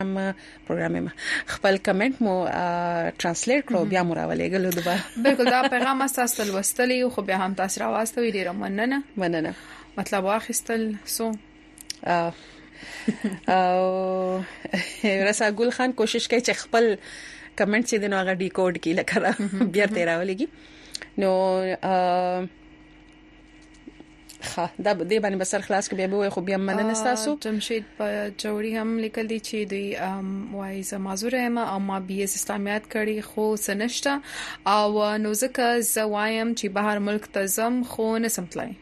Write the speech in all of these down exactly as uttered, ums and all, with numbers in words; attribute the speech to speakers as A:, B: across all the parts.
A: پروګرام ما خپل کمنټ مو ترانسلیټ کړو بیا مو راولېګلو دوباره.
B: بالکل دا پیغام تاسو لوستلی خو بیا هم تاسو راوستوي ډیره مننه
A: مننه
B: مطلب واخیستل سو
A: او رسا ګل خان کوشش کوي چې خپل کمنټ چې دنو هغه ډیکوډ کی لکه بیا تیر راولېږي نو ها دا دې باندې بسر خلاص کې بیا به خو بیا مننه تاسو.
B: جمشید جوړی هم لیکل دي چې دوی وای ز مازوره ما او ما بي اس اسلامیات کړي خو سنشتا او نو ځکه زوایم چې بهر ملک تزم خو نه سمتلای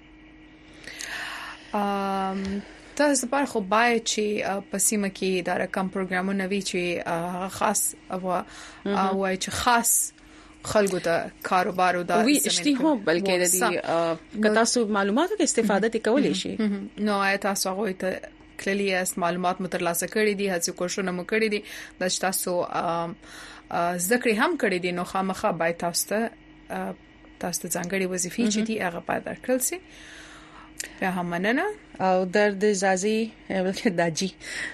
B: ام تاسو پر خو باید چې پسیمه کې دا رقم پروګرامونه وی چې خاص او وای چې خاص خلکو ته کاروبار او دا
A: وی اشتي هو بلکې د دې کتاسو معلوماتو کې استفاده کولای شي
B: نو آیا تاسو هغه ته کلیلی اس معلومات مترلاسه کړی دي هڅه کوښښونه مو کړی دي د تاسو ذکر هم کړی دي نو خامخا باید تاسو ته تاسو ځانګړي وظیفې چې دي هغه پیدا کړل سي بیا هم مننه
A: او درد زازي بلکې داجی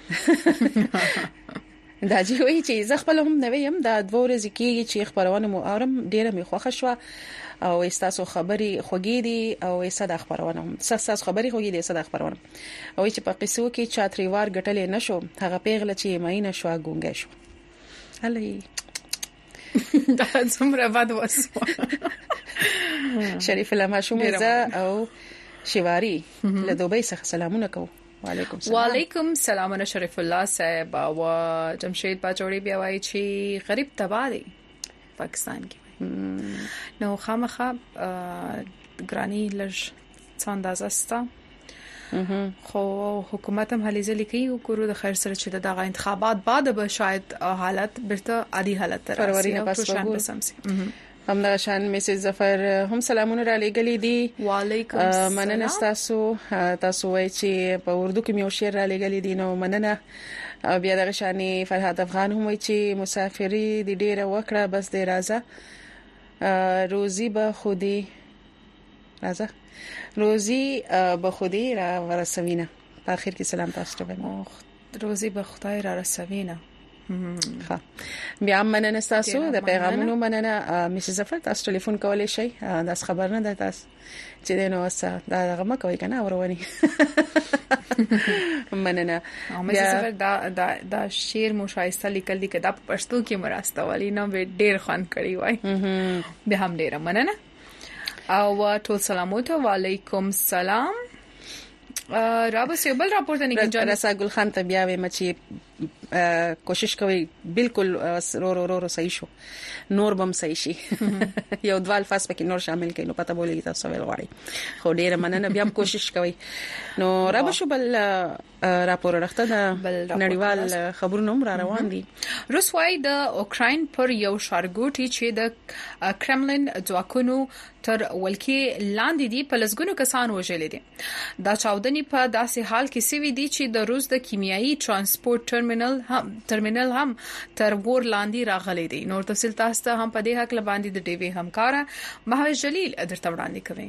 A: دا چې وایي چې زه خپل هم نه ویم دا دوه ورځې کېږي چې خبرونه مو اورم ډیره مې خوښه شو او تاسو خبري خوږې دي او صدا خبرونه هم تاسو خبري خوږې دي صدا خبرونه او چې په قصو کې چاتریوار غټلې نشو هغه پیغله چې ماینه شو ګونګه شو هلې
B: دا څومره بد وسو
A: شریف الله شومزه او شواری له دوبۍ څخه سلامونه کوم. وعلیکم السلام.
B: وعلیکم السلام شریف الله صاحب او جمشید باجوړي بیا وایي چې غریب تباہ دی پاکستان کې نو خامخا ګرانی لږ څاندازه ستا خو حکومت هم هلي ځلې کوي او کورو د خیر سره چې دغه انتخابات بعد به شاید حالت برته عادي حالت تر
A: راسي او شان بسمسي همدا شان میسج ظفر هم سلامونه را لګلې دي.
B: وعلیکم السلام.
A: مننه تاسو تاسو وایي چې په اردو کې یو شعر را لګلې دي نو مننه بیا دغه شانې فرحات افغان هم وایي چې مسافری دي ډیره وکړه بس دې راځه روزي به خودي راځه روزي به خودي را ورسوینه په اخر کې سلام تاسو ته
B: روزي به خدای را رسوینه
A: ها بیا مننه تاسو د پیغامونو مننه میس ظفر تاسو ټلیفون کولای شئ دا خبر نه ده تاسو چې نو وسه دا هغه کوي کنه اورونی مننه
B: میس ظفر دا دا دا شعر مو شایسته لیکل دي کدا پښتو کې مرسته والی نو ډیر خوان کړی وای به هم ډیر مننه او ټول سلامات وعلیکم السلام. رابس یو بل راپورټ نه کیږي
A: رسا ګل خان ته بیا وې مچې کوشش کوي بالکل رو رو رو صحیح شو نور بم صحیح شي یو دوه الفاظ پکې نور شامل کړي نو پته بولې تاسو ویل غواړي خو ډیره مننه بیا کوشش کوي نو رابس بل راپور راخته د نړیوال خبرونو را روان دي.
B: روسوای د اوکراین پر یو شارګوټي چې د کرملین ځواکونو تر ولکې لاندې دي په لسګونو کسان وژل دي. دا چاودنې په داسې حال کې سوي دي چې د روس د کیمیاوي ترانسپورت ټرمینل هم ټرمینل هم تر ور لاندې راغلي دي. نور تفصیل تاسو ته هم په دې حق لباندې د ډیوی همکارا مهاویش جلیل درته وړاندې کوي.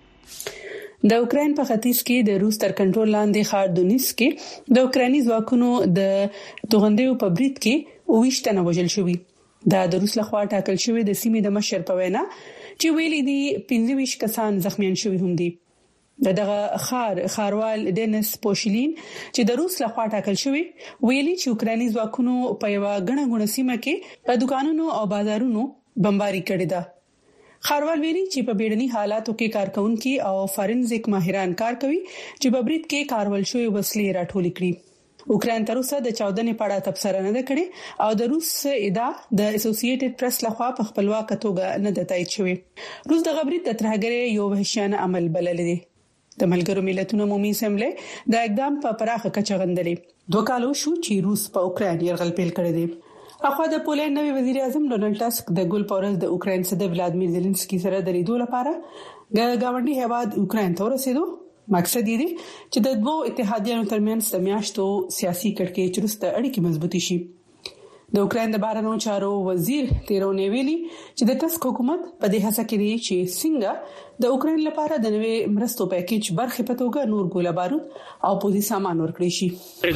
C: د اوکرين په ختیځ کې د روس تر کنټرول لاندې ښار دونیس کې د اوکراني ځواکونو د توغندیو په بریټ کې اوښتنه وژل شوې. دا د روس لخوا ټاکل شوی د سیمې د مشر په وینا چې ویلي دي پنځه ویشت کسان زخمیان شوي هم دي. دغه خار خاروال ډینس پوشلین چې د روس لخوا ټاکل شوی ویلي چې اوکراني ځواکونو په یو غڼه غونه سیمه کې په دکانونو او بازارونو بمباري کړې ده. خاروال ویلي چې په بیړني حالاتو کې کارکونکو او فورنزیک ماهران کار کوي چې په بریټ کې کارول شوی وسلې راټول کړي. اوکرين تر اوسه د چاودنې په اړه تبصره نه کړې او د روس ادعا د اسوسییټډ پریس لخوا په خپلواک توګه نه د تایید شوې. روس د غبرګ د ترهګرۍ یو وحشیانه عمل بلل دي. د ملګرو ملتونو عمومي اسمبلی د اقدام په پراخه کچه غندلې. دوه کالو شو چې روس په اوکرين يرغل پیل کړی دی. اخو د پولند نوی وزیر اعظم ډونالد ټاسک د ګل پورز د اوکرين صدر ولادیمیر زيلنسکي سره د لیدو لپاره د گاونډي هیواد اوکرين ته ورسېدو. مقصد یې دی چې د دوه اتحادیانو ترمنځ د میاشتو سیاسي کړکېچ وروسته اړیکې مضبوطې شي. د اوکرين د بهرنیو چارو وزیر تیرونی ویلي چې د ټسک حکومت په دې هڅه کې دی چې څنګه د اوکرين لپاره د نوې مرستو پیکیج برخه په توګه نور ګوله بارود او پوزي سامان ورکړي شي.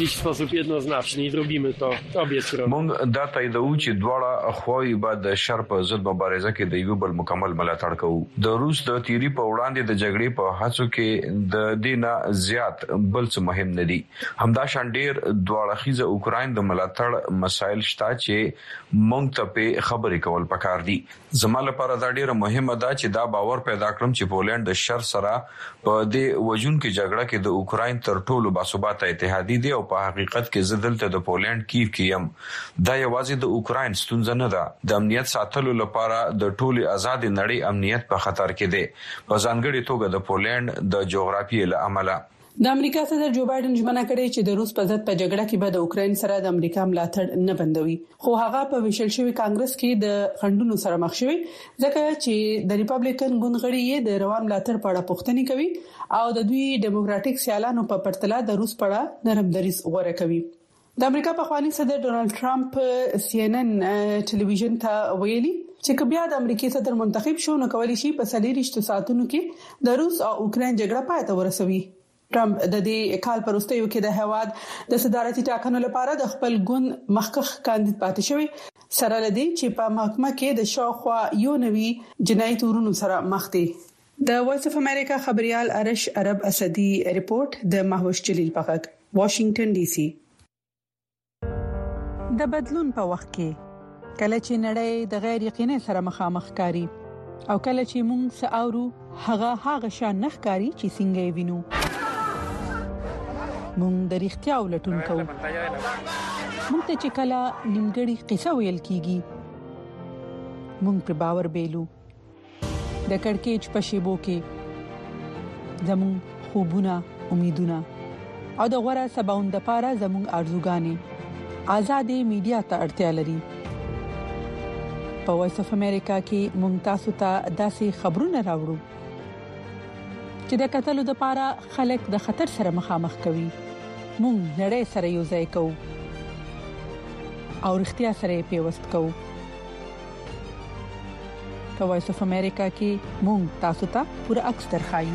D: مونږ دا تاییدو چې دواړه خواوې بعد د شرپ ضد مبارزه کې د یو بل مکمل ملاتړ کوي. د روس د تیری په وړاندې د جګړې په هڅو کې د دینه زیات بل څه مهم نه دي. همدا شان ډیر دواړه خيزه اوکرين د ملاتړ مسایل چې مونږ ته په خبرې کول پکار دي. زموږ لپاره دا ډیره مهمه ده چې دا باور پیدا کړم چې پولند د شر سره په دې وجون کې جګړه کې د اوکرين تر ټولو باثباته اتحادي دی او په حقیقت کې زدلته د پولند کیف کې يم. دا یوازې د اوکرين ستونزه نه ده. د امنیت ساتلو لپاره د ټولي آزاد نړۍ امنیت په خطر کې دی. په ځانګړي توګه د پولند د جغرافیې له امله.
C: د امریکا صدر جو بایدن ژمنه کړې چې د روس په ضد په جګړه کې به د اوکرين سره د امریکا ملاتړ نه بندوي. خو هغه په ویشل شوی کانګرس کې د خندونو سره مخ شوی ځکه چې د ریپابلیکن ګوند غړي یې د روان ملاتړ په اړه پوښتنه کوي او د دوی ډیموکراټک سیالانو په پرتله د روس په اړه نرم دریځ غوړه کوي. د امریکا په خواني صدر ډونالد ټرمپ سی ان ان ټلویزیون ته ویلي چې بیا د امریکای صدر منتخب شو نو کولی شي په سلیریشتو ساعتونو کې د روس او اوکرين جګړه پای ته ورسوي. ټرمپ د دې کال پر وروستیو کې د هواد د صدارتي ټاکنو لپاره د خپل ګوند مخکخ کاندید پاتې شوی سره لدی چې په محکمه کې د شاوخوا یو نوي جنایي تورونو سره مخ دي. د وایس اف امریکا خبريال ارش عرب اسدي ریپورت د محوش جلیل پغک واشنگټن ډي سي. د بدلون په وخت کې کله چې نړۍ د غیر یقیني سره مخامخ کاری او کله چې موږ ساورو هغه هغه شان نخکاری چې څنګه وینو مونږ د اړتیا ولټون کوو. مونږ ته چې کله نیمګړی قصه ویل کیږي مونږ پر باور بیلو. د کڑکېچ په شیبو کې زمون خوبونه امیدونه او د غوړه سباوند لپاره زمون ارزوګانې آزادې میډیا ته اړتیا لري. په وایس اف امریکا کې مونږ تاسو ته داسې خبرونه راوړو چې د قتلو د پاره خلک د خطر سره مخامخ کوي. مونږ نړۍ سره یو ځای کوو او اړتیا سره پیوست کوو. په وایس اف امریکا کې مونږ تاسو ته پوره عکس درخایو.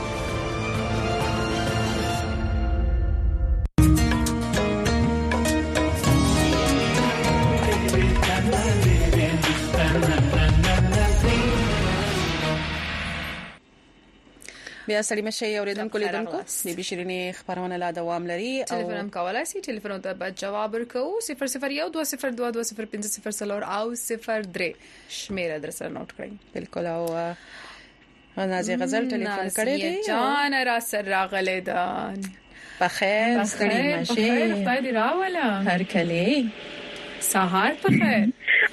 A: بیا سړی مشه اوریدونکو لیدونکو د بشرینی خبرونه لا دوام لري او
B: ټلیفون کولای شي ټلیفون ته به جواب ورکو صفر صفر یو دوه صفر دوه دوه صفر پنځه صفر صفر او صفر درې شمیره در سره نوٹ کړئ.
A: بالکل او نازي غزل ټلیفون کړی دی
B: جان را سره راغله ده
A: په خیر ستړي مشه
B: خدای دې راولا
A: هر کله
B: سهار په خیر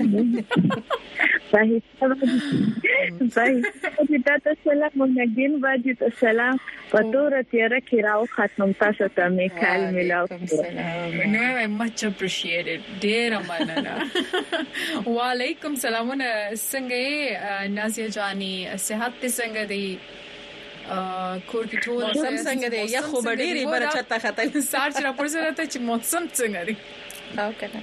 E: صحیح صحیح تاسو سلام مونږ باندې تاسو سلام پتور تیرا کې راو ختم تاسو ته میکال ملاو
B: نو much appreciated ډیر مننه. وعلیکم سلامونه څنګه نازیه جانی صحت څنګه دی کور کې ټول
A: څنګه دی یا خو ډیره برچته خطر
B: سار چې راپور سره ته چې موسم څنګه دی
A: او کنه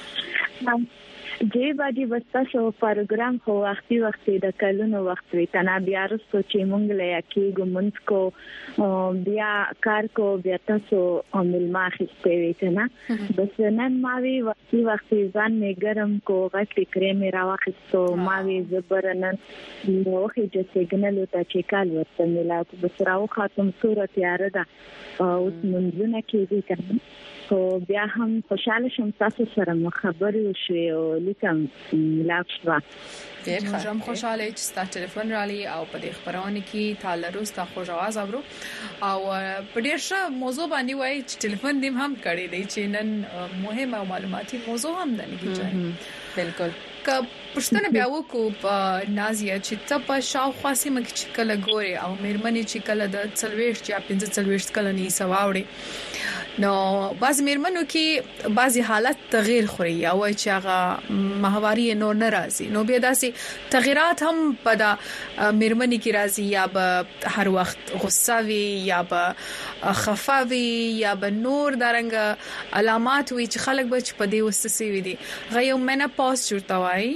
E: جی باندې وستا شو پروګرام خو وختي وختي د کلونو وخت وی تنا بیا رسو چې مونږ لیا کې ګمنس کو بیا کار کو بیا تاسو عمل ما خسته وی تنا بس نن ما وی وختي وختي ځان می ګرم کو غټي کریم را واخستو ما وی زبرنن نو خې چې سیګنل ته چې کال ورته ملا کو بس راو خاتم صورت یاره ده او منځنه کې دي کنه خو بیا هم خوشاله شم تاسو سره خبرې وشوي او لیکم لاښوا
B: ډېر هم خوشاله چې تاسو ټلیفون رالي او په دې خبرونه کې تعالی روستا خوش आवाज اورو او په ډېر ښه موضوع باندې وایي چې ټلیفون دې هم کړی دی چې نن مهمه او معلوماتي موضوع هم ده نه کیږي.
A: بالکل
B: که پښتنه بیا وکړو په نازیه چې ته په شاوخوا سیمه کې کله ګوري او مېرمنې چې کله د څلويشت یا پنځه څلويشت کله نه سواوړي نو باز میرمنو کې بعضی حالت تغییر خوري او چې هغه ماهواري نور ناراضي نو بیا داسې تغیرات هم په دا میرمنې کې راځي یا به هر وخت غصه وي یا به خفه وي یا به نور درنګ علامات وي چې خلک به په دې وسسي وي دي غيو مناپاز چورته وای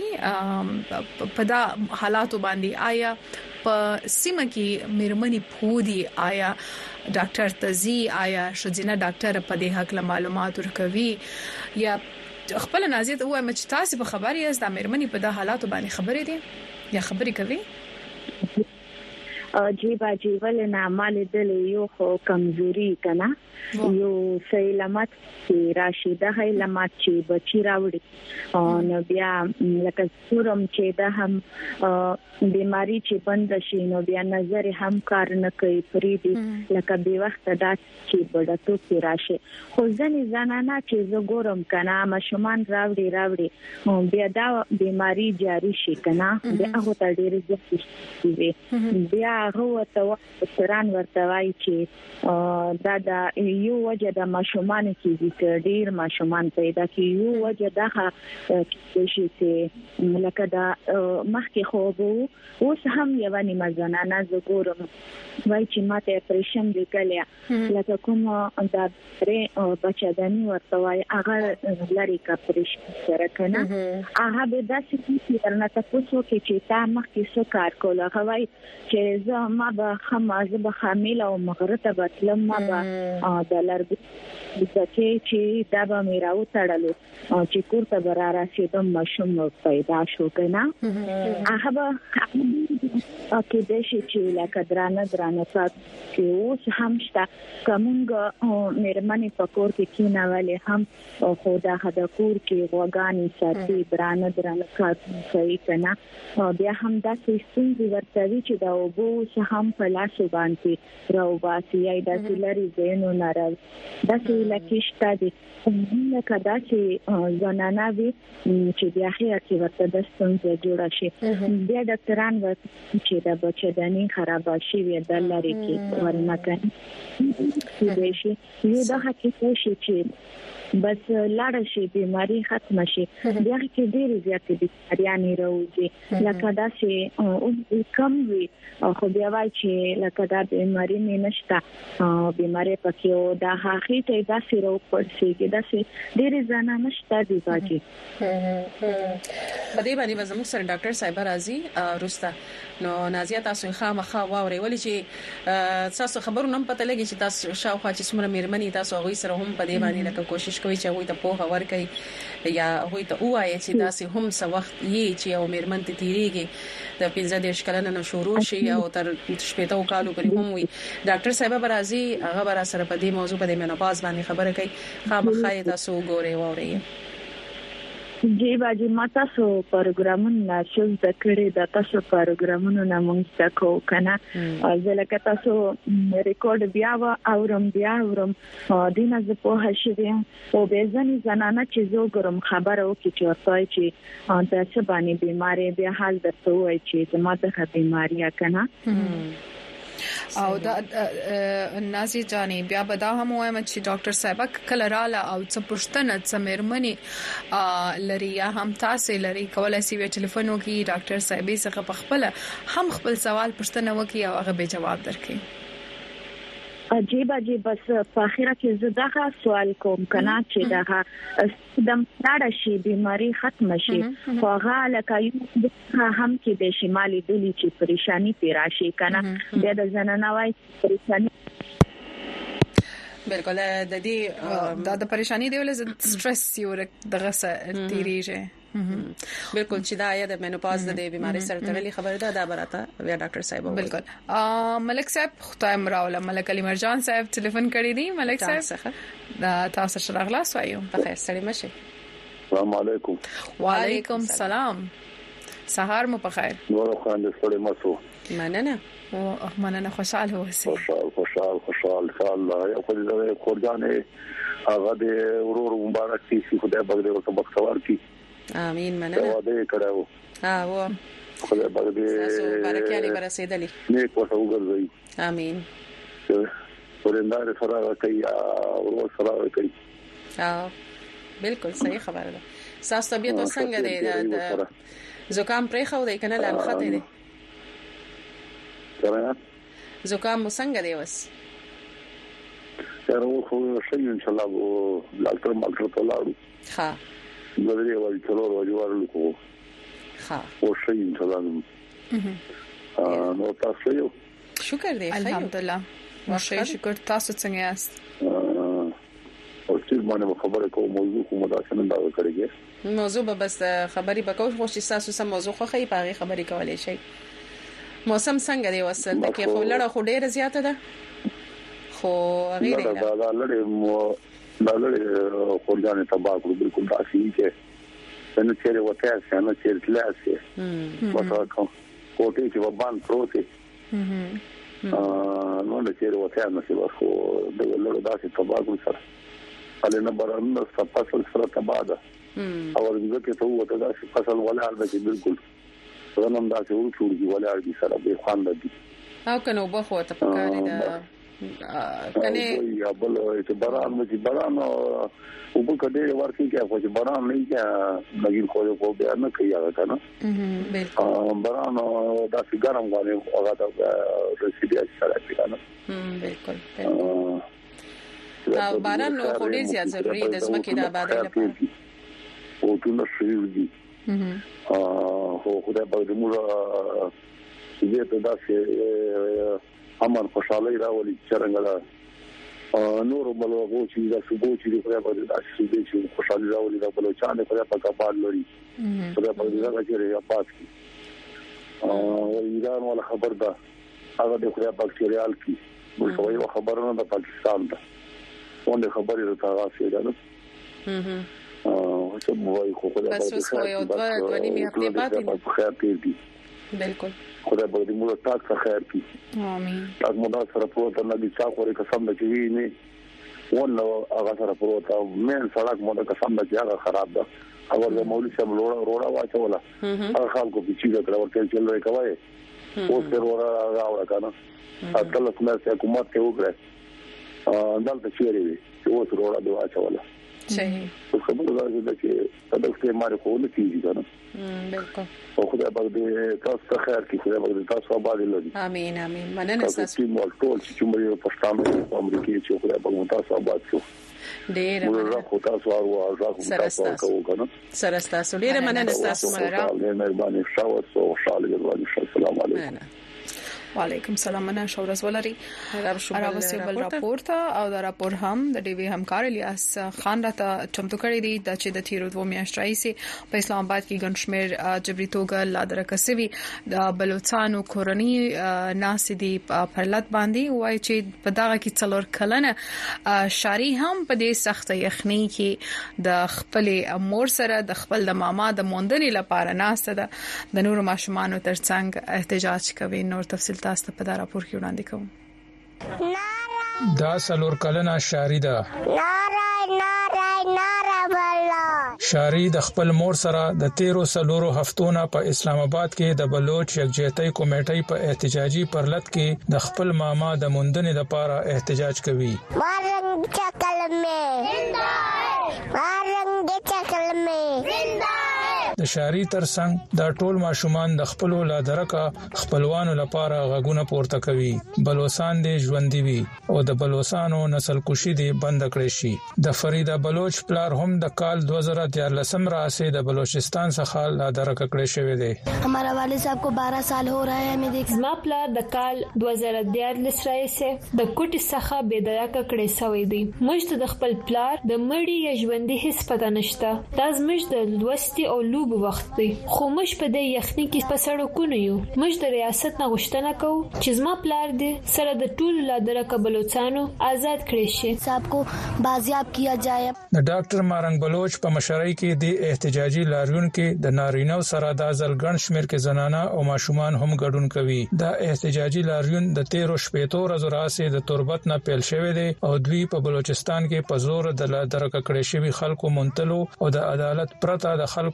B: په دا حالات باندې آیا په سیمه کې میرمنې پودي آیا ډاکټر تزي آیا شذینه ډاکټر په دې حق له معلومات ورکوي یا خپل نازیت هو چې تاسو په خبري یاست د میرمنې په دا حالات باندې خبرې دي یا خبرې کوي
E: جی باجی ول نه مال دل یو خو کمزوري کنا یو سیلمت چې راشده هیلمت چې بچی راوړي نو بیا لکه سورم چې دا هم بیماری چې بند شي نو بیا نظر هم کار نه کوي فریدي لکه به وخت دا چې بډاتو کې راشي خو ځنې زنانه چې زه ګورم کنا مشمان راوړي راوړي بیا دا بیماری جاری شي کنا بیا هغه ته ډېر ځکه وي بیا هغه ته سران ورته وایي چې دا د یو وجه د ماشومان کې ډیر ماشومان پیدا کی یو وجه دا چې چې لکه دا مخکې خو اوس هم یو نیمه زنانه زګورم وای چې ماته اپریشن وکړیا لکه کوم دا پرې بچداني ورته وای هغه لری کا اپریشن سره کنه هغه به داسې چې ورنه تاسو کې چې تا مخکې څه کار کول هغه وای چې زه ما به خمازه به حامل او مغرته بتلم ما به د لرګي چې چې دا به مې راو تړلو چې کوړه براره شیدم مشوم پیدا شو کنه هغه به کې د شي چې لکه درانه درانه سات چې اوس هم شته کومګه مېرمنې په کور کې کیناولې هم خدا خدا کور کې غوګانی ساتي درانه درانه سات کوي کنه بیا هم دا ستونزې ورته چې دا وبو چې هم په لاس باندې راو باسي یا د سلري زینو ناراض دا چې لکهشته دي لکه دا چې زنانه وي چې بیا خیر کې ورته د ستونزې جوړه شي بیا ډاکټران چې د بچداني خراب شي وي د لاري کې ورنه کوي چې شي یو د حقیقت شي چې بس لاړ شي بیماری ختم شي بیا کې ډېر زیاتې بیماریاں راوځي لکه دا چې کم وي خو بیا وایي چې لکه دا بیماری نه نشته بیماری پکې او دا حقیقت دا سره پړسي کې دا چې ډېر ځانه نشته دی باقي
A: بده باندې زموږ سره ډاکټر صاحب راځي روستا نو نازیه تاسو خامخا واوري ولې چې تاسو خبرونه هم پته لګي چې تاسو شاوخوا چې څومره مېرمنې تاسو هغه سره هم په دې باندې لکه کوشش کوي چې هغه ته په خبر کوي یا هغه ته وایي چې تاسو هم څه وخت یې چې یو مېرمن ته تیریږي د پنځه دیش کلن نه شروع شي او تر شپږ کالو پورې هم وي ډاکټر صاحب راځي هغه بر سره په دې موضوع په دې منوپاز باندې خبره کوي خامخا تاسو ګوري ووري
E: جی باجی ما تاسو پروګرامونه شول د کړي د تاسو پروګرامونو نه مونږ تکو کنه ځکه تاسو ریکارډ بیا و اورم بیا اورم دینه ز په هشوي او به ځنی زنانه چې زه ګرم خبره وکړي چې وایي چې تاسو باندې بیماری بیا حال درته وایي چې زماده بیماری کنه
B: او دا نازي جاني بیا به دا هم وایم چې ډاکټر صاحب کله رااله او څه پښتنه څه مېرمنې لري یا هم تاسو لري کولای شي وی ټلیفون وکړي ډاکټر صاحب څخه په خپل هم خپل سوال پښتنه وکړي او هغه به جواب درکړي
E: عجیب عجیب بس په اخره کې زه دا سوال کوم کنه چې دا د مړه شي بیماری ختم شي خو هغه لکه هم کې د شمالي دلی چې پریشانی پیرا شي کنه د زنانه وای پریشانی
A: بالکل د دې
B: د پریشانی دی ول سټرس یو دغه تیریږي
A: بالکل چې دا یا د مینوپاز د بیماری سره تړلې خبره ده دا براته ویا ډاکټر صاحب
B: بالکل ملک صاحب خدای مراوله ملک علی مرجان صاحب ټلیفون کړی دی ملک صاحب دا تاسو سره خلاص وایو
A: په خیر سړی مشه
F: السلام علیکم
B: وعلیکم السلام سهار مو په خیر
F: نور خان دې سړی مسو
B: مننه او مننه خوشاله اوسئ
F: خوشاله خوشاله خوشاله الله یو خو دې کورګانې هغه دې ورور مبارک شي خدای بغیر ورته بختور کی
A: امين مننه
F: دا دې کړو
A: ها و
F: خدای بغیر
A: تاسو برکیالي برسېدلی
F: نیک وته وګرځي
A: امين
F: ورندار سره کوي او سره کوي.
A: اه بالکل صحیح خبره ده. ساس طبيعت څنګه دی؟ د زکام پرې خو دی کنه لن خطه دی؟
F: څنګه
A: زکام څنګه دی وس؟
F: سره خو شي ان شاء الله او ډاکټر مالټر ته لاړو.
A: ها
F: دغه وایي څلور وجوارلو کو.
A: ها
F: او شي ان شاء الله. اه نو تاسو یو
A: شکر دی.
B: الحمدلله. مشه شکر. تاسو څنګه یاست؟
F: او چې باندې خبره کوم موضوع کوم دا څنګه دا وکړي.
A: موضوع به بس خبري بکاو خو چې تاسو سم موضوع خو خې پاره خبري کولای شي. موسم څنګه دی وصل د کې خو لړ خو ډیره زیاته ده. خو غیر نه
F: دا دا لړ مو دا لړ خو ځان ته با کړو بالکل تاسو چې څنګه چیرې وته څنګه چیرې تلاسه. وته کوم کوټه چې وبان پروتي. اه نو د چیرې وته نه څه خو د لړ داسې تبا کړو سره. علي نه برابر د فصل سره تبا ده. او ورته ته وته دا فصل ولا حال به بالکل ونم دا څه ورچوږي ولا دي سره به خوان دي.
A: او کنه وبخو ته پکاري دا کنه
F: یا بل چې باران مې باران او په کډې ورکی کې خو چې باران نه کې لګین خو په بیا نه کوي هغه کنه. بالکل باران دا چې ګرم غواړي هغه د رسیدي سره کنه.
A: بالکل دا باران نو خو ډیر زیات ضروری د زمکه د آبادی لپاره. او ټول شي دي. اه خو خدای په دې موږ دې ته دا چې امر خوشاله راولي څنګه نور بلوغو چې دا سبو چې خدای په دې داسې دې چې خوشاله راولي دا بلوچان خدای په کابل لري. خدای په دې راځي یا پات کی او ایران ولا خبر ده هغه د خدای په چریال کی موږ یو خبرونه د پاکستان ده. ونه خبرې راته راځي دا نو اه څه موای خو خدای په دې خو یو دوه دوه نیمه هفته بعد
F: خیر دی.
A: بالکل
F: خدای په دې موږ تاسو خیر کی.
B: امين.
F: تاسو موږ سره پروت نه دي څا خوري قسم د چوي نه ونه هغه سره پروت مین سړک موږ قسم د هغه خراب ده. اور د مولوی صاحب روړا روړا واچولا هغه خلکو په چیزه کړه ورته چل راي کوي. اوس پر ورا راوړه کنه. اصل څه څه حکومت ته وګړه ا دلته چیرې اوس روړا دی واچولا.
A: صحیح.
F: خبر راځي چې تاسو یې ماره کوو نه کیږي کنه.
A: بالکل.
F: او خدای په دې تاسو ته خیر کړي. خدای په دې تاسو آباد لري.
A: امين امين. مننه تاسو.
F: چې موږ ټول چې موږ په پښتانه په امریکا کې خدای په تاسو آباد شو.
A: ډېر
F: مننه. خو تاسو ورو ځکه تاسو کوو کنه.
A: سره تاسو ډېر مننه تاسو سره.
F: مهرباني شاو او شاله جوړ السلام علیکم.
B: وعلیکم السلام. مننه شورز ولري راوسه بل راپورټ او دا راپور هم د ډي وی همکار الیاس خان راته چمتو کړی دی د چې د تیرو دوه میاشتې راځي په اسلام آباد کې ګنشمیر جبري توګه لا درکسوي د بلوچستان کورنی ناسدي پرلط باندې وای چې په دغه کې څلور کلنه شاری هم په دې سخت یخنی کې د خپل امور سره د خپل د ماما د موندنې لپاره ناسته ده د نور ماشومان ترڅنګ احتجاج کوي. نور تفصیل تاسو په دا راپور کې وړاندې کوم.
G: دا سلور کلنه شاری ده.
H: ناره ناره ناره بلا
G: شاری د خپل مور سره د تیرو سلورو هفتونه په اسلام آباد کې د بلوچ یکجهتۍ کمیټې په احتجاجي پرلط کې د خپل ماما د موندنې لپاره احتجاج کوي.
H: مارنګ چکل مې زنده مارنګ چکل مې زنده.
G: د شاری ترڅنګ د ټول ماشومان د خپل لادرکه خپلوانو لپاره غږونه پورته کوي. بلوچستان دې ژوندۍ وي او د بلوچستانو نسل کشي دې بند کړي شي. د فریدا بلوچ پلار هم د کال دو ہزار تیرلسم راځي د بلوچستان څخه لادرکه کړي شوی دی.
H: हमारा वाले साहब को बारह साल हो रहा है. हमें देख
I: زما پلار د کال دو ہزار دیارلس راځي د کوټي څخه بيدیا کړي شوی دی. موږ ته د خپل پلار د مړی یا ژوندۍ هیڅ پته نشته. دا زموږ د لوستي او لوب وخت دی. خو موږ په دې یخني کې په سړکونو یو. موږ د ریاست نه غوښتنه کوو چې زما پلار دې سره د ټول لادرکه بلوچستانو آزاد کړي شي.
H: صاحب کو بازیاب کیا جائے.
G: د ډاکټر مارنګ بلوچ په مشرۍ کې د احتجاجي لاریون کې د نارینه سره د ځل ګڼ شمیر کې زنانه او ماشومان هم ګډون کوي. د احتجاجي لاریون د تیرو شپېتو ورځې راځي د تربت نه پیل شوی دی او دوی په بلوچستان کې په زور د لادرکه کړي شوی خلکو منتلو او د عدالت پرته د خلکو د وژ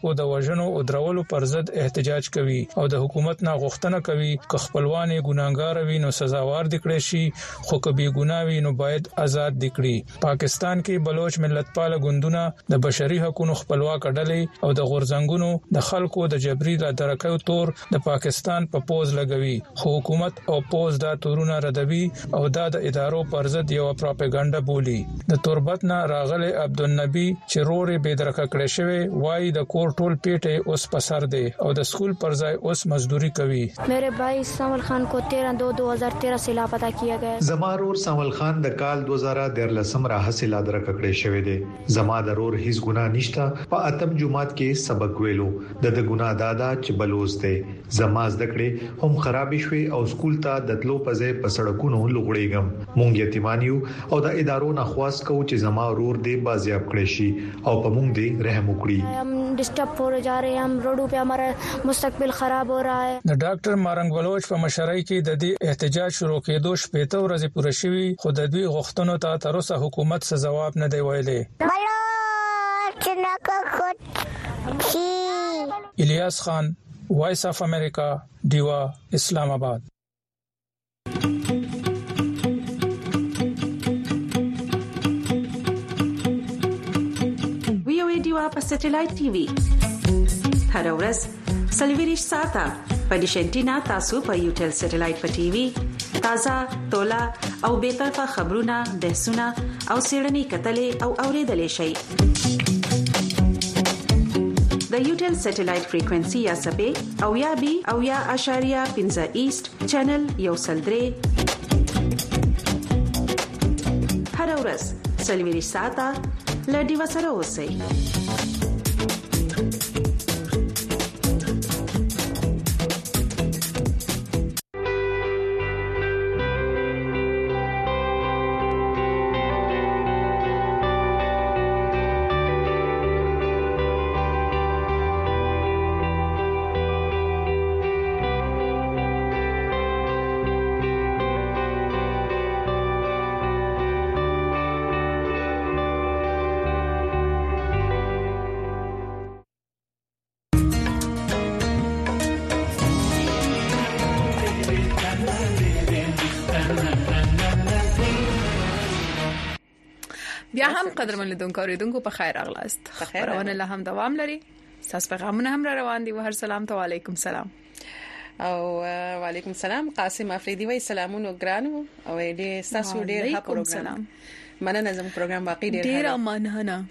G: وژنو او درولو پر ضد احتجاج کوي او د حکومت نه غوښتنه کوي ک خپلوان ګناګار وي نو سزاوار دکړي شي خو کبي ګناوي نو باید آزاد دکړي. پاکستان کې بلوچ ملتپال ګوندونه د بشري حقوقو خپلواک ډلې او د غورځنګونو د خلکو د جبري لا درکو تور د پاکستان په پوز لګوي خو حکومت او پوز دا تورونه ردوي او دا د ادارو پر ضد یو پروپاګاندا بولی. د تربت نه راغله عبدالنبی چې رورې بيدرکه کړې شوی وای د کور ټول پیټه اوس پسر دی او د سکول پر ځای اوس مزدوري کوي.
H: मेरे भाई सावल खान को तेरह दो दो हज़ार तेरह से लापता किया गया.
J: زمارور सावल खान د کال दो हज़ार तेरह لسم راهسه لادره کړې شوی دی. زما درور هیڅ ګناه نشته. په اتم جمعات کې سبق ویلو د د ګناه دادا چې بلوز دی. زما زده کړې هم خراب شوي او سکول ته د تلو په ځای په سړکونو لغړېږم. مونږ یتیمانیو او د ادارو نه خواست کوو چې زما ورور دی بازیاب کړی شي او په مونږ دی رحم وکړي.
H: हम डिस्टर्ब हो जा रहे हैं, हम रोडों पे हमारा मुस्तकबिल खराब हो रहा है.
G: د ډاکټر مارنګ بلوچ په مشرۍ کې د دې احتجاج شروع کېدو شپږ ورځې پوره شوي خو د دوی غوښتنو ته تر اوسه حکومت څه جواب نه دی ویلي.
H: بلوچ نه کوټ
G: الیاس خان وایس اف امریکا دیوا اسلام آباد.
K: وی او ای دیوا په سټلایټ ټي وي هر ورځ سلویریش ساته په ډیشنټینا تاسو په یوټل سټلایټ په ټي وي تازه تولا او به طرفه خبرونه بحثونه او سیړنی کتلې او اوریدلې شي. د یوټل سټلایټ فریکوئنسي یا سبې او یا بي او یا اشاریه پنځه ایست چینل یو سلدري هر ورځ سلویریش ساته لډي وسره اوسئ.
B: بیا هم قدرمن لیدونکو اوریدونکو په خیر اغلاست. خبرونه له هم دوام لري. تاسو پیغامونه هم را روان دي. وهر سلام ته وعلیکم سلام.
A: او وعلیکم سلام. قاسم افریدی وای سلامونه ګرانو او دې تاسو ډیر ښه پروګرام. مننه زموږ پروګرام واقعي ډیر
B: ډیر مننه.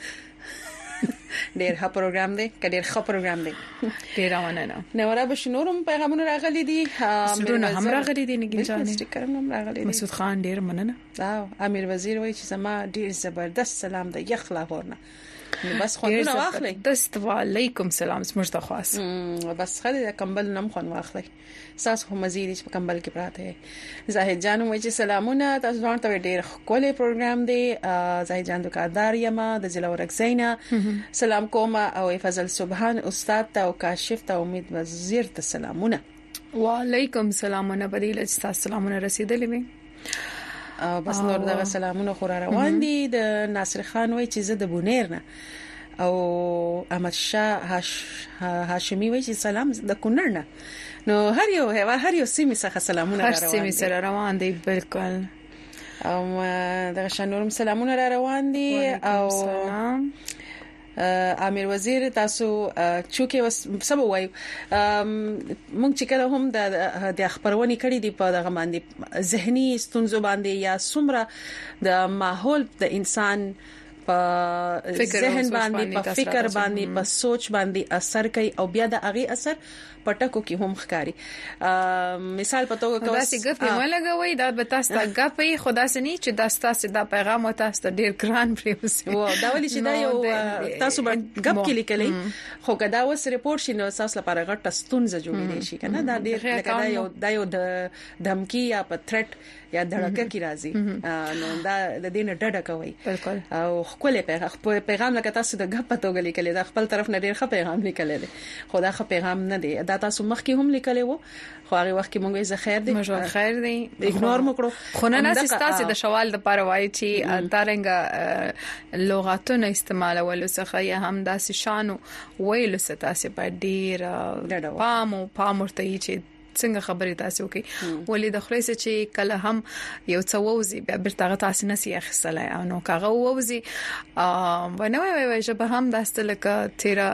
A: ډیر ښه پروګرام دی. کډیر ښه پروګرام دی.
B: ډیر مننه.
A: نو را به شنورم پیغامونه راغلي دي.
B: سرونه هم راغلي دي نګین جان.
A: سټیکر هم راغلي دي.
B: مسعود خان ډیر مننه.
A: دا امیر وزیر وای چې زما ډیر زبردست سلام دی یخ لا ورنه. نو بس خوندونه واخلئ.
B: دست وعلیکم سلام سمجھتا خاص.
A: بس خاله کمبل نم خون واخلئ. ساس خو مزید چې کمبل کې پراته زاهد جان وای چې سلامونه تاسو ځان ته ډیر خولي پروګرام دی. زاهد جان دکاندار یما د ضلع ورکزینا سلام کوم او فضل سبحان استاد ته او کاشف ته امید وزیر ته سلامونه.
B: وعلیکم سلامونه بدیل تاسو سلامونه رسیدلې وي.
A: او بس نور دغه سلامونه خو را روان دي. د ناصر خان وای چې زه د بونیر نه او احمد شاه هاشمي وای چې سلام د کونړ نه. نو هر یو هر یو سیمه څخه سلامونه را روان دي. هر
B: سیمه سره روان دي بالکل.
A: او دغه شنورم سلامونه را روان دي. او سلام امیر وزیر تاسو چوکي سبا وای مونږ چې کله هم د خبرونه کړې دي په دغه باندې ذهني ستونزو باندې یا سمره د ماحول د انسان په ذهن باندې په فکر باندې په سوچ باندې اثر کوي او بیا د اغي اثر پټکو کې هم ښکاری. مثال پتو کو
B: داسې غپ نه لګوي دا به تاسو ته غپې خدا سني چې دا تاسو دا پیغام او تاسو ډیر ګران پریوسي
A: و دا ولې چې دا یو تاسو به غپ کې لیکلې خو کدا وس ریپورت شینو تاسو لپاره غټ ستونزه جوړې شي کنه. دا ډیر لکه دا یو دا یو د دمکی یا په تھرټ یا دړکه کی راځي. نو دا د دې نه ډډه کوي
B: بالکل
A: او خپل پیغام پیغام لکه تاسو د غپ پتو غلي کله د خپل طرف نه ډیر ښه پیغام لیکل دي خو دا ښه پیغام نه دی دا تاسو مخ کې هم لیکل وو خو هغه وخت کې مونږ یې خیر دی
B: مجبور خیر دی
A: اګنور مکړو
B: خو نه ناس تاسو د شوال د پاره وایي چې دارنګ لغاتونه استعمالول څخه یا هم داسې شانو ویل څه تاسو په ډیر پام او پام ورته چې څنګه خبرې تاسو کوي ولې د خلیص چې کله هم یو څه ووزي بیا برتاغه تاسو نسی اخصله او نو کاغه ووزي ونه وای وای چې به هم داسته لکه تیرا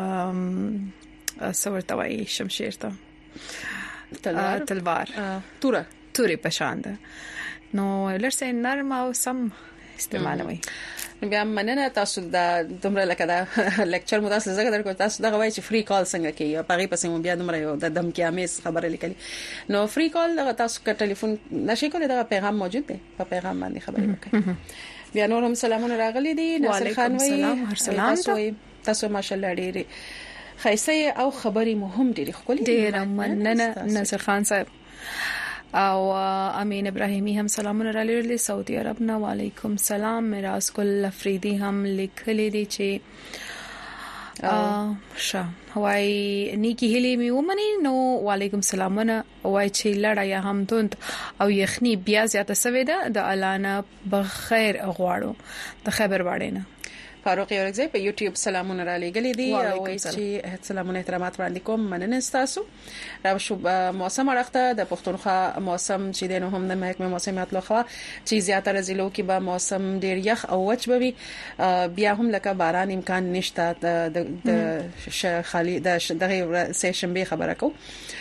B: سورته وای شمشیر ته تلوار تلوار
A: توره
B: توري پشانده نو لرسه نرم او سم استعمالوي
A: بیا مننه تاسو د دومره لکه دا لیکچر مو تاسو زګر درکو تاسو دا غوي چې فری کال څنګه کوي په غي پسې مو بیا دومره یو د دم کې امیز خبره لیکلي نو فری کال دا تاسو کا ټلیفون نشي کولای دا پیغام موجود دی په پیغام باندې خبرې وکړئ بیا نور هم سلامونه راغلي دي ناصر خان وایي هر سلام تاسو ماشاءالله ډېری خیسه او خبري مهم ډېری خولي
B: ډېر مننه ناصر خان صاحب او امین ابراهیمی هم سلامونه را لري سعودي عرب نه وعلیکم سلام میراث ګل افریدی هم لیکلي دي چې ا شه وای نیکی هلی می ومني نو وعلیکم سلامونه وای چې لړا هم توند او یخنی بیا زیاته سوي ده د اعلان بخیر غواړو د خبر واړې نه
A: فاروق یورګزی په یوټیوب سلامونه را لګلې دي او چې سلامونه احترامات وړاندې کوم مننه تاسو را شو موسم اړخته د پښتونخوا موسم چې دنه هم د محکمه موسمیات لخوا چې زیاتره ضلعو کې به موسم ډیر یخ او وچ بوي بیا هم لکه باران امکان نشته د خالی د دغه سه شنبه خبره کو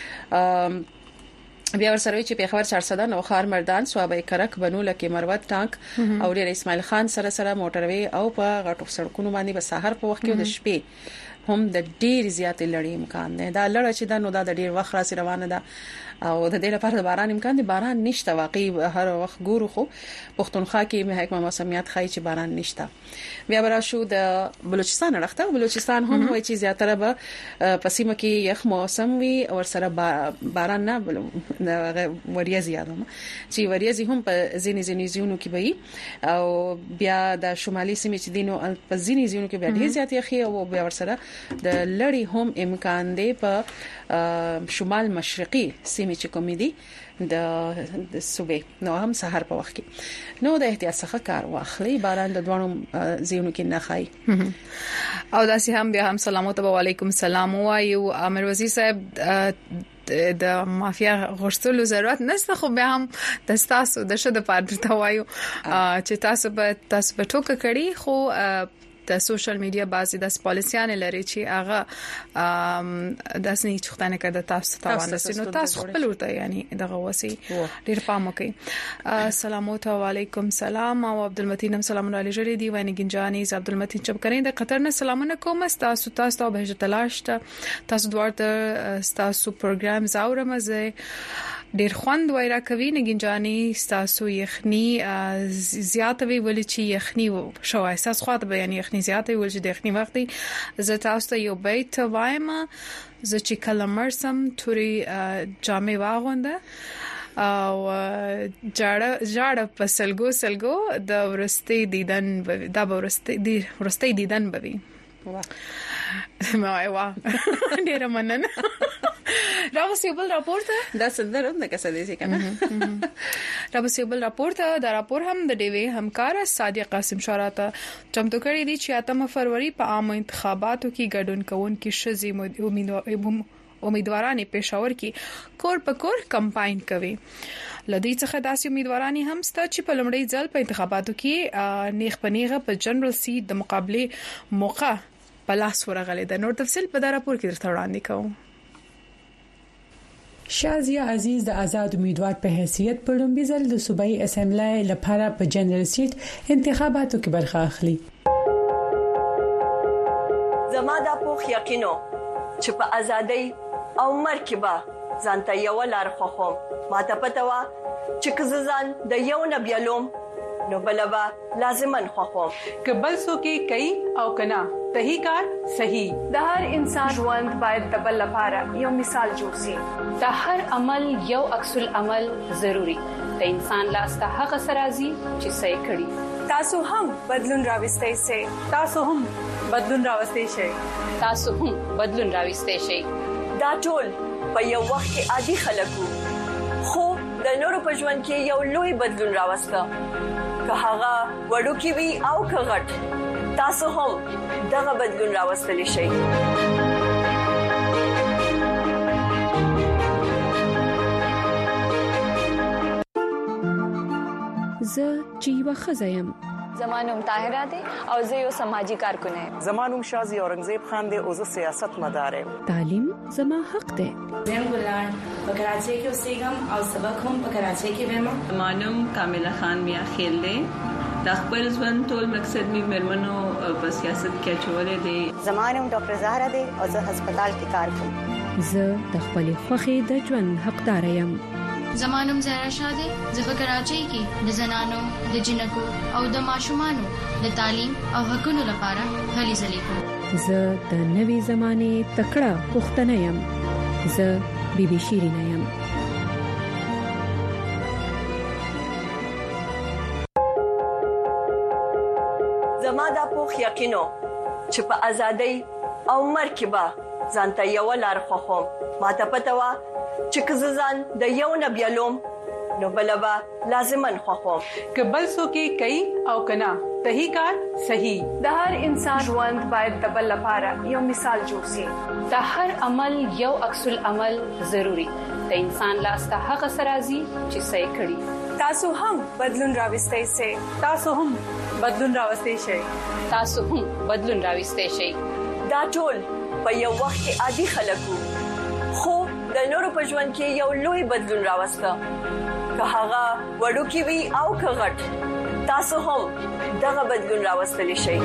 A: بیا ورسره چې په خبر چهارصد نو خار مردان صوابه کرک بنو لکه مروت ټانک او ډیر اسماعیل خان سره سره موټروي او په غټو سړکونو باندې به سحر په وخت کې د شپې هم د ډیر زیاتې لړۍ امکان دی دا لړ چې دا نو دا د ډیر وخت را روانه ده او د دې لپاره د باران امکان دی باران نشته واقعي هر وخت ګورو خو پښتونخوا کې محکمه موسمیات خای چې باران نشته بیا برا شو د بلوچستان راخته بلوچستان هم وایي چې زیاتره به پسیمه کې یخ موسم وي او سره باران نه وریځ یادوم چې وریځ هم په ځینې ځینې ځینو کې وي او بیا د شمالي سیمې چې دینو په ځینې ځینو کې به ډیر زیات یخي او بیا ورسره د لړۍ هم امکان دی په شمال مشرقي سیمې چې کوم دي د صوبې نو هم سحر په وخت کې نو د احتیاط څخه کار واخلي باران د دوانو زیونو کې نه خای
B: او داسې هم بیا هم سلامات علیکم سلام وایو امیر وزیر صاحب د مافیا غوښتلو ضرورت نشته خو به هم د تاسو د شته پاتې وایو چې تاسو به تاسو په ټوکه کړی خو د سوشل میډیا بازي د پالیسيان لري چې هغه د سنې چختانه کړه تاسو ته وانه نو تاسو خپل ورته یعنی دغه وسی ډیر پام وکي السلام علیکم سلام او عبدالمتین سلام علیکم دی ویني گنجانی ز عبدالمتین چپ کړئ د قطر نه سلامونه کوم تاسو تاسو ته به تلاش تاسو دوړ تاسو پروګرام زاورم زه ډیر خوند وایرا کوي نګنجانی تاسو یخنی زیات وی ولې چې یخنی شو احساس خاطر بیان یخنی زیات وی ولې چې د یخنی وخت زه تاسو ته یو بیت وایم زه چې کلمر سم توري جامې واغونده او جاړه جاړه په سلګو سلګو د ورستي دیدن د ورستي دی ورستي دیدن بوي ما وا ډیر مننه راوسیبل راپورټ
A: دا سندره نه کسه دي کنه
B: راوسیبل راپورټ دا راپور هم د ډیوی همکار صادق قاسم شاراته چمتو کړی دی چې اتم فروری په عام انتخاباتو کې ګډون کوونکي شزي امیدواران پېښور کې کور په کور کمپاین کوي لدی څخه داسې امیدوارانی هم ست چې په لومړي ځل په انتخاباتو کې نیغ پنیغه په جنرال سیټ د مقابله موقع په لاس ورغلې ده نور تفصیل په دا راپور کې درته وړاندې کوم
C: شازیه عزیز د آزاد امیدوار په حیثیت په لومړي ځل د صوبایي اسمبلی لپاره په جنرال سیټ انتخاباتو کې برخه اخلي
L: زما د پوخ یقینو چې په ازادۍ او مرکبه ځانته یو لار خوخم ماته پته وا چې کززان د یو نبیلوم نو بلبا لازمن خوخم
C: کبل سو کې کوي او کنا صحیح کار صحیح
M: د هر انسان ژوند باید د بل لپاره یو مثال جوړ شي د هر عمل یو عکس العمل ضروری د انسان لاس ته هغه سرازي چې صحیح کړي تاسو هم بدلون راوستئ شئ.
N: تاسو هم بدلون راوستئ شئ.
O: تاسو هم بدلون راوستئ شئ.
L: دا ټول په یو وخت کې عادي خلکو خو د نورو په ژوند کې یو لوی بدلون راوسته. که هغه وړوکی وي او که غټ، تاسو هم دغه بدلون راوستلی شئ.
P: زه چې یو خزایم.
Q: زمانوم طاهره دی او زه یو سماجی کارکون یم.
R: زمانوم شازي اورنګزیب خان دی او زه سیاست مدار یم.
P: تعلیم زما حق دی.
S: زم ګلان په کراچۍ کې اوسېږم او سبق هم په کراچۍ کې وایم.
T: زمانوم کامله خان میا خیل دی. د خپل ژوند ټول مقصد می مرمنو په سیاست کې چولې دی.
U: زمانوم ډاکټر زهرا دی او زه هسپتال کې کار کوم.
P: زه د خپل خوخي د ژوند حقدار یم.
V: زمانوم زهرا شاده زه په کراچۍ کې د زنانو د جنکو او د ماشومانو د تعلیم او حقوقو لپاره هلې ځلې کوم.
P: زه د نوي زمانه تکړه پښتنه یم. زه بیبي شیرینه یم.
L: زما دا پوخ یقینو چې په ازادۍ او مرګ کې به ځانته یو لار خوخم. ماته پته وا چې کززان د یو نبیلوم نو بلبا لازمن خوخم.
N: کبل سو کې کوي او کنا صحیح کار صحیح.
M: د هر انسان ژوند باید د بل لپاره یو مثال جوړ شي.
O: د هر عمل یو عکس العمل ضروری. د انسان لاس ته هغه سرازي چې صحیح کړي.
M: تاسو هم بدلون راوستئ شئ.
N: تاسو هم بدلون راوستئ شئ.
O: تاسو هم بدلون راوستئ شئ.
L: دا ټول په یو وخت کې عادي خلکو خو د نورو په ژوند کې یو لوی بدلون راوسته. که هغه وړوکی وي او که غټ، تاسو هم دغه بدلون راوستلی شئ.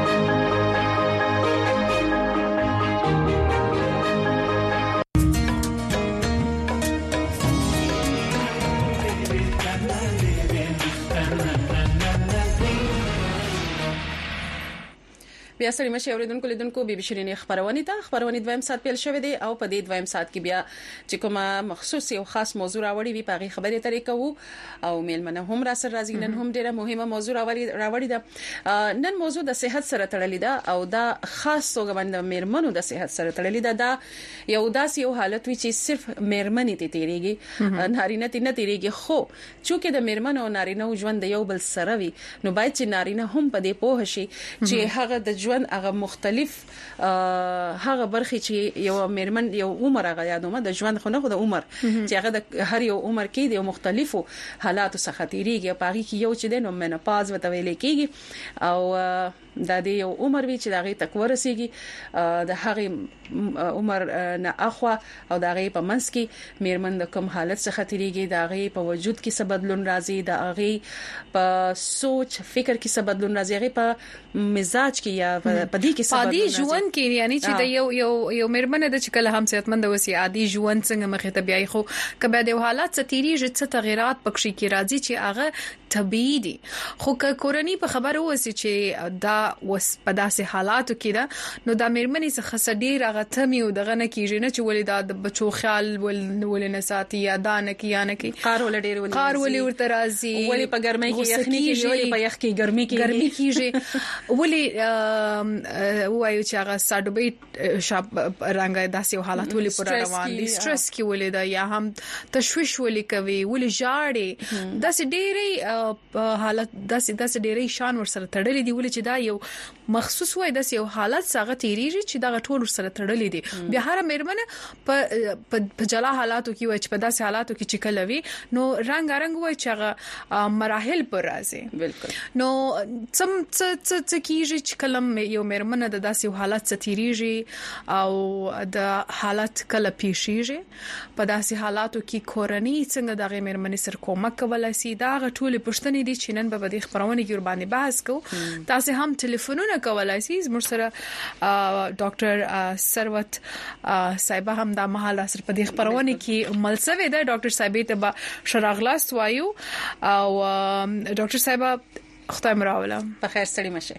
A: بیا سړی مشه اوریدونکو لیدونکو بي بي شيرینې خبرونه ته خبرونه دویم سات پیل شوې دي او په دې دویم سات کې بیا چې کومه مخصوصي او خاص موضوع راوړي وي په خبرې ترې کوو او میلمنه هم را سره راځي. نن هم ډیره مهمه موضوع راوړي راوړي ده. نن موضوع د صحت سره تړلې ده او دا خاص توګه باندې میرمنو د صحت سره تړلې ده. دا یو داسې یو حالت وي چې صرف میرمنې ته تیریږي، نارینه ته نه تیریږي. خو چې د میرمنو او نارینه ژوند یو بل سره وي نو باید چې نارینه هم په دې پوه شي چې هغه د ژوند هغه مختلف هغه برخه چې یو میرمن یو عمر هغه یادومه د ژوند خو نه خو د عمر چې هغه د هر یو عمر کې د مختلفو حالاتو څخه تیریږي. په هغه کې یو چې د نو منوپاز وته ویل کېږي او د دې یو عمر وی چې دغه تک ورسیږي د هغه عمر نه اخوا او دغه په منځ کې میرمن د کوم حالت څخه تیریږي، دغه په وجود کې څه بدلون راځي، دغه په سوچ فکر کې څه بدلون راځي، هغه په مزاج کې یا په دې کې څه بدلون
B: راځي. عادي ژوند کې یعنی چې د یو یو یو میرمن د چکل هم صحتمند وسی عادي ژوند څنګه مخه ته بیاي خو کبه د حالات څه تیریږي څه تغیرات پکې کې راځي چې هغه طبيعي دي. خو که کورنۍ په خبره وسی چې دا وس په داسې حالاتو کې ده نو د میرمنې څخه خسډیر هغه تمي او دغه نه کیږي نه چې ولې د بچو خیال ول نه ساتي یا دا نه کی یا نه کی
A: قار ول ډیر ول
B: قار ول ورته راځي
A: ولې په ګرمۍ کې یخني کیږي ولې په یخ کې ګرمي کیږي
B: ګرمي کیږي ولې وایو چې هغه ساډوبې شاب رنګ داسې حالات ولې پر روان دي سټرس کې ولې دا یا هم تشويش ولې کوي ولې جاړي داسې ډېرې حالت داسې داسې ډېرې شان ور سره تړلې دي ولې چې دا یو مخصوص وای د یو حالت څنګه تیریږي چې دا ټول سره تړلې دي. بیا هر میرمنه په په جلا حالاتو کې وای چې په داسې حالاتو کې چې کلوي نو رنگ رنگ وای چې هغه مراحل پر راځي.
A: بالکل
B: نو څم څ څ کیږي چې کلم یو میرمنه د داسې حالت څخه تیریږي او د حالت کله پیښیږي په داسې حالاتو کې کورنۍ څنګه دغه میرمنې سره کومک کولای شي. دا غټول پښتنې دي چې نن په دې خبرونه کې ور باندې بحث کوو. تاسو هم ټلیفونونه کولای شئ. زموږ سره ډاکټر ثروت صاحب هم د مهال سره په دې خبرونه کې ملسوي ده. ډاکټر صاحب ته به شراغلاس وایو او ډاکټر صاحب خدای مراوله
A: په خیر سړی مشه.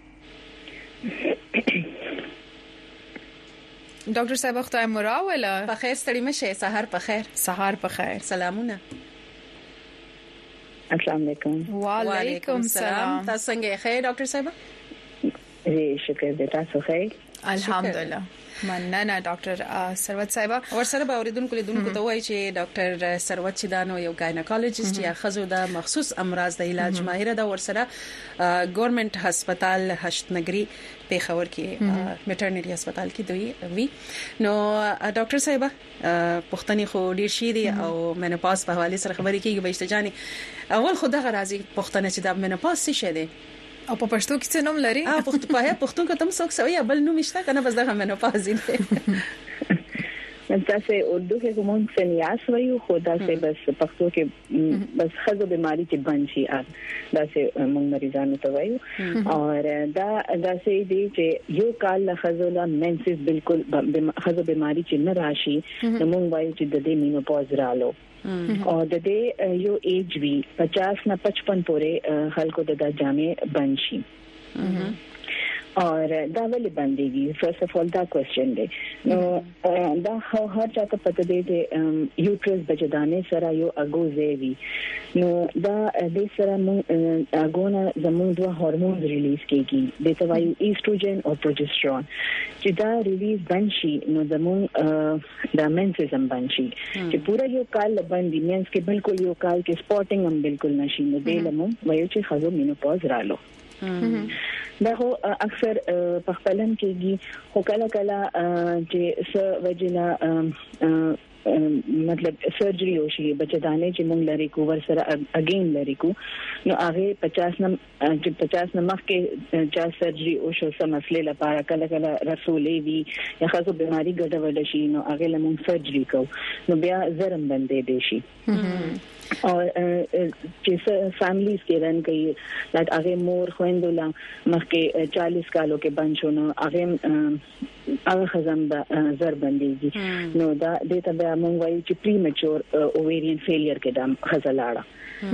B: ډاکټر صاحب خدای مراوله
A: په خیر سړی مشه. سحر په خیر.
B: سحر په خیر.
A: سلامونه.
D: السلام علیکم.
B: وعلیکم السلام.
A: تاسو څنګه ښه ډاکټر صاحب؟
D: جی شکر دې تاسو ښه؟
B: الحمدلله. مننه ډاکټر ثروت صاحب.
A: ورسره به اوریدونکو لیدونکو ته وایي چې ډاکټر ثروت چې دانو یو ګاینیکولوژیست یا خزو د مخصوص امراض د علاج ماهر ده. ورسره ګورنمنت هسپتال هشت نګری پیښور کې میټرنټي هسپتال کې دوی وی. نو ډاکټر صاحب پښتني خو ډیر شي دي او مینوپاز په حواله سره خبرې کیږي. به اشتجاني اول خو دغه راځي پښتنه چې د مینوپاز څه شه دي
B: او په پښتو کې څه نوم لري؟
A: اه پښتو په پښتون کې تم څوک سوي بل نوم نشته کنه بس دغه مینوپاز دی.
D: تاسو اردو کې کوم سنیاس وایو خو تاسو بس پښتو کې بس خزو بیماری کې بنشي اب تاسو موږ مریضانو ته وایو. اور دا دا سي دي چې یو کال خزو لا منسس بالکل خزو بیماری چې نه راشي نو موږ وایو چې د دې مینوپاز رالو. اور د دې یو ایج وی پچاس نه پچپن پورې خلکو د دا جامې بنشي. اور دا ولې باندېږي؟ فرست اف اول دا کوېسچن دی. نو دا هر چا ته پته دی چې یوټرس بچدانې سره یو اګوزې وي. نو دا د سره موږ اګونه زموږ دوه هورمونز ریلیز کیږي د توایو ایستروجن او پروجسترون. چې دا ریلیز بنشي نو زموږ د مینسزم بنشي چې پورا یو کال باندې مینس کې بالکل یو کال کې سپورټینګ هم بالکل نشي. نو د لمو وایو چې خزو مینوپاز رالو. دا خو اکثر په خپلم کېږي خو کله کله چې س وجنا مطلب سرجری وشي بچدانې چې مونږ لري کو ور سره اگین لري کو نو هغه پچاس نم چې پچاس نمخ کې چا سرجری او شو سم مسلې لپاره کله کله رسولې وی یا خاصو بیماری ګډه وډه شي نو هغه لمون سرجری کو نو بیا زرم بندې دي شي. اور چې فیملیز کې رن کوي لکه هغه مور خويندولا مخکې چالیس کالو کې بنشو نو هغه هغه خزم د زر بندېږي. نو دا د ته به موږ وایو چې پری میچور اوویرین فیلیر کې دم خزلاړه.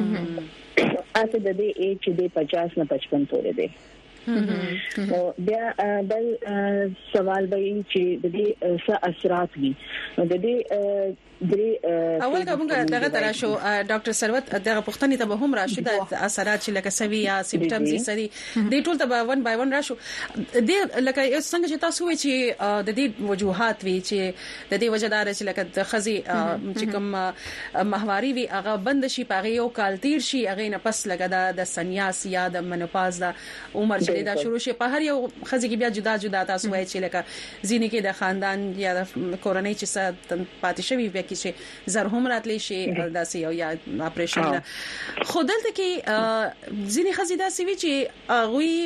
D: اته د دې ایج چې د پچاس نه پچپن پورې دی. نو بیا بل سوال به چې د دې څه اثرات وي. د دې درې
A: اول کومه دغه تر شو ډاکټر ثروت دغه پښتني ته به هم راشي د اثرات چې لکه سوي یا سیمټمز یې سړي د ټول ته ون بای ون راشو. د لکه څنګه چې تاسو وی چې د دې وجوهات وی چې د دې وجدار چې لکه د خزي چې کوم ماهواري وی هغه بند شي پغه یو کال تیر شي هغه نه پس لګا د سنیاس یا د منوپاز د عمر چې دا شروع شي په هر یو خزي کې بیا جدا جدا تاسو وی چې لکه ځینې کې د خاندان یا د کورنۍ چې څه پاتې شوی کې چې زر هم راتلی شي داسې یو یا اپریشن خو دلته کې ځینې خزي داسې وی چې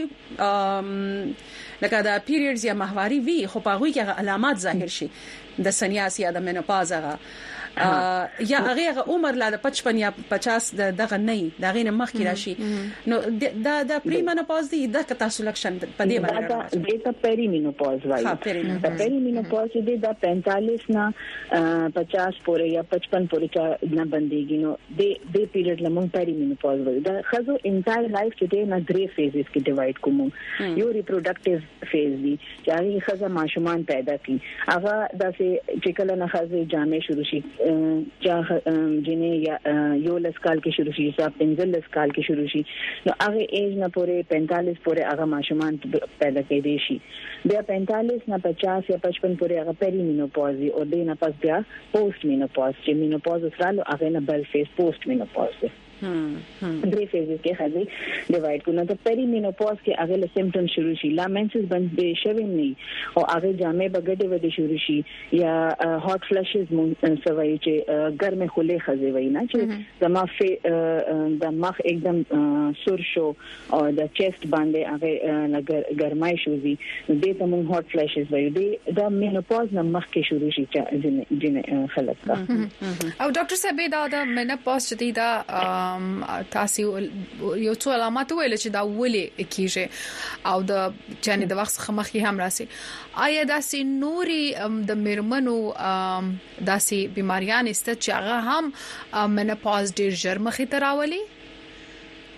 A: غوي لکه دا پیریډز یا ماهواري وی خو په غوي کې علامات ظاهر شي د سنیاس یا د مینوپاز هغه یا هغه عمر لا د پچپن یا پچاس دغه نه دغه نه مخ کې راشي. نو دا د پری مینوپاز دی د تاسو لکشن په دې باندې
D: دا د پری مینوپاز وایي. د پری مینوپاز دی د پینتالیس نه پچاس پورې یا پچپن پورې نه بنديږي. نو د دې پیریډ لمون پری مینوپاز وایي. دا خزو انټایر لایف چې دی نه درې فیزز کې ډیوایډ کوم. یو ریپروډکټیو فیز دی چې هغه خزه ماشومان پیدا کوي. هغه د چې کله نه خزه جامې شروع شي چا جنې یا یو لسکال کې شروع شي یا پنځل لسکال کې شروع شي نو هغه ایج نه پورې پینتالیس پورې هغه ماشومان پیدا کېدي شي. بیا پینتالیس نه پچاس یا پچپن پورې هغه پری مینوپاز او د نه پس بیا پوسټ مینوپاز چې مینوپاز سره هغه نه بل فیز پوسټ مینوپاز دی. درې فیزز کې خزي ډیوایډ کړو. نو پری مینوپاز کې هغه له سیمټم شروع شي لا مینسز باندې شوي نه او هغه جامې بغډې ودې شروع شي یا هاټ فلشز مونږ سوي چې ګرمه خولې خزي وای نه چې زما فی د مخ एकदम سور شو او د چیست باندې هغه ګرمای شو زی دې ته مونږ هاټ فلشز وای دی دا مینوپاز نه مخ کې شروع شي چې جن خلک کا.
B: او ډاکټر صاحب دا د مینوپاز چې دا تاسو یو څو علامات ویل چې دا ولې کیږي او د چانه د وخت څخه مخکې هم راسي. آیا داسې نوري د میرمنو داسې بیماریان است چې هغه هم منوپاز ډیر ژر مخې ته راولي؟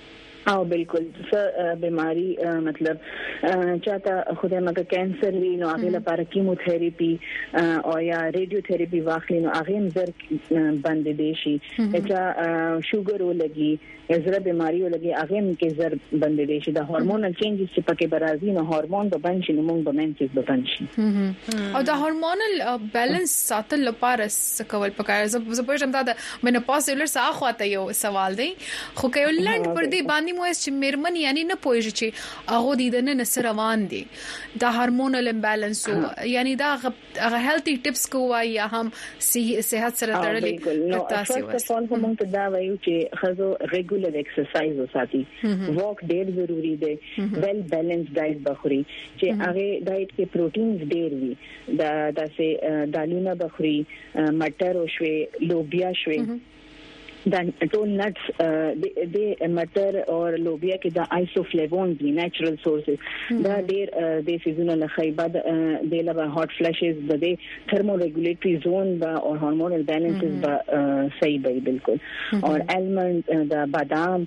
D: او بالکل څه بیماری مطلب چاته خدای مګه کانسر وی نو هغه لپاره کیموتراپي او یا ریډیوتراپي واخلي نو هغه هم زر باندې دي شي چې شوګر ولګي زړه بیماری ولګي هغه هم کې زر باندې دي شي د هورمونل چینجز چې پکې برازي نو هورمون به بنشي نو موږ به مینسز به بنشي
B: او د هورمونل بیلانس ساتل لپاره څه کول پکای زه په شم دا د منوپاز سره اخواته یو سوال دی خو کې ولند پر دې باندې مو چې میرمن یعنی نه پوهیږي چې هغه د دې نه سره روان دي د هورمونل امبالانس یعنی دا هغه هیلثي ټیپس کوي یا هم صحت سره تړلې
D: تاسو فرست اف اول موږ ته دا وایو چې خزو ریګولر ایکسرسایز وساتي واک ډیر ضروری دی ویل بیلنس ډایټ بخوري چې هغه ډایټ کې پروتینز ډیر وي دا داسې دالونه بخوري مټر او شوي لوبیا شوي دا ټول نټس د مټر او لوبیا کې د آیسوفلیوونز دي نیچرل سورسز دا ډیر د سيزونل لخیبه د لبا هاټ فلشز د تھرمو ریګولیټری زون با او هورمونل بیلانسز با صحیح وي بالکل او المند د بادام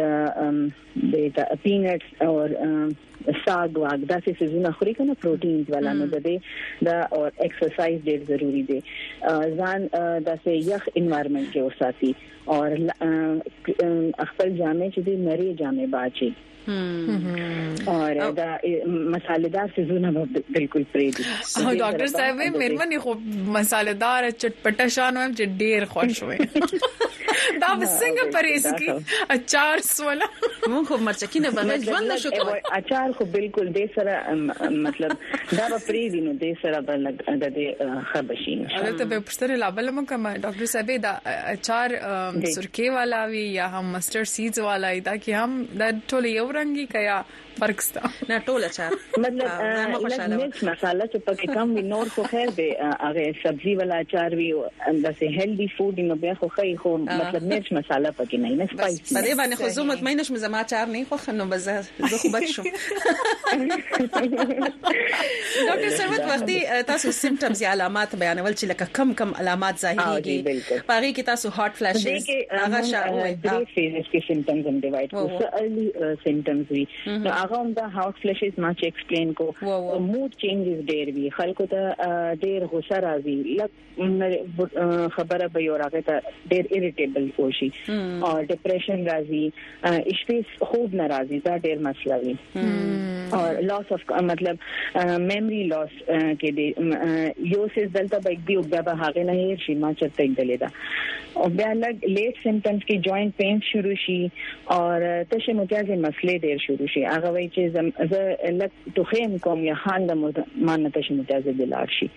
D: د د پینټس او ساګ واګ دا څه سيزونه خوري کنه پروتینز والا نو د دې دا او ایکسرسایز ډیر ضروری دی ځان د سه یخ انوایرنمنت کې وساتي او خپل جامې چې د نری جامې باچي اور دا مصالحدار سيزونه بالکل پرې دي
B: او ډاکټر صاحب مېرمنې خو مصالحدار چټپټه شانو هم چې ډیر خوښ وي دا څنګه پرېز کی اچار سواله
A: مونږ خو مرچکینه باندې ژوند نشو کولای
D: اچار خو بالکل دې سره مطلب دا به پرې دي نو دې سره به د دې خبشین
B: البته به پښتنه لابل مکه ډاکټر صاحب دا اچار سرکه والا وی یا هم مسترډ سیډز والا دا کی هم دا ټول یو رنگي کیا فرق ستا
A: نه ټول اچار
D: مطلب مرچ مساله چې پکې کم وي نور خو خیر دی هغه سبزی والا اچار وی انداسه هیلدی فود نو بیا خو خی خو مطلب مرچ مساله پکې نه نه سپایس
A: په دې باندې خو زه مطمئنه شم زما اچار نه خو خنو بز زه خو بچ شم ډاکټر ثروت وختي تاسو سیمټمز یا علامات بیانول چې لکه کم کم علامات ظاهريږي پاره کې تاسو هاټ فلشز هغه شاوي دا فیزز کې سیمټمز هم ډیوایډ کوو ارلی سیمټمز وی نو هغه هم دا هاټ فلشز ما چې ایکسپلین کو موډ چینجز ډیر وی خلکو ته ډیر غوسه راځي خبره به یو راغی ته ډیر اریټیبل وشي او ډیپریشن راځي اشپیس خوب ناراضي دا ډیر مسله وی او لاس اف مطلب میموري لاس کې دی یو سیس دلته به دی او بیا هغه نه هیر شي ما چرته دلې دا او بیا لګ لیټ سیمټمز کې جوائنٹ پین شروع شي او تشه متیازه مسلې ډیر شروع شي هغه وایي چې زه لګ توخیم کوم یا خان د مان تشه متیازه دلار شي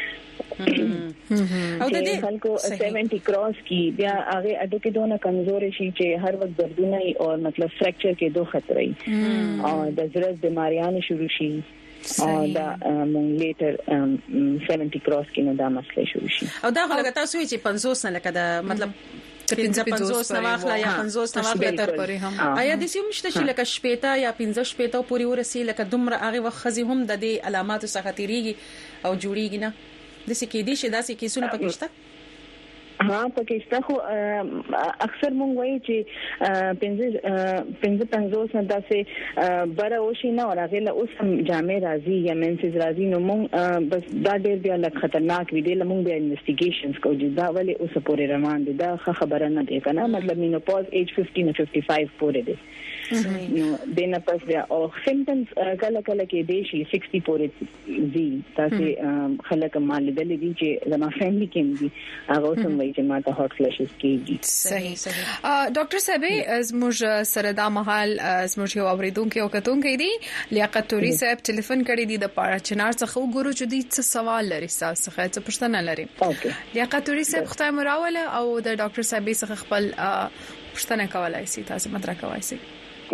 A: او د دې خلکو سیونټي کراس کی بیا هغه اډو کې دونه کمزوري شي چې هر وخت دردونه او مطلب فریکچر کې دوه خطر وي او د زړه بیماریاں شروع شي او دا مونږ لیټر سیونټي کراس کې نو دا مسله شروع شي او دا هغه تاسو چې پنځوس نه لکه دا مطلب پنځوس نه واخلا یا پنځوس نه واخلا تر پرې هم آیا د سیمه شته چې لکه شپېتا یا پنځه شپېتا پوری ورسي لکه دومره هغه وخت خزي هم د دې علامات څخه تیریږي او جوړیږي نه د سې کې دي چې داسې کیسونه پکې شته
D: ها پکې شته خو اکثر مونږ وایي چې پنځه پنځه پنځوس نه داسې بره وشي نه او هغه له اوس هم جامع راځي یا منسز راځي نو مونږ بس دا ډېر بیا لږ خطرناک وي د مونږ بیا انویسټیګیشنز کوو چې دا ولې اوس پورې روان دي دا خبره نه دی کنه مطلب مینوپاز ایج پنځه نه پنځه پورې دی نو دنه پس بیا او سیمټمز کله کله کې دی شي شصت پورې دي تاسو خلک مال دلې دي چې زما فیملی کې دي هغه سم وایي چې ما ته هاټ فلشز کېږي
B: صحیح صحیح ډاکټر صاحب زموږ سره دا مهال زموږ یو اوریدونکو او کتونکو دی لیاقت توري صاحب ټلیفون کړی دی د پاره چنار څخه وګورو چې دې څه سوال لري تاسو څخه څه پوښتنه لري لیاقت توري صاحب خدای مراوله او د ډاکټر صاحب څخه خپل پوښتنه کولای شي تاسو مطرح کوئ شي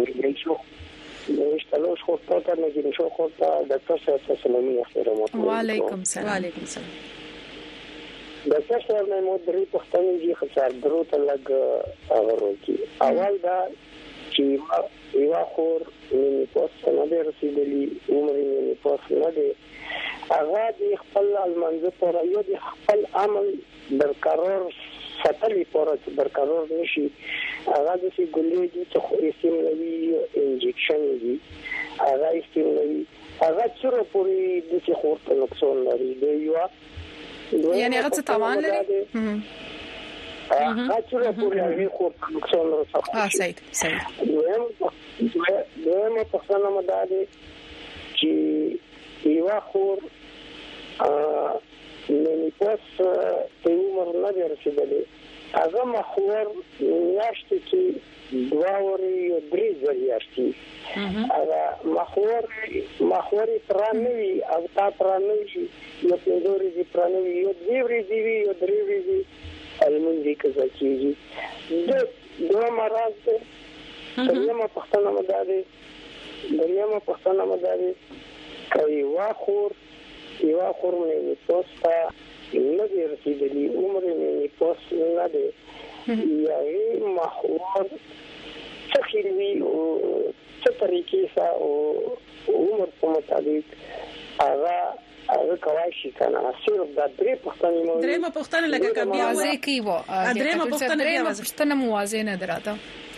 E: اشتغلوش خودتا نگیرشو خودتا دکتر صاحب سلامي احترامات
B: وعلیکم سلام وعلیکم سلام
E: دکتر صاحب نه مدري پښتني دي خسار درو ته لګ اورو کی اول دا چې یو خور مینی پوسټ نه دی رسیدلی عمر مینی پوسټ نه دی هغه د خپل المنځ پر یو د خپل عمل برقرار ساتلی پر برقرار نشي هغه د سی ګولې دي چې استعمالوي انجکشن دي هغه استعمالوي هغه څوره پوری د سی خورته نقصان لري دی یو
B: یعنی هغه څه تاوان لري
E: هغه څوره پوری هغه خورته نقصان لري
B: اه صحیح صحیح
E: دویمه پښتنه مداده چې یو خور ا منیپوس ته عمر نه رسیدلی هغه مخور یاشت چې دوا وري یو درې ځلیاشتي هغه مخور مخور ترانوي او تا ترانوي یو پندوري دي ترانوي یو دیوري دی یو درېوري دي المنځي کزا کیږي د دوه مراد دریمه پښتنه مداري دریمه پښتنه مداري کوي واخور یو خور مې پوسټه نه دی رسیدلی عمر مې پوسټ نه دی یې محور تخیلوي او څه طریقې سره او عمر په مطابق هغه هغه کوي شي کنه صرف د درې پښتنې مو
A: درې مو پښتنه لکه کبیا
B: واځي کی وو
A: درې مو پښتنه بیا
B: پښتنه موازنه دراته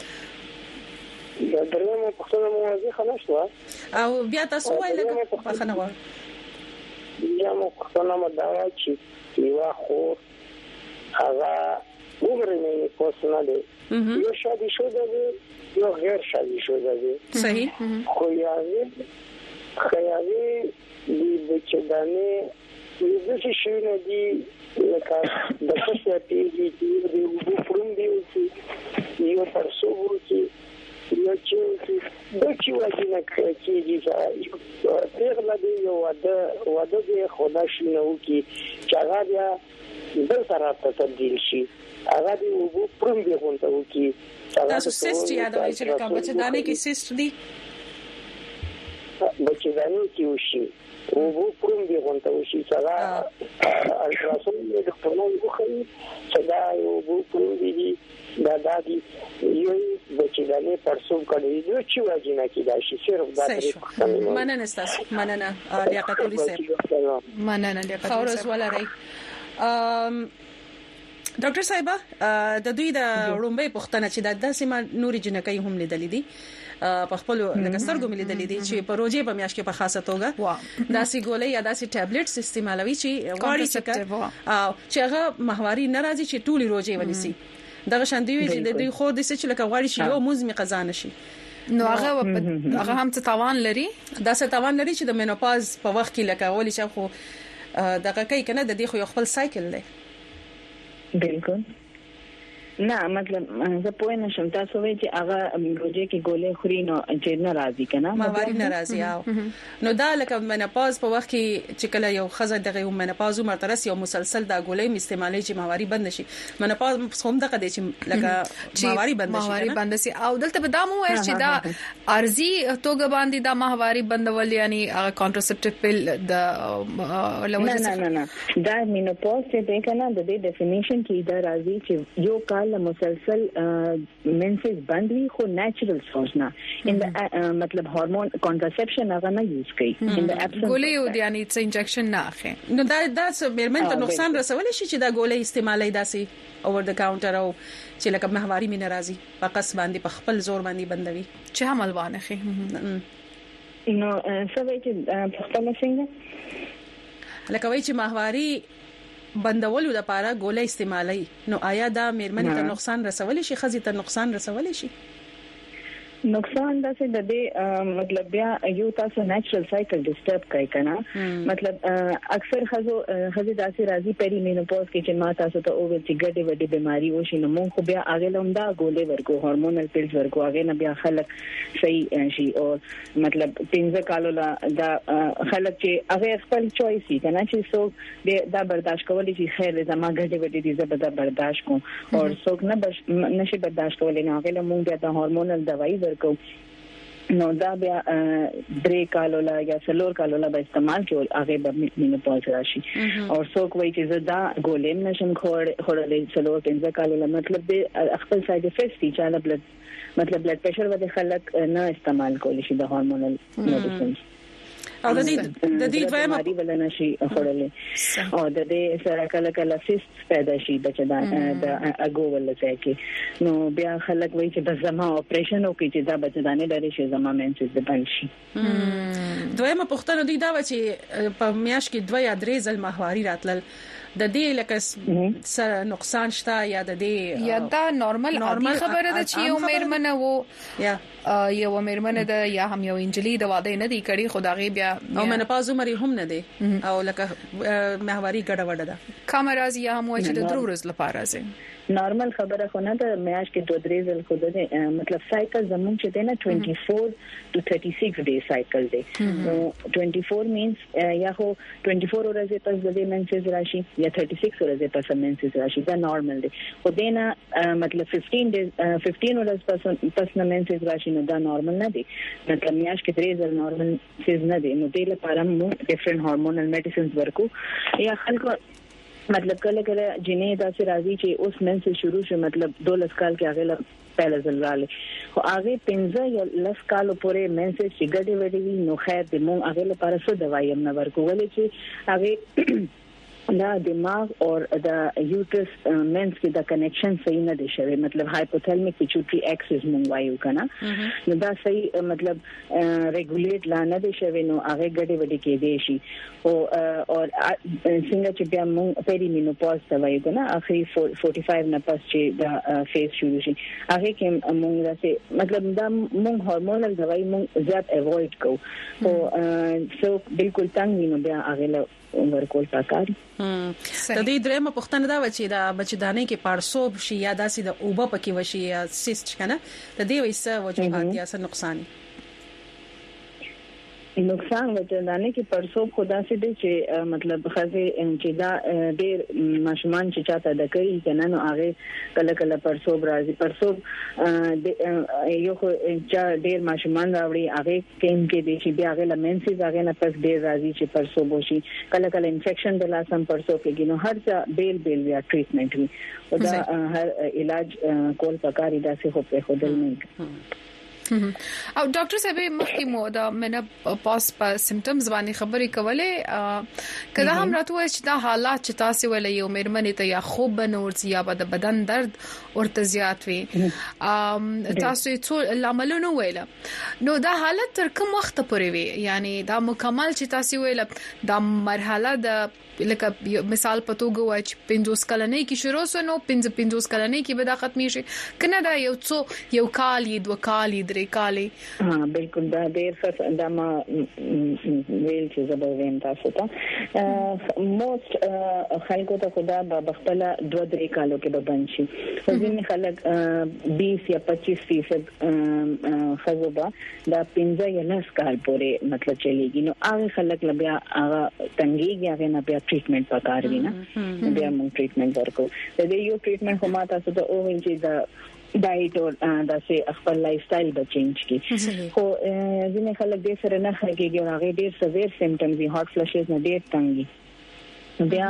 E: دا درې مو پښتنه موازي خلاص
A: او بیا تاسو وای لکه پښتنه و
E: یا مو پښتنه مداوا چې یو خور هغه عمر مې پوس نه دی یو شادي شو دی یو غیر شادي شو دی
A: صحیح
E: خو یاوی خیاوی دی بچدانه د څه شي نه دی لکه د څه پیږي چې دی وګ پرم دی چې یو پرسو ورته یو چې د چې واجب نه کېږي چې پیغله دی یو واده واده دی خدا شي نو کې چې هغه بیا بل سره تبدیل شي هغه دی وګ پرم دی غونته وکي
A: تاسو سیست یادوي چې کوم بچدانه کې سیست دی
E: بچدانه کې وشي وګ پرم دی غونته وشي چې هغه الټراساوند د خپلو وخی چې دا وګ پرم دی دا دادی یو بچدانه پرسوم کړي یو چې واجینه کې دا شي صرف دا درې
A: مننه تاسو مننه لیاقت الله صاحب
B: مننه لیاقت
A: خورس ولري ام ډاکټر صاحب د دوی د رومبه پښتنه چې د داسې ما نوري جنکې هم لیدلې دي په خپل لکه سترګو ملي دلې دي چې په روزي په میاش کې په خاصه توګه داسې ګولې یا داسې ټابلیټ استعمالوي چې غاړي څخه او چې هغه ماهواري ناراضي چې ټولي روزي ونیسي دغه شاندوي چې د دوی خو د څه چې لکه غاړي شي یو موزمي قزانه شي
B: نو هغه هغه هم څه تاوان لري
A: دا څه تاوان لري چې د مینوپاز په وخت کې لکه ولې چې خو دغه کوي کنه د دې خو یو خپل سایکل دی
D: بالکل نه مطلب زه پوه نه شم تاسو وایي چې هغه روزي کې ګولې خوري نو چې ناراضي کنه
A: ماواري ناراضي او نو دا لکه مینوپاز په وخت کې چې کله یو خزه دغه مینوپاز عمر ترس یو مسلسل دا ګولې استعمالي چې ماواري بند شي مینوپاز هم دغه دي چې لکه ماواري بند شي
B: ماواري بند شي او دلته به دا مو وایي چې دا ارزي توګه باندې دا ماواري بندول یعنی کانټراسپټیو پل د
D: لوجه نه نه نه دا مینوپاز څه دی کنه د دې ډیفینیشن کې دا راځي چې یو کال مسلسل منسز بندوي خو نیچرل سورس نه ان مطلب هورمون کانټراسپشن هغه نه یوز کوي ان د ابسنس
B: ګولې یعنی څه انجکشن نه اخی
A: نو دا دا میرمن ته نقصان رسول شي چې دا ګولې استعمالي داسي اوور د کاونټر او چې لکه ماهواري مين راځي په قص باندې په خپل زور باندې بندوي
B: چې عمل وانه خي
D: نو سوي چې په خپل څنګه
A: لکه وای چې ماهواري بندولو د پاره ګولې استعمالي نو آیا دا میرمنې ته نقصان رسول شي خزي ته نقصان رسول شي
D: نقصان دا څه د دې مطلب بیا یو تاسو نیچرل سایکل ډیسټرب کوي کنه مطلب اکثر خزو خزي داسې راځي پری مینوپاز کې چې ما تاسو ته او چې ګډه وډه بيماري وشي نو مونږ خو بیا هغه لومدا ګولې ورکو هورمونل پیلز ورکو هغه نه بیا خلک صحیح شي او مطلب پنځه کالو لا دا خلک چې هغه خپل چويس دي کنه چې سو دا برداشت کولی چې خیر زما ګډه وډه دي زه به برداشت کوم او څوک نه نشي برداشت کولای نو هغه مونږ بیا د هورمونل دوايي کو نو دا بیا درې کالو لا یا څلور کالو لا به استعمال کول هغه به مینوپاز راشي او څوک وایي چې زدا ګولم نشم خور خورلې څلور پنځه کالو لا مطلب د خپل ساید افیکټس دي چې بلډ مطلب بلډ پريشر باندې خلک نه استعمال کولی شي د هورمونل میډیسنز
A: او د دې د دې دویمه
D: بیماری ولنه شي خورلې او د دې سره کله کله سیست پیدا شي بچدان د اګو ولته کې نو بیا خلک وایي چې د زما اپریشن وکړي چې دا بچدانې لري شي زما مینسز د بند شي.
A: دویمه پوښتنه دی دا چې په میاش کې دوه یا درې ځل ماهواري راتلل د دې لکه سره نقصان شته یا د دې
B: یا دا نورمال عادي خبره ده چې یو مېرمنه وو یا یو مېرمنه ده یا هم یو انجلي د واده نه دی کړي خدای بیا
A: او منپاز عمر هم نه دی او لکه ماهواري ګډه وډه ده
B: کامراز یا هم چې د درو ورځې لپاره زه
D: نارمل خبره خو نه د میاش کې دوه درې ځل خو ده مطلب سایکل زمون چې ده نه twenty-four to thirty-six ډے سایکل دی نو twenty-four مینز یا خو twenty-four ورځې پس د مینسز راشي یا thirty-six ورځې پس مینسز راشي دا نارمل دی خو دینه مطلب fifteen ډے fifteen ورځې پس پس مینسز راشي نو دا نارمل نه دی مطلب میاش کې درې ځل نارمل سیز نه دی نو دې لپاره موږ ډیفرنٹ هورمونل میډیسنز ورکو یا خلکو مطلب کله کله جنې دا چې راځي چې اوس منسز شروع شي مطلب دولس کال کې هغه لا پهل زلراله خو هغه پنځه یا لس کال پورې منسز چې ګډې وډې نو خیر دې مونږ هغه لپاره څه دوايي هم نه ورکول چې هغه دا دماغ او د یوټرس منس کې د کنیکشن صحیح نه دی شوی مطلب هایپوثالمیک پیچوټری ایکسس مونږ وایو کنه نو دا صحیح مطلب ریګولیټ لا نه دی شوی نو هغه ګډې وډې کې دی شي او او څنګه چې بیا مونږ پیری مینوپاز ته وایو کنه اخري forty-five نه پس چې دا فیز شروع شي هغه کې مونږ راځي مطلب دا مونږ هورمونل دوايي مونږ زیات اوایډ کوو او سو بالکل څنګه نو بیا هغه ورکول پکاري
A: د دې درېمه پوښتنه دا و چې دا بچدانې کې پارسوب شي یا داسې د اوبه پکې وشي یا سیست کنه د دې وایسه وجوهات یا څه نقصان
D: نقصان وجدانه کې پرسوب خدا سي دي چې مطلب خزه چې دا ډېر ماشومان چې چاته د کوي کنه نو هغه کله کله پرسوب راځي پرسوب یو چې ډېر ماشومان راوړي هغه کېم کې دي چې بیا هغه لمنسي هغه نه پس ډېر راځي چې پرسوب وشي کله کله انفیکشن د لاسم پرسوب کې نو هر څه بیل بیل یا ټریټمنټ وي او دا هر علاج کول پکاري دا څه خو په خودل نه
B: او ډاکټر صاحب مخکې مو دا منه پاس په سیمټمز باندې خبرې کولې کله هم راته وایي چې دا حالات چې تاسو ولې یو مېرمنې ته یا خوب بنور یا د بدن درد ورته زیات وي ام تاسو ټول لاملونه ویل نو دا حالت تر کوم وخت پورې وي یعنی دا مکمل چې تاسو ویل دا مرحله د لکه مثال په توګه وای چې پنځوس کلنې کې شروع سنو پنځه پنځوس کلنې کې به دا ختمي شي کنه دا یو څو یو کال یې دوه کال یې درې کال
D: ها بالکل دا ډېر څه دا ما ویل چې زه به ویم تاسو ته موست خلکو ته خدا به خپل دوه درې کالو کې به بند شي ځینې خلک بیس یا پچیس فیصد خزوبه دا پنځه یا لس کال پورې مطلب چلیږي نو هغه خلک لبیا هغه تنګيږي هغه نه بیا ټریټمنټ پکار وي نه بیا موږ ټریټمنټ ورکو د دې یو ټریټمنټ کومه تاسو ته او ویني دا ډایټ او دا سه خپل لایف سټایل به چینج کی خو ځینې خلک دې سره نه خګيږي او هغه ډېر سویر سیمټمز دي هارت فلشز نه ډېر تنګي بیا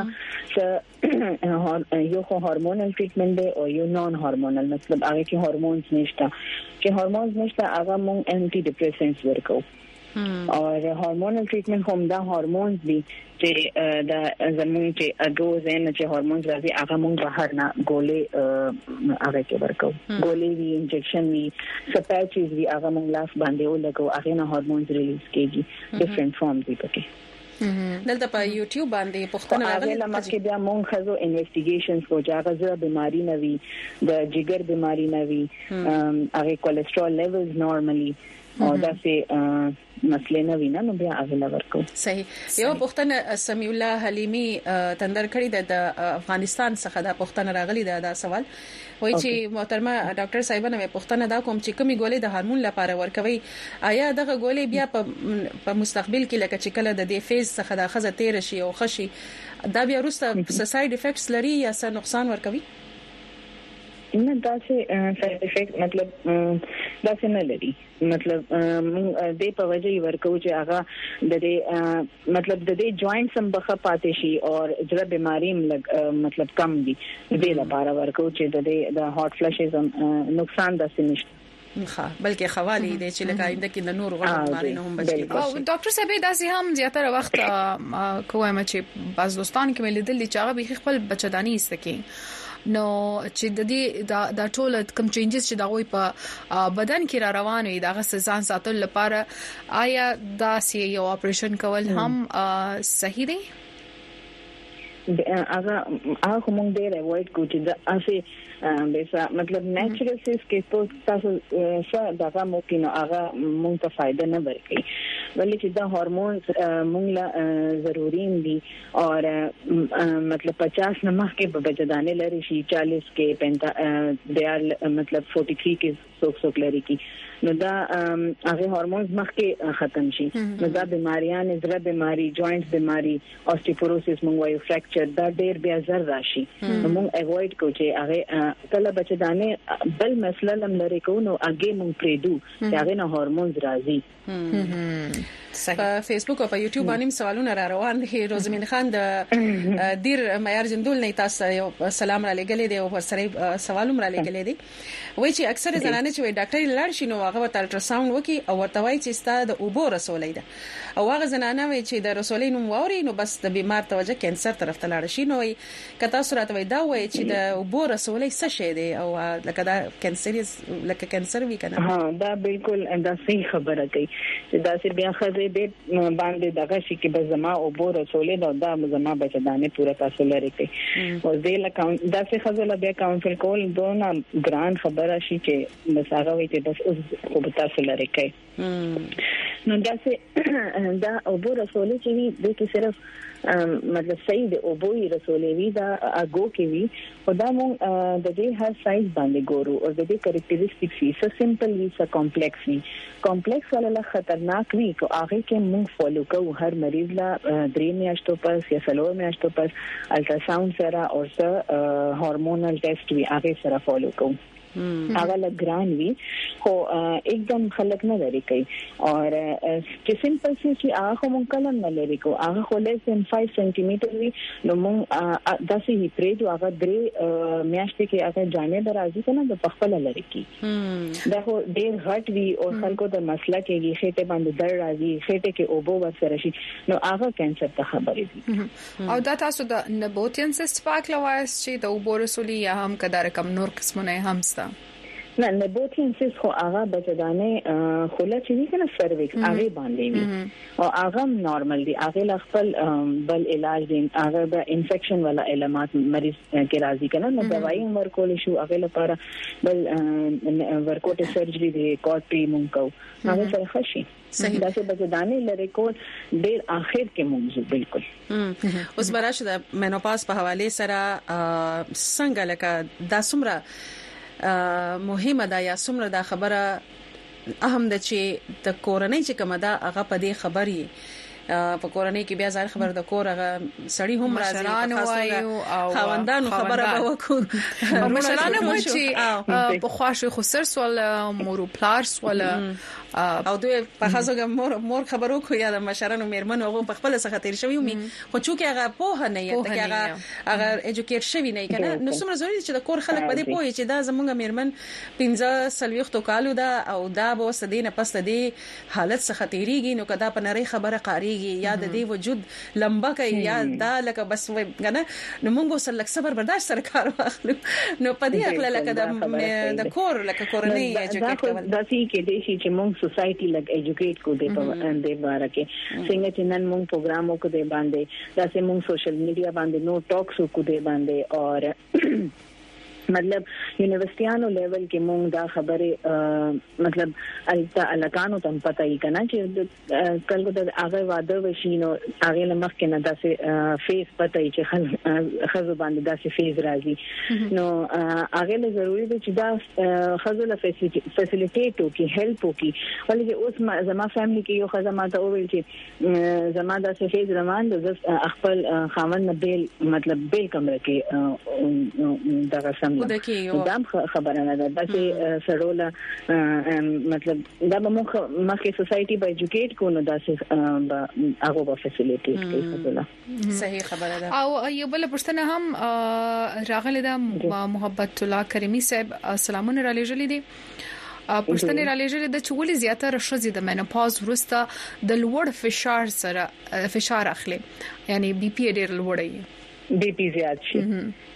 D: چې یو خو هورمونل ټریټمنټ دی او یو نون هورمونل مطلب هغه کې هورمونز نشته چې هورمونز نشته هغه موږ انټي ډیپریسنټس ورکو او هورمونل ټریټمنټ هم دا هورمونز دي چې دا زموږ چې اګوز ان چې هورمونز راځي هغه موږ بهر نه ګولې هغه کې ورکو ګولې وی انجکشن وی سپاچز وی هغه موږ لاس باندې ولګو هغه نه هورمونز ریلیز کیږي ډیفرنٹ فارم دي پکې
A: دلته په یوټیوب باندې پښتنه
D: راغلي لمکه بیا مونږ خزو انویسټیګیشنز کو چې هغه بیماری نه وي د جګر بیماری نه وي هغه کولیسټرول لیولز نورمالي او دا سه مسله نه وینا نو بیا هغه ورکو
A: صحیح یو پښتنه سمیع الله حلیمی تندر کړی د افغانستان څخه دا پښتنه راغلی دا, دا سوال وای چې محترمه ډاکټر صاحبانه مې پښتنه دا کوم چې کومي ګولې د هورمون لپاره ورکوي آیا دغه ګولې بیا په مستقبل کې لکه چې کله د دې فیز څخه د خزه تیر شي او خشي دا بیا وروسته ساید افیکټس لري یا څه نقصان ورکوي
D: نه دا چې ساید افیکټ مطلب دا څه نه لري مطلب د په وجه یې ورکو چې هغه د دې مطلب د دې جوائنټ سم بخه پاتې شي او جره بیماری مطلب کم دي د لپاره ورکو چې د دې د هارت فلشز نقصان داسې نشته
A: ښه بلکې خوالي دي چې لکه آینده کې د نور غوړ بیمارینو هم بچي.
B: او ډاکټر صاحب داسې هم زیاتره وخت کوم چې بعض دوستان کې مې لیدل چې هغه به خپل بچداني استکی نو چې د دې د د ټول کم چینجز چې دا وي په بدن کې را روان وي دا غو ځان ساتل لپاره آیا دا سی یو اپریشن کول هم صحیح دی؟
D: هغه هغه موږ ډېر اوایډ کوو چې دا اسی بیسا مطلب نیچرل سیس کې په تاسو څه دغه ممکن هغه موږ ته فائدہ نه ورکړي ولې چې دا هورمون موږ لا ضروري دي او مطلب پچاس نه مخکې په بچدانه لري شي چالیس کې پنځه د مطلب چوالیس کې څوک څوک لري کې نو دا هغه هورمونز مخکې ختم شي نو دا بیماریاں زړه بیماری جوائنټ بیماری اوستیوپوروسس موږ وایو فریکچر دا ډېر بیا زر راشي نو موږ اوایډ کوو چې هغه کله بچدانه بل مسله لم لري کو نو اگې موږ پریدو چې هغه نه هورمونز راځي.
A: په فیسبوک او په یوټیوب باندې سوالونه را روان دي. روزمین خان د دیر معیار جندول نه تاسو یو سلام را لګلې دی او پر سره سوالوم را لګلې دي وای چې اکثر زنانه چې ډاکټر لاړ شي نو هغه ته الټراساوند وکي او ورته وای چې ستاسو د اوبو رسولې ده او هغه زنانه وای چې د رسولې نوم ووري نو بس د بیمار توجه کینسر طرف ته لاړ شي نو وای کته سره ته وای دا وای چې د اوبو رسولې څه شي دی او لکه دا کینسر لکه کینسر وی کنه.
D: ها دا بالکل دا صحیح خبره کوي چې دا چې بیا خزه دې باندې دغه شي کې به زما اوبو رسولې دا د زما بچدانه پورا تاسو لري کوي او دې لکه دا چې خزه بیا کاونسل کول دونه ګران خبره شي چې مساغه وي چې بس اوس خو تاسو لري کوي نو دا چې دا اوبو رسولې چې دې کې صرف مطلب صحیح دی اوبو یې رسولې وی دا اگو کې وی خدا مونږ د دې هر سایز باندې ګورو او د دې کریکټریسټکس وی څه سمپل وی څه کمپلیکس وی کمپلیکس ولا خطرناک وی کو هغه کې مونږ فالو کوو هر مریض لا درې میاشتو پس یا څلور میاشتو پس الټراساوند سره او څه هورمونل ټیسټ وی هغه سره فالو کوو هغه لګران وی خو एकदम خلک نه لري کوي او چې سمپل شي چې هغه مونږ کلم نه لري کو هغه خو لیس دین پنځه سانتي متر وی نو مونږ داسې هی پرې جو هغه درې میاشتې کې هغه جامې درازي کنه د خپل لري کی دا خو ډېر غټ وی او خلکو د مسله کېږي خېټه باندې در راځي خېټه کې اوبو وسره شي نو هغه کینسر ته خبرې دي
B: او دا تاسو د نبوتین سیست پاک لوایس چې د اوبو رسولي یا هم کدار کم نور قسمونه هم ستا
D: نه نبوتین سیس خو هغه بچدانه خوله چې وی کنه سرویکس هغه باندې وی او هغه نارمل دی هغه خپل بل علاج دي هغه د انفیکشن ولا علامات مریض کې راځي کنه نو دوايي ورکول شو هغه لپاره بل ورکوټ سرجری دی کوټ پی مونږ کو هغه سره خشي صحیح دا چې بچدانه لري کو ډیر اخر کې مونږ بالکل
A: اوس براشه د مینوپاز په حواله سره څنګه لکه دا سمره مهمه ده یا څومره دا خبره اهم ده چې د کورنۍ چې کومه ده هغه په دې خبري په کورنۍ کې بیا ځای خبر د کور هغه سړی هم راځي او خاوندانو خبره به وکړو
B: مشرانه مو چې په خواشه خسر سوال مورو پلارس ولا
A: او دوی په خاصه مور مور خبرو خو یا د مشرانو میرمنو هغه په خپل څخه تیر شوی وي خو چې هغه په نه یت چې هغه هغه ایجوکیټ شوی نه کنه نو څومره ضروري چې د کور خلک په دې پوهی چې دا زمونږ میرمن پنځه سلويختو کالو دا او دا به وسدینه پس دې حالت څخه تیریږي نو کدا په نری خبره قاریږي یا د دې وجود لمبا کوي یا دا لکه بس کنه نو موږ سره لک صبر برداشت سره کار واخلو نو په دې اخله لکه د کور لکه کورنۍ ایجوکیټ کول
D: دا چې کې دې شي چې موږ سوسايټي لګ ایجوکیټ کو دې په دې باره کې څنګه چې نن موږ پروګرامو کو دې باندې دا چې موږ سوشل میډیا باندې نو ټاکس کو دې باندې اور مطلب یونیورسيټیانو لیول کې مونږ دا خبره مطلب الته الکانو تم پته یې کنه چې کله د هغه واده وشینو هغه لمخ کې نه داسې فیس پته یې چې خزو باندې داسې فیس راځي نو هغه له ضروري دی چې دا خزو له فیسیلیټیټ وکي هیلپ وکي ولې اوس زما فیملی کې یو خزه ماته وویل چې زما داسې فیس روان د خپل خاوند نه بیل مطلب بیل کمره کې دغه سم دا خبره نه ده چې سړوله مطلب دا به مخ مخکې سوسايټي به ایجوکیټ کو نو دا چې هغه به فیسیلیټیټ کوي خبره
A: صحیح خبره ده
B: او یو بل پښتنه هم راغله د محبت الله کریمی صاحب سلامونه را لېږلې دي پښتنې را لېږلې د چولې زیاتره شزي د مینوپاز ورسته د لوړ فشار سره فشار اخلي یعنی بي پي ډېر لوړ وي
D: بي پي زیات شي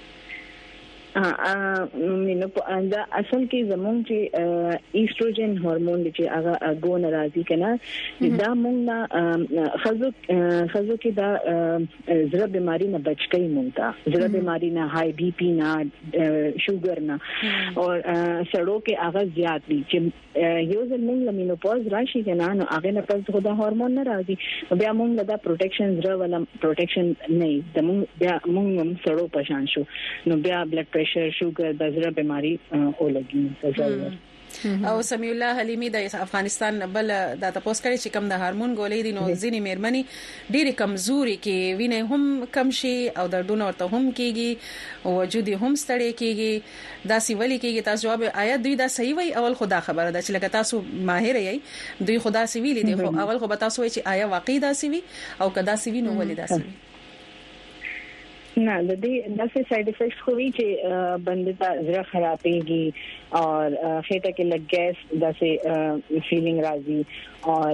D: ا مینه په انده اصل کې زمونږ چې ایستروجن هورمون چې هغه ګون راځي کنه دا مونږه خزو خزو کې دا زړه بيماري نه بچ کړي مونږ ته زړه بيماري نه هاي بي پي نه شوګر نه او سړو کې هغه زیات دي چې یو ځل مونږ مینوپاز راشي کنه نو هغه نه پس خدا هورمون نه راځي بیا مونږ دا پروټیکشن زړه ولا پروټیکشن نه د مونږ بیا مونږ سړو پشان شو نو بیا بلډ پریشر شوګر د زړه بيماري اولګي ځای
A: او سمیع الله حلیمی د افغانستان بل د تاسو کړي چې کم د هورمون ګولې دي نو ځینې مېرمنې ډېری کمزوري کې وینې هم کم شي او د ډونر ورته هم کېږي او وجود هم ستړي کېږي دا سی ولي کېږي تاسو جواب آیا دوی دا صحیح وي اول خدا خبره ده چې لکه تاسو ماهر یې دوی خدا سی ویلي دي خو اول خو به تاسو وایي چې آیا واقعي دا سی وي او کدا سی وی نو ولې دا سی وي
D: نه د دې داسې ساید افیکټس خو وی چې بندې ته زړه خرابېږي और خېټه کې لګ ګیس داسې فیلینګ راځي और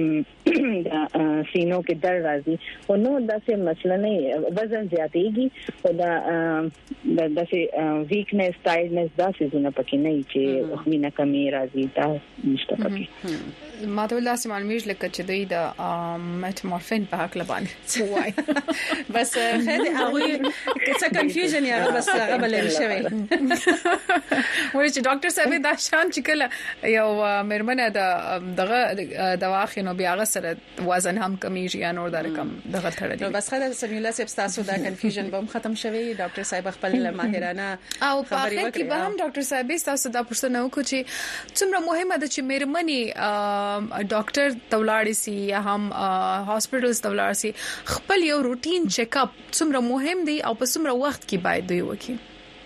D: سینو کې درد راځي او نو داسې مسله نه وزن زیاتېږي او دا داسې ویکنس ټایډنس داسې زونه پکې نه چې خوینه کمی راځي دا نشته پکې
B: ما ته ولاسه معلومیږي لکه چې دوی د میټامورفین په حق لبانه وای
A: بس خیر هغه څه کنفیوژن یا بس هغه بلل شوی
B: ورته ډاکټر صاحب دا شان چې کله یو مېرمنه د دغه دواخینو بیا غسر وزن هم کمیږي یا نور د رقم دغه تړلې
A: نو بس خدای سمیع الله صاحب تاسو دا کنفیوژن به ختم شوی ډاکټر صاحب خپل ماهرانه
B: او په اخر کې به هم ډاکټر صاحب تاسو دا پوښتنه وکړي چې څومره مهمه ده چې مېرمنې ډاکټر تولاړي سي یا هم هاسپټلز تولاړي سي خپل یو روټین چیک اپ څومره مهم دی او په څومره وخت کې باید دوی وکړي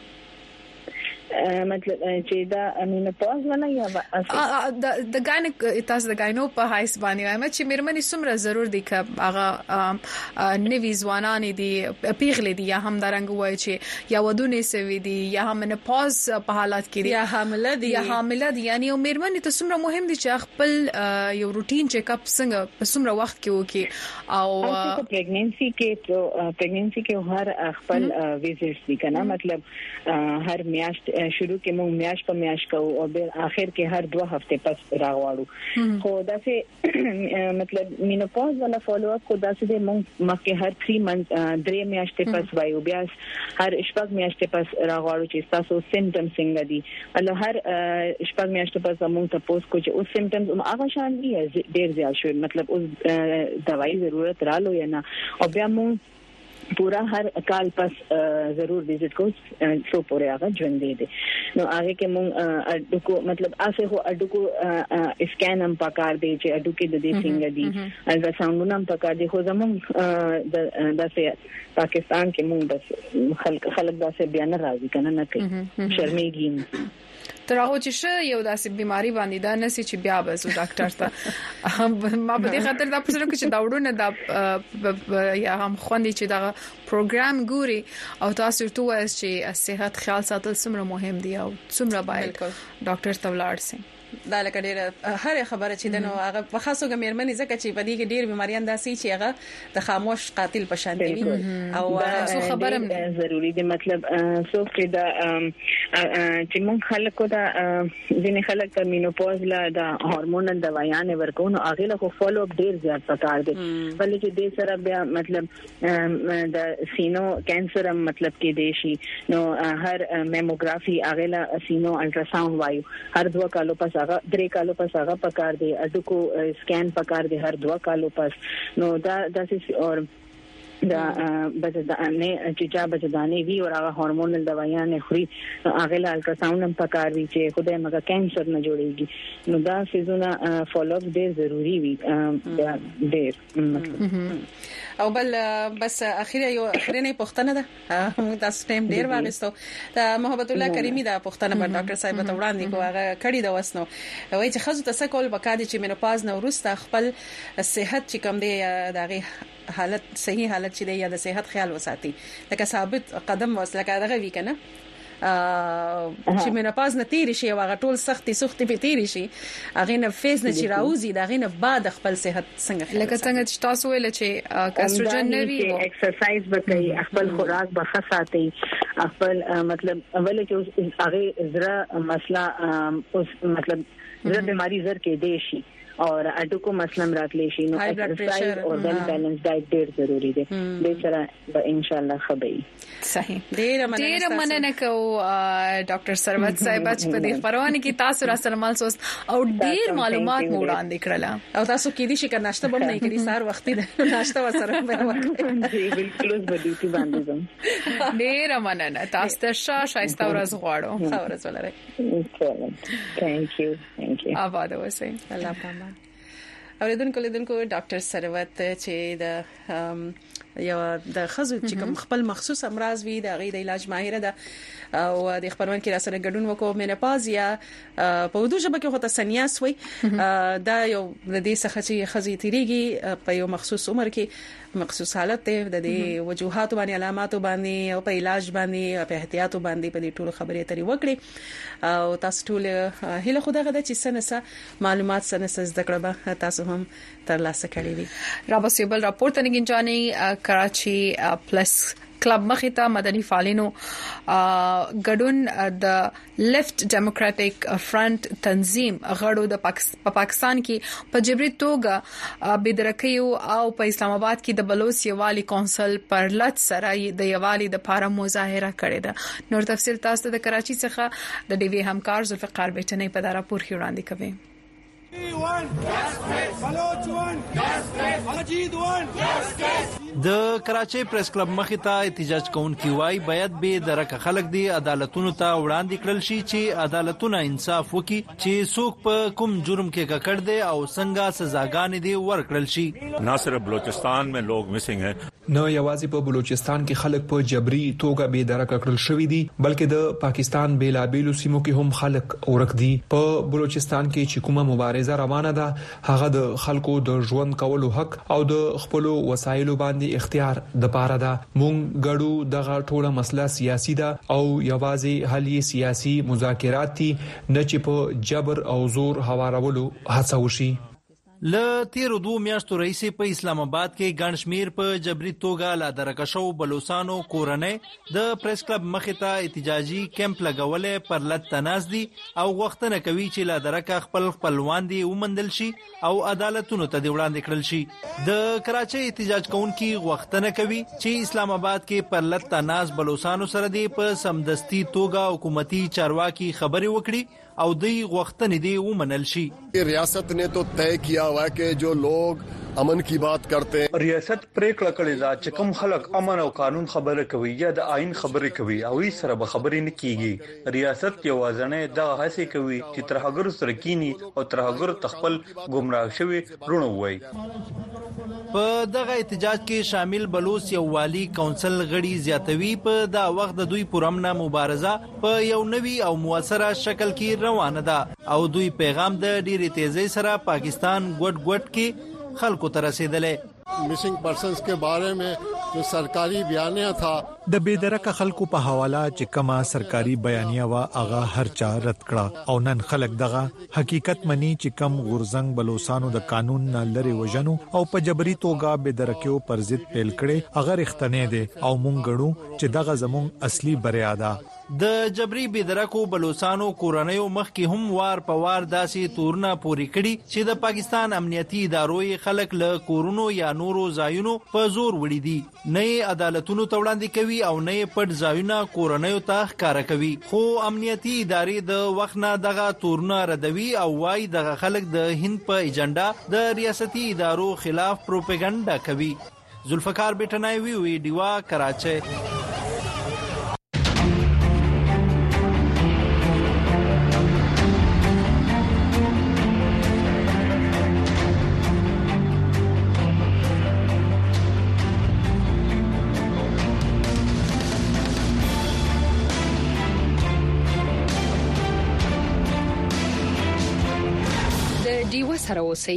D: مطلب چې دا مینوپاز ولا یا
B: د د غاینک تاسو د غاینو په حیث باندې وایم چې مېرمنې څومره ضرور دي چې هغه نوی ځوانان دي پیغلې دي یا هم درنګ وای چې یا ودونه سوي دي یا هم مینوپاز په حالات کې دي
A: یا حامله دي
B: یا حامله دي یعنی مېرمنې ته څومره مهم دي چې خپل یو روټین چیک اپ څنګه په څومره وخت کې وکړي او
D: په پریګننسي کې پریګننسي کې هر خپل ویزټس دي کنه مطلب هر میاشت شروع کې موږ میاش په میاش کوو او بل اخر کې هر دوه هفته پس راغواړو خو دا چې مطلب مینوپاز ولا فالو اپ کو دا چې موږ مکه هر تین منث درې میاشتې پس وایو بیا هر شپږ میاشتې پس راغواړو چې تاسو سیمټمز څنګه دي الله هر شپږ میاشتې پس موږ ته پوس کو چې او سیمټمز هغه شان دي ډېر زیات شوی مطلب اوس دوايي ضرورت رالو یا نه او بیا موږ پورا هر کال پس ضرور وزټ کو سو پورې هغه ژوند دي نو هغه کې مونږ اډکو مطلب اسه هو اډکو اسکین هم پکار دی چې اډکو د دې څنګه دي الټراساوند هم پکار دی خو زمونږ د داسې پاکستان کې مونږ د خلک خلک داسې بیان راځي کنه نه کوي شرمېږي
B: تر هغه چې یو داسې بيماري باندې دا نسی چې بیا به زو ډاکټر ته ما په دې خاطر دا پوښتنه کوم چې دا وړونه دا یا هم خوندې چې دا پروګرام ګوري او تاسو ته وایي چې صحت خیال ساتل څومره مهم دی او څومره باید ډاکټر ته ولاړ شي
A: دا لکه ډیره هر خبره چې دنو هغه په خاصو ګمېرمنې ځکه چې په دې کې ډیر بیماریان داسې چې هغه د خاموش قاتل په شان دي او څه خبره هم
D: ضروری دي مطلب څو کې دا چې مونږ خلکو دا ځینې خلک د مینوپاز لا د هورمونل دوايانې ورکوونو هغه له فالو اپ ډیر زیات پکار دي بلکې چې دې سره بیا مطلب د سینو کانسر هم مطلب کې دی شي نو هر میموګرافي هغه له سینو الټراساوند وایو هر دوه کالو پس هغه درې کالو پس هغه پکار دی اډکو سکین پکار دی هر دوه کالو پس نو دا داسې اور دا بچدانه چې چا بچدانه وی او هغه هورمونل دوايانې خوري هغه له الټراساوند هم پکار وی چې خدای مګه کانسر نه جوړيږي نو دا سيزونه فالو اپ ډېر ضروری وي ډېر
A: او بل بس اخیره یو اخرینه پښتنه ده موږ تاسو ټیم ډیر واغستو دا محبت الله کریمی دا پښتنه پر ډاکټر صاحب ته وړاندې کوه هغه کړي دا وسنو وایي چې خزو تاسو کول بکادي چې مینوپاز نو ورسته خپل صحت چې کم دی دغه حالت صحیح حالت چې دی یا د صحت خیال وساتي لکه ثابت قدم وسله کا دغه وی کنه چې مناپاز نه تیر شي او هغه ټول سختي سختي به تیر شي هغه نه فیز نه چې راوځي دا غي نه بعد خپل صحت څنګه
B: لکه څنګه چې تاسو ویل چې کاستروجن نه وي
D: ایکسرسایز وکړي خپل خوراک به خاصاتي خپل مطلب اول چې هغه زړه مسله اوس مطلب زړه بیماری زر کې دی شي और अटू को मसलम रख ले शी नो एक्सरसाइज और वेल बैलेंस डाइट ډیر ضروری دی د سره ان شاء الله خبري
B: صحیح ډیر مننه مننه کو ډاکټر سروت صاحب چې په دې خبرونه کې تاسو را سره مال سوس او ډیر معلومات مو وړاندې کړل او تاسو کې دي چې ناشته بم نه کړی سار وختي ناشته وسره به وکړي
D: جی بالکل به ډیوټي باندې زم
B: ډیر مننه تاسو ته شایسته ورځ غواړو
D: ورځ ولرئ ثانک یو ثانک یو
B: آباد اوسئ
A: الله پامان اوریدونکو لیدونکو ډاکټر سروت چې د یو د خزو چې کوم خپل مخصوص امراض وي د غي د علاج ماهر ده او د خبرونه کې را سره ګډون وکړو مینپاز یا په ودو ژبه کې هوته سنیاس وي دا یو د دې څخه چې خزي تیریږي په یو مخصوص عمر کې مخصوص حالت ته د دې وجوهات باندې علامات باندې او په علاج باندې او په احتیاط باندې په دې ټول خبرې ترې وکړي او تاسو ټول هله خدای غدا چې سنسه معلومات سنسه زده کړه تاسو هم تر لاسه کړی وي
B: را بسیبل راپورټ نګینجاني کراچي پلس کلب مخیتا مدني فعالینو ګډون د لیفت ډیموکراټک فرنٹ تنظیم غړو د پاکستان کې په جبري توګه بدرکیو او په اسلام آباد کې د بلوچ یوالي کونسل پر لټ سره د یوالي د پاره مظاهره کړې ده نور تفصیل تاسو د کراچي څخه د ډي وی همکار ذوالفقار بیٹنې په دارا پور کې وړاندې کوي
F: د کراچي پریس کلب مخې ته احتجاج کوونکي وای باید به درکه خلک دی عدالتونو ته وړاندې کړل شي چې عدالتونه انصاف وکړي چې څوک په کوم جرم کې ککړ دی او څنګه سزاګانې دی ورکړل شي
I: نه صرف بلوچستان में लोग मिसिंग हैं
W: نه یوازې په بلوچستان کې خلک په جبري توګه به درکه کړل شوی دي بلکې د پاکستان بیلابیلو سیمو کې هم خلک ورک دي په بلوچستان کې چې کومه مبارزه روانه ده هغه د خلکو د ژوند کولو حق او د خپل وسایلو باندې اختیار د پاره ده مونږ غړو دغه ټوله مسله سیاسي ده او یوازې حل یې سیاسي مذاکرات دي نه چې په جبر او زور هوارولو هڅه وشي
F: ل تیر دو میاشتو رئیس په اسلام آباد کې ګڼ شمیر په جبري توګه لا درکشو بلوچستانو کورنۍ د پریس کلب مخې ته احتجاجي کیمپ لګولې پر لټ تناس دي او وختونه کوي چې لا درکه خپل خپلوان دي ومندل شي او عدالتونو ته دی وړاندې کړل شي د کراچي احتجاج کوونکي وختونه کوي چې اسلام آباد کې پر لټ تناس بلوچستانو سره دی په سمدستي توګه حکومتي چارواکي خبري وکړي او دی وختنه دی ومنل شي
X: ریاست نے تو طے کیا ہوا ہے کہ جو لوگ امن کی بات کرتے ہیں
J: ریاست پریکړه کړې ده چې کوم خلک امن او قانون خبره کوي یا د آئین خبرې کوي او یې سره به خبرې نه کیږي ریاست یو ځنه د هڅه کوي چې ترهګر سره کینی او ترهګر تخپل گمراه شوی رونو وای
F: په دغه احتجاج کې شامل بلوچ یو والی کونسل غړي زیاتوي په دا وخت د دوی پرامنه مبارزه په یو نوي او موثره شکل کې روانه ده او دوی پیغام د ډیره تیزی سره پاکستان ګډ ګډ کې خلکو ته رسیدلې
X: मिसिंग पर्सनस के बारे में जो सरकारी बयानिया था
Y: د بيدرکه خلکو په حواله چې کما سرکاري بیانیه وا اغه هر چا رد کړه او نن خلک دغه حقیقت مني چې کم غورزنګ بلوچستانو د قانون نه لري وژنو او په جبري توګه بيدرکیو پر ضد پیل کړي اگر اختنه دي او مونږ غړو چې دغه زمون اصلي بریا ده
F: د جبري بيدرکو بلوچستانو کورنیو مخ کې هم وار په وار داسې تورونه پوری کړي چې د پاکستان امنیتي ادارو خلک له کورونو یا نورو ځایونو په زور وړي دي نه عدالتونو ته وړاندې کوي او نه پټ ځایونه کورنیو ته ښکارا کوي خو امنیتي ادارې د وخت نه دغه تورونه ردوي او وايي دغه خلک د هند په ایجنډا د ریاستي ادارو خلاف پروپاګاندا کوي ذوالفقار بیٹنای وی وی دیوا کراچي
B: دیو سره اوسئ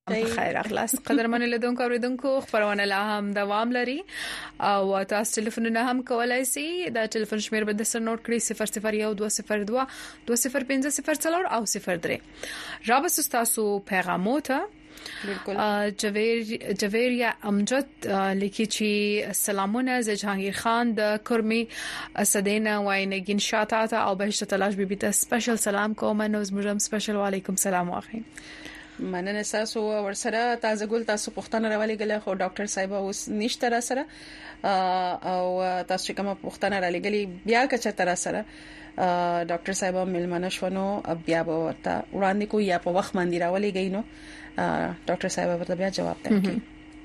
B: خیر اخلاص قدرمن لیدونکو اوریدونکو خبرونه لا هم دوام لري او تاسو ټلیفونونه هم کولای شئ دا ټلیفون شمیر به د سر نوٹ کړئ صفر صفر یو دوه صفر دوه دوه صفر پنځه صفر څلور او صفر درې رابط تاسو پیغامو ته
A: بالکل
B: جویر جویریا امجد لیکي چې سلامونه ز جهانگیر خان د کرمی اسدینا واینګین شاته او بهشت تلاش بیبي ته سپیشل سلام کوم نو زموږ سپیشل وعلیکم سلام واخی
A: مننه تاسو ورسره تازه ګل تاسو پښتنه راولې غله خو ډاکټر صاحب اوس نشته را سره او تاسو کوم پښتنه را لګلې بیا کچ تر سره ډاکټر صاحب ملمنه شونو بیا به ورته وړاندې کو یا په وخت باندې راولې غینو ډاکټر صاحب ورته بیا جواب درکړي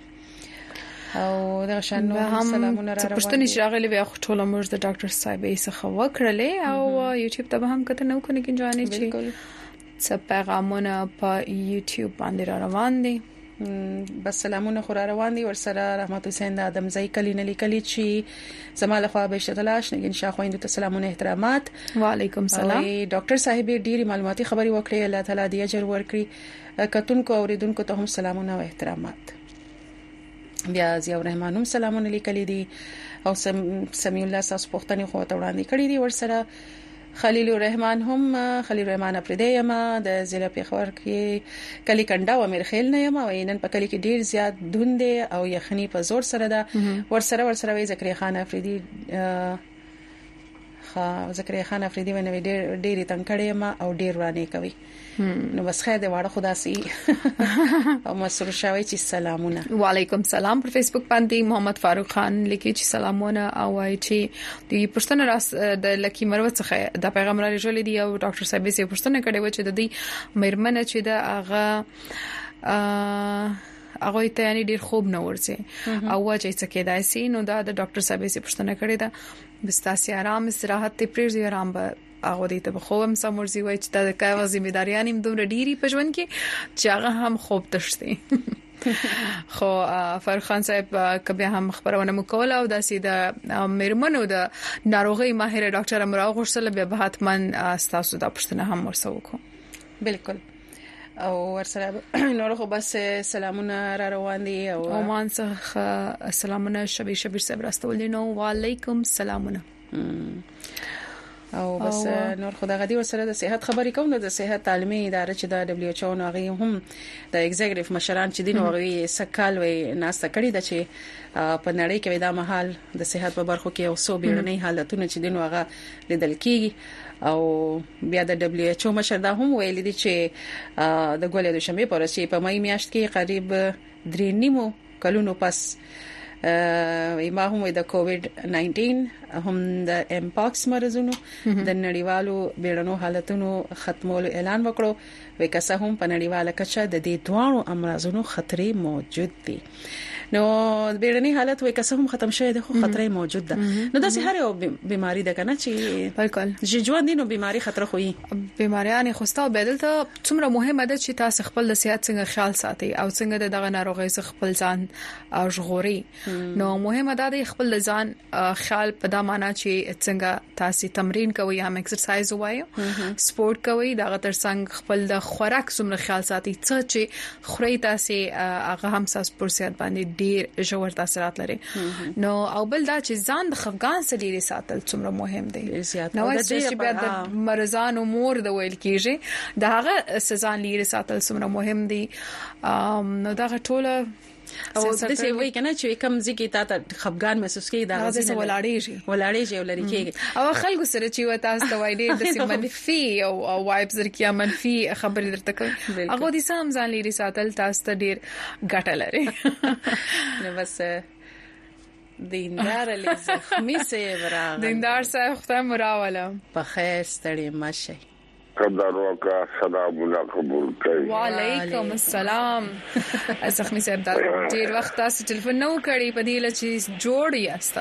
A: او دا شنو سلامونه را
B: روان پښتني شاغلي بیا ټول موږ د ډاکټر صاحب یې څخه وکړلې او یوټیوب ته هم کته نو کنه کې ځانې چې څه پیغامونه په یوټیوب باندې را روان دي
A: بس سلامونه خو را روان دي ورسره رحمت حسین د ادم زئی کلی نه لیکلي چې زماله خو به شتلاش نه ان شاء الله ته سلامونه احترامات
B: وعلیکم سلام
A: ډاکټر صاحب ډیری معلوماتي خبري وکړي الله تعالی دې اجر ورکړي کتونکو اوریدونکو ته هم سلامونه او احترامات بیا ضیاء الرحمن هم سلامونه لیکلي دي او سمي الله تاسو پښتني خو ته وړاندې کړی دي ورسره خلیل الرحمن هم خلیل الرحمن افریدی ما د ضلع پیښور کې کلی کنده و مرخیل نه یم او نن په کلی کې ډیر زیات دوند او یخنی په زور سره ده ورسره ورسره وی زکریا خان افریدی خا زکریا خان افریدی ونه ډیر ډیر تنکړې ما او ډیر ورانه کوي نو بس خیر دی واړه خدا سي او مسرور شاوي چې سلامونه
B: وعلیکم سلام پر فیسبوک باندې محمد فاروق خان لیکي چې سلامونه او وايي چې د پښتون راس د لکی مروت څخه د پیغام را لېږل دي او ډاکټر صاحب یې پښتنه کړي و چې د دې مېرمنه چې د هغه هغه ته یعنی ډیر خوب نه ورځي او واجه څه کېدای شي نو دا د ډاکټر صاحب یې پښتنه کړي دا بستاسي آرام استراحت ته پریږدي آرام به هغه دې ته خوبم سمورځي وای چې د کاوه ځمېداریان هم دومره ډيري پښون کې چې هغه هم خوب تشتي خو فرخ خان صاحب کبه هم خبرونه مکول او د سیده مېرمنو د ناروغي ماهر ډاکټر امراو غوښتل به به حتمن تاسو د پښتنه هم ورسو کو
A: بالکل او ورسره نور خو بس سلامونه را روان دي او
B: اومان څخه سلامونه شبي شبير صاحب راستول نو وعليكم سلامونه
A: او بس نور خدای غدي ورسره د صحت خبرې کوم د صحت تعلیمي اداره چې د دبليو ایچ او نغي هم د ایگزیکټیو مشران چې دین وغوي سکال وي ناسته کړی د چې په نړۍ کې د مهال د صحت په برخو کې اوسو بیرنۍ حالتونه چې دین وغه لیدل کیږي او بیا د دبليو ایچ او مشر دا هم ویل دي چې د ګولې د شنبه پر چې په مې میاشت کې قریب درې نیمو کلونو پس ما هم د کووډ ناینټین هم د امپاکس مرزونو د نړیوالو بیړنو حالتونو ختمولو اعلان وکړو وکړه چې هم په نړیواله کچه د دې دوه امراضونو خطرې موجود دي نو بیړنی حالت وکړه چې هم ختم شوه د خو خطرې موجود ده نو د هر یو بیماری ده کنه چې
B: بالکل
A: ژوند دي نو بیماری خطر خوې
B: بیماریان خوستا بدلته څومره مهمه ده چې تاسو خپل د صحت څنګه خیال ساتي او څنګه دغه ناروغي څخه خپل ځان او ژغوري نو مهمه ده د خپل ځان خیال په دا معنی چې څنګه تاسو تمرین کوئ هم ایکسرسایز وایو سپورت کوئ دا تر څنګه خپل د خوراک څومره خیال ساتي څه چې خوري تاسو هغه هم تاسو پر صحت باندې ډیر ژور تاثیرات لري نو او بل دا چې ځان د خفګان سره لري ساتل څومره مهم دی نو چې بیا د مرزانو مور د ویل کیږي دا هغه سزان لري ساتل څومره مهم دی نو دا ټوله
A: او د څه وی کنه چې کوم ځکه تا ته خفګان محسوس کیږي دا
B: غوښنه ولاړېږي
A: ولاړېږي ولري کیږي
B: او خلکو سره چې و تاسو ته وایي د سیمه منفي او وایبز درکیا منفي خبرې درته کوي هغه دي سم ځان لري ساتل تاسو ته ډیر ګټه لري
A: نو بس دیندار له زخمی سه ورغ
B: دیندار صاحب خدای مراوله
A: په خیر ستړي مشه
C: قدر وکا سلامونه قبول کړئ
B: وعلیکم السلام زخمی صاحب دا ډیر وخت تاسو ټلیفون نو کړی په دې لچې جوړ یې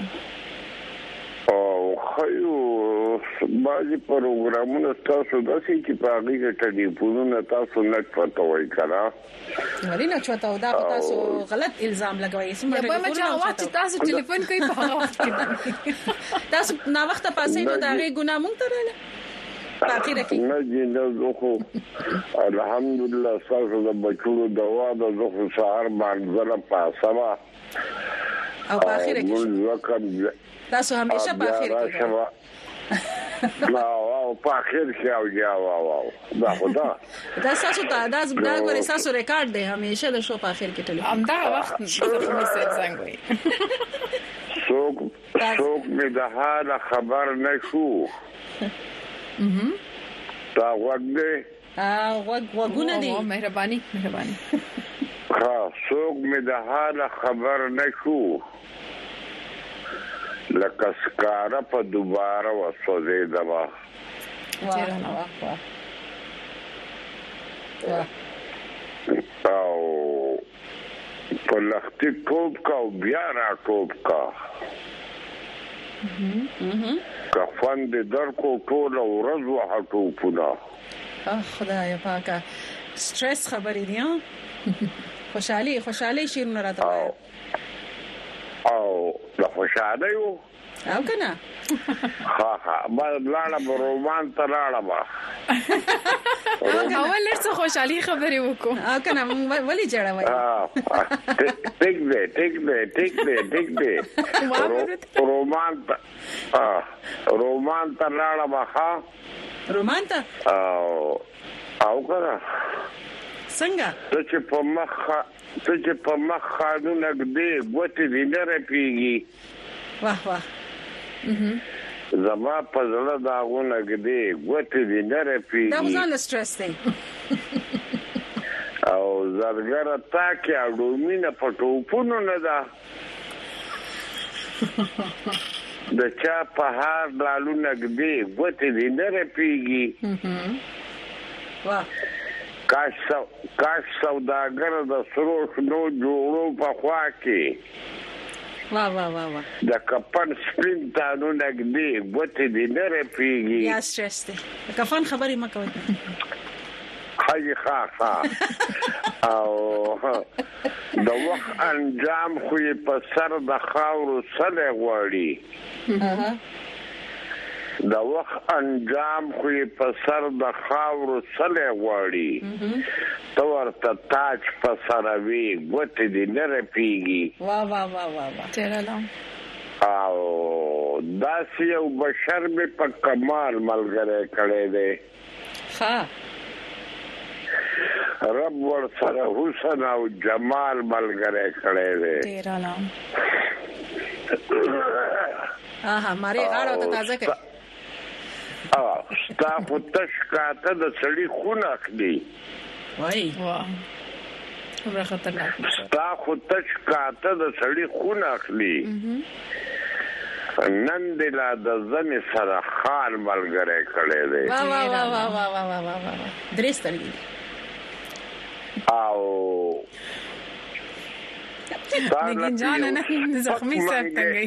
B: تاسو
C: او خو باندې پروګرامونه تاسو د سې چې په هغه کې ټلیفونونه تاسو نه پټوي کړه
A: ولې نه چوتاو دا تاسو غلط الزام لګوي
B: سمره په مچا وخت تاسو ټلیفون کوي په هغه وخت کې
A: تاسو نا وخت پاسې نو دا غي ګناه مونږ ته رااله پاخیره کې
C: نه جنو خو الحمدلله تاسو د بچو دوا د زخه سهار باندې پاسما
A: او پاخیره کې تاسو همیشه پاخیره کې
C: لا او پاخیر کې او یا واو دا خدا
A: دا تاسو ته دا غوړې تاسو ریکارډ دی همیشه د شو پاخیر کې ټلیفون
B: هم دا وخت د خمیسه څنګه وي
C: څوک څوک مې د حال خبر نشو دا وګړي
A: ا وګونه دي
B: مهرباني مهرباني
C: ها څوک مې د حال خبر نشو لکه سکاره په دوباره وسوځي دوا
A: واه واه واه
C: او په لختي کوب کا او بیا را کوب کا که فند در کو ټول ورځ وحټو پونا
A: خدای پاکه سټرس خبرې دي خوشحالي خوشحالي شیرونه راته
C: او د خوشاله یو
A: او کنه
C: ها ها ما لاړه رومان ته لاړه ما
B: اول څه خوشحالي خبرې وکړو
A: او کنه ولې جړه وای
C: ټیک دې ټیک دې ټیک دې ټیک دې رومان ته رومان ته لاړه ما ها
A: رومان ته
C: او او کنه
A: څنګه
C: چې په مخ ته چې په مخ خانونه دې ګوتې دې نه رپیږي
A: واه واه
C: زما په زړه داغونه دې ګوتې دې نه رپیږي
A: دا ځان سټرس دی
C: او زرګره تا کې اډومینه په ټوپونو نه ده د چا په هار لالونه دې ګوتې دې نه رپیږي
A: واه
C: کاش سو کاش سوداګر د سرو شنو جوړو په خوا کې
A: واه واه واه واه
C: د کپن سپرین تانو نګدي بوتې دې نه رپیږي
A: یا سټرس دی کفن خبرې مکوئ
C: هاي ښه ښه او د وخت انجام خو په سر د خاورو سره غواړي د وخت انجام خو په سر د خاورو سره غواړي تو ورته تاج په سروي ګوتې دې نه رپیږي
A: واه واه واه واه
B: چیرې
C: او داسې یو بشر مې په کمال ملګری کړی دی
A: ها
C: رب ور سره حسن او جمال ملګری کړی دی
B: ډیر اعلی
A: اه ماري غاړه ته تازه کړ
C: اه ستا خو تشکاته د سړی خون اخلي
A: وای
B: واه خبره خطرناک
C: ستا خو تشکاته د سړی خون اخلي نن دلا د زن سره خال ملګری کړی دی
A: واه واه واه واه واه واه واه درست دی
C: او
B: لیکن جان نه زخمی سر تنګي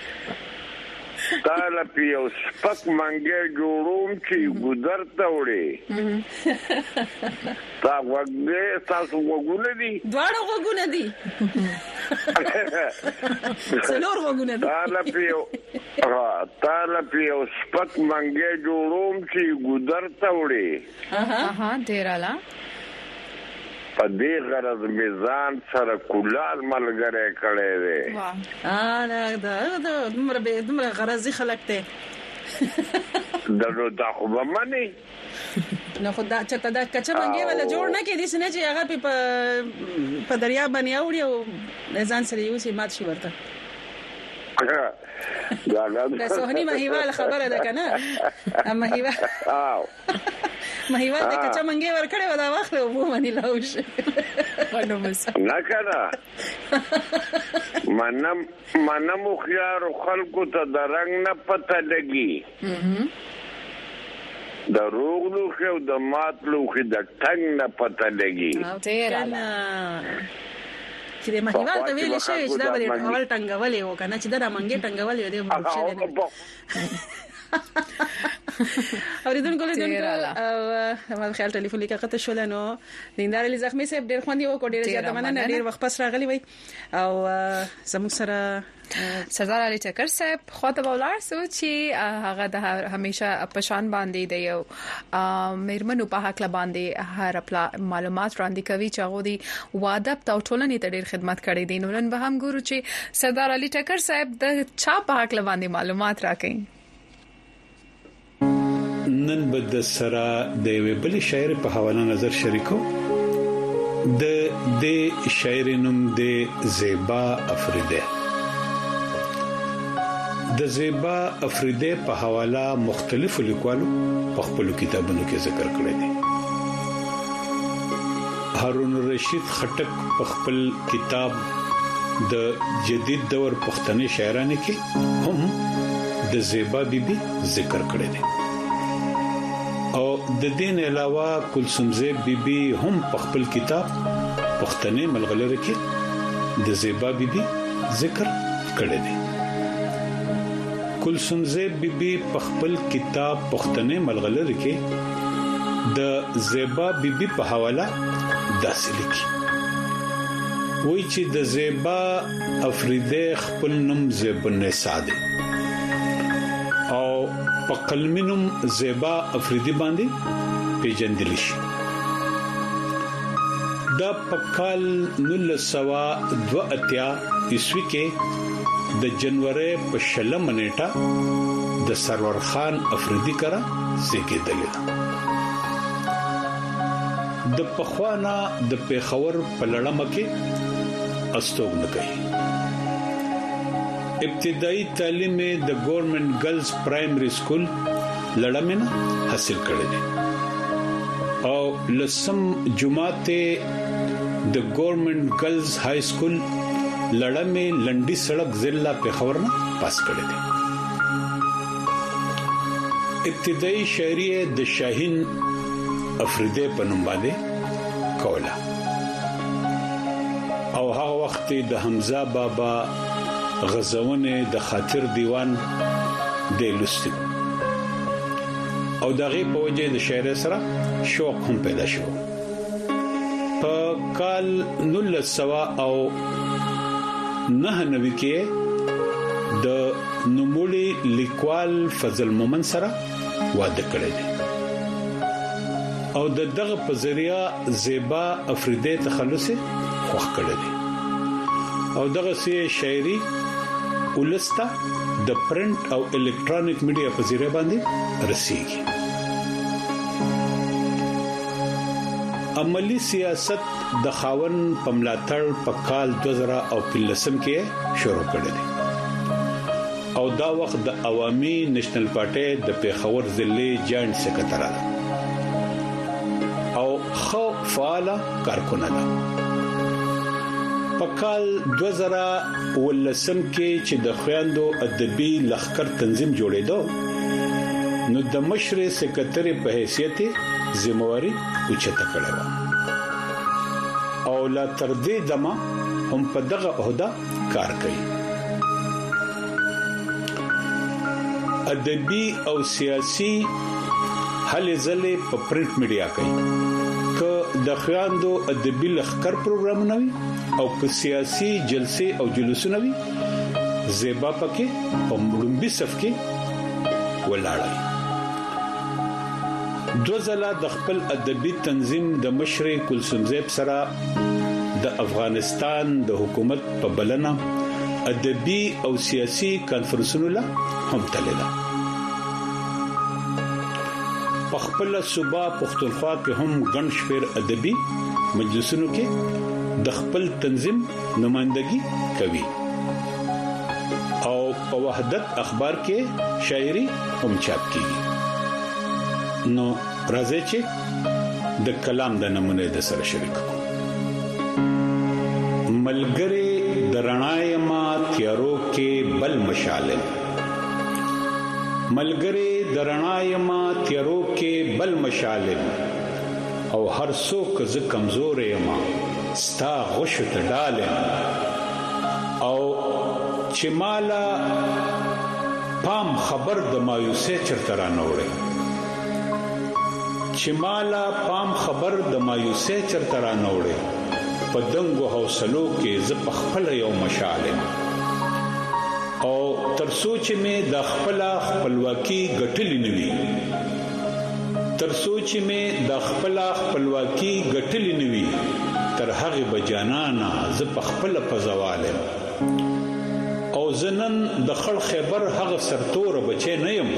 C: تاله پیو سپک منګه جوړوم چې ګذر ته وړي تا وګړي تاسو وګونه دي
A: دواړه وګونه دي څلور وګونه دي
C: تاله پیو ها تاله پیو سپک منګه جوړوم چې ګذر ته وړي
B: ها ها ډیراله
C: په دې غرض میزان سره کولال ملګری کړي دي
A: واه ا دا دا دمر به دمر غرضی خلک ته
C: دغه دا خو به مني
A: نو خدا چې تا دا کچا منګي ولا جوړ نه کې دي سنه چې هغه په په دریا باندې اوړي او ځان سره یو سي مات شي ورته
C: دا
A: دا سوهني مهیوال خبره ده کنه اما هیوا
C: او
A: مهیوال د کچا منګي ور کړې ودا واخله وو باندې لاوش
B: ونه مس
C: نه کړه منم منم خيار خلکو ته درنګ نه پته لګي د روغ لوخه او د مات لوخه د ټنګ نه پته لګي
A: تیراله چې د مهیوال ته ویل شي چې دا به اول ټنګولې وکنه چې دا منګي ټنګولې دی اوریدونکو له دونکو او ما خیال ټلیفون لیکه قطه شول نو دیندار علي زخمي صاحب ډېر خوندي وکړ ډېر زیاته مننه ډېر وخت پس راغلی وای او زموږ سره
B: سردار علي ټکر صاحب خاطر بولار سوچي هغه د همیشه پشان باندې دی یو مېرمنو په حق لا باندې هر خپل معلومات وړاندې کوي چې هغه دی واده په ټولنې ته ډېر خدمت کړي دي نو نن به هم ګورو چې سردار علي ټکر صاحب د چا په حق لا باندې معلومات راکړي.
G: نن به د سره د ویبل شاعر په حواله نظر شریکو د د شاعر نوم د زیبا افریده. د زیبا افریده په حواله مختلفو لیکوالو په خپل کتابونو کې ذکر کړی دی. هارون رشید خټک په خپل کتاب د جدید دور پښتني شاعرانو کې هم د زیبا بیبي ذکر کړی دی او د دین علاوه کلثوم زیب بیبي هم په خپل کتاب پښتني ملغلره کې د زیبا بیبي ذکر کړی دی. کلثوم زیب بیبي په خپل کتاب پښتني ملغلره کې د زیبا بیبي په حواله داسې لیکي وایي چې د زیبا افریده خپل نوم زیب النساء دی او په قلمینم زیبا افریدی باندې پیژندل شي. دا په کال نولس سوه دوه اتیا عیسوي کې د جنوري په شلم نیټه د سرور خان افریدی کرا زیږیدل. د پخوانا د پیښور په لړم کې استوګن کوي. ابتدائی تعلیم د گورنمنٹ گرلز پرائمری سکول لړمنه حاصل کړی دی او لسم جماعت د گورنمنٹ گرلز های سکول لړمه لنډي سړک ضلع پیښور نه پاس کړی دی. ابتدائی شاعری د شاهین افریده په نوم باندې کوله او هغه وخت د حمزه بابا غزونه د خاطر دیوان د لوستي او دغه په وجه د شاعر سره شوق هم پیدا شو. په کال نولس سوه او نه نوي کې د نوموړي لیکوال فضل مومن سره واده کړی دی او د دغه په ذریعہ زیبا افریده تخلص خوښ کړی دی او دغه سي شاعري ولستا د پرنٹ او الکترونیک میډیا په ذریعہ باندې رسیږي. عملی سیاست د خاون پملاتړ په کال دو زره او پنځلسم کې شروع کړی دی او دا وخت د عوامي نېشنل پارټي د پیښور ضلع جاینټ سکرټری او خو فعال کارکونه ده. په کال دو زره ولسم کې چې د خويندو ادبي لخر تنظیم جوړېدو نو د مشر سکرټری په حیثیت ذمہواری اوچته کړې و او لا تر دې دمه هم په دغه عہده کار کوي. ادبي او سیاسي هلې ځلې په پرنٹ میډیا کوي که د خويندو ادبي لخر پروګرامونه وي او په سیاسي جلسې او جلوسونه وي زیبا پکې په مړومبي صف کې ولاړی. دو ځله د خپل ادبي تنظیم د مشر کلثوم زیب سره د افغانستان د حکومت په بلنه ادبي او سیاسي کانفرنسونو لا هم تلله. په خپل صوبه پښتونخوا کې هم ګڼ شمېر ادبي مجلسونو کې د خپل تنظیم نمائندګي کوي او په وحدت اخبار کې شاعري هم چاپ کیږي. نو راځي چې د کلام د نمونه د سره شریک کو. ملګری درنای ما تیارو کې بل مشعل ملګری درنای ما تیارو کې بل مشعل او هر څوک ز کمزور یم ستا غش ته ډالم او چې مالا پام خبر د مایوسه چرته را نوړي چې مالا پام خبر د مایوسه چرته را نوړي په دنګو حوصلو کې ز پخپل یو مشاله او تر سوچ می د خپل خپلواکي ګټلې نوي تر سوچ می د خپل خپلواکي ګټلې نوي تر هغه بجانانا ز پخپل په زواله او زنن د خړ خیبر هغه سرتور بچي نه يم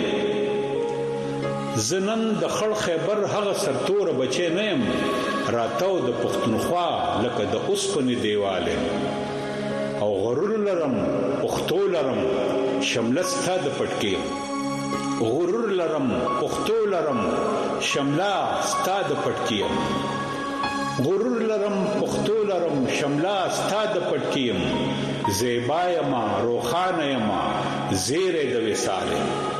G: زنن د خړ خیبر هغه سرتور بچي نه يم راتاو د پښتونخوا لکه د اوسپنې دیواله او غرور لرم پښتو لرم شملستا د پټکی غرور لرم پښتو لرم شملا ستا د پټکی غرور لرم پښتو لرم شملا ستا د پټکی زیبای ما روخانه ما زیره د وساله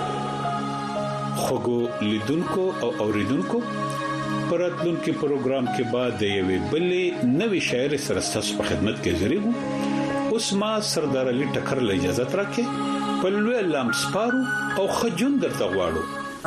G: خوګو لیدونکو او اوریدونکو پراتلون کې پروګرام کې بعد د یوې بلې نوې شاعر سره ستاسو په خدمت کې حاضر یم اوس ما سردار علي ټکر له اجازه ترکه په لوی لام سپارو او خجون درته غواړو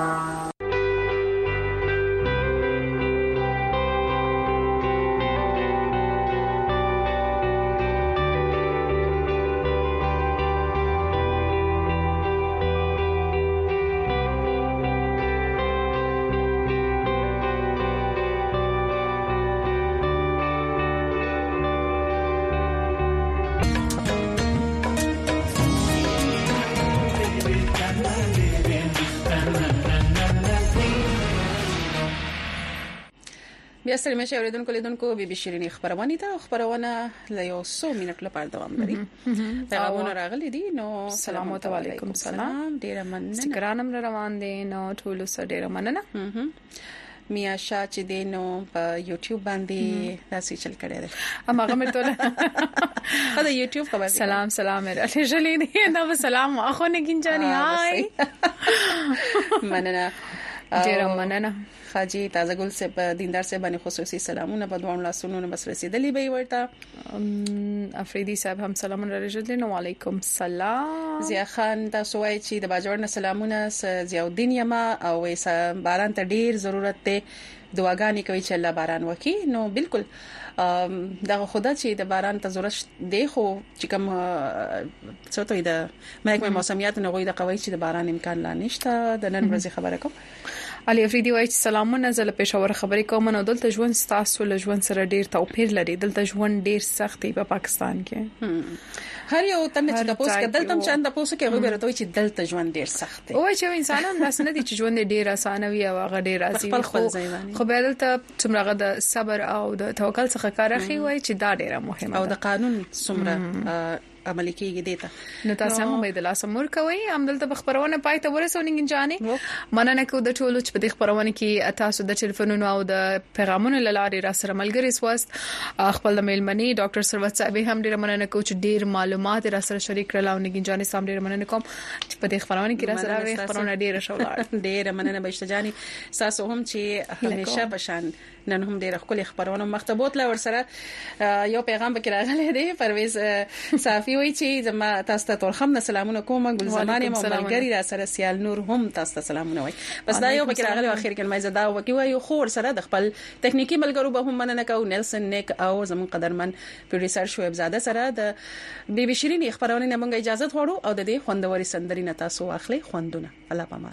A: بیا سره مې اوریدونکو لیدونکو بي بي شيرين خبرونه ده خبرونه له یو څو منټ لپاره دوام لري پیغامونه راغلي دي نو
B: السلام علیکم سلام
A: ډیره مننه
B: ستګرانم روان دي نو ټول سره ډیره مننه
A: میا شاه چې دینو په یوټیوب باندې داسې چل کړی دی
B: اماغه مې ټول
A: دا یوټیوب خبر
B: سلام سلام راته جلې دي دا سلام اخو نه گنجاني هاي
A: مننه
B: ډیره مننه
A: خاجي تازه ګل سے په دیندار سے باندې خصوصي سلامونه په دوه لاسونو بس رسیدلی به ورته
B: افریدي صاحب هم سلامونه رجدل وعلیکم السلام
A: زیا خان تاسو وایي چې د باجوړ سلامونه زیاء الدین یما او باران ته ډیر ضرورت دی دعاګانې کوي چې الله باران وکړي نو بالکل دا خدا چې د باران ته ضرورت دی خو چې کوم څه ته د محکمه موسمیات نه غوي د قوی چې د باران امکان لا نشته د نن ورځې خبره کوم
B: علي افریدي وایي سلامونه زله پېښور خبرې کوم نو دلته ژوند ستاسو له ژوند سره ډیر توپیر لري دلته ژوند ډیر سخت دی په پاکستان کې
A: هر یو تنه چې تاسو کې دلته هم چاند تاسو کې غوړې راته چې دلته ژوند ډیر سخت دی
B: او چې انسانان داس نه دي چې ژوند ډیر اسانه وي او هغه ډیر راځي خو خو به دلته څومره د صبر او د توکل څخه کار اخی وایي چې دا ډیره مهمه
A: او د قانون څومره عملي کېږي دیتا
B: نو تاسو هم امید الله سمور کوي عمدلته بخبرونه پای ته ورسونګ جانې مننه کو د ټولو چې په دې خبرونه کې تاسو د ټلیفونونو او د پیغامونو لارې را سره ملګری سواست خپل د میلمنې ډاکټر سروت صاحب هم ډیر مننه کو چې ډیر معلومات را سره شریک کړل او نګین جانې سم ډیر مننه کوم چې په دې خبرونه کې را سره خبرونه ډیر شولار
A: ډیر مننه بهشته جانې تاسو هم چې همیشه بشان نن هم ډیر خپل خبرونه مختبوت لا ور سره یو پیغام به راغلی دی پرویز صافي وی چې زما تاسو ته ټول هم سلامونه کوم ګل زمانه ملګری را سره سیال نور هم تاسو ته سلامونه وای بس دا یو بکر راغلی اخر کې مې زدا وکي وای خو سره د خپل تخنیکی ملګرو به هم مننه کو نیلسن نیک او زمون قدرمن پروډوسر شعیب زاده سره د بي بي شيرين خبرونه نه مونږه اجازه غواړو او د دې خوندوري سندري نه تاسو اخلي خوندونه الله پامان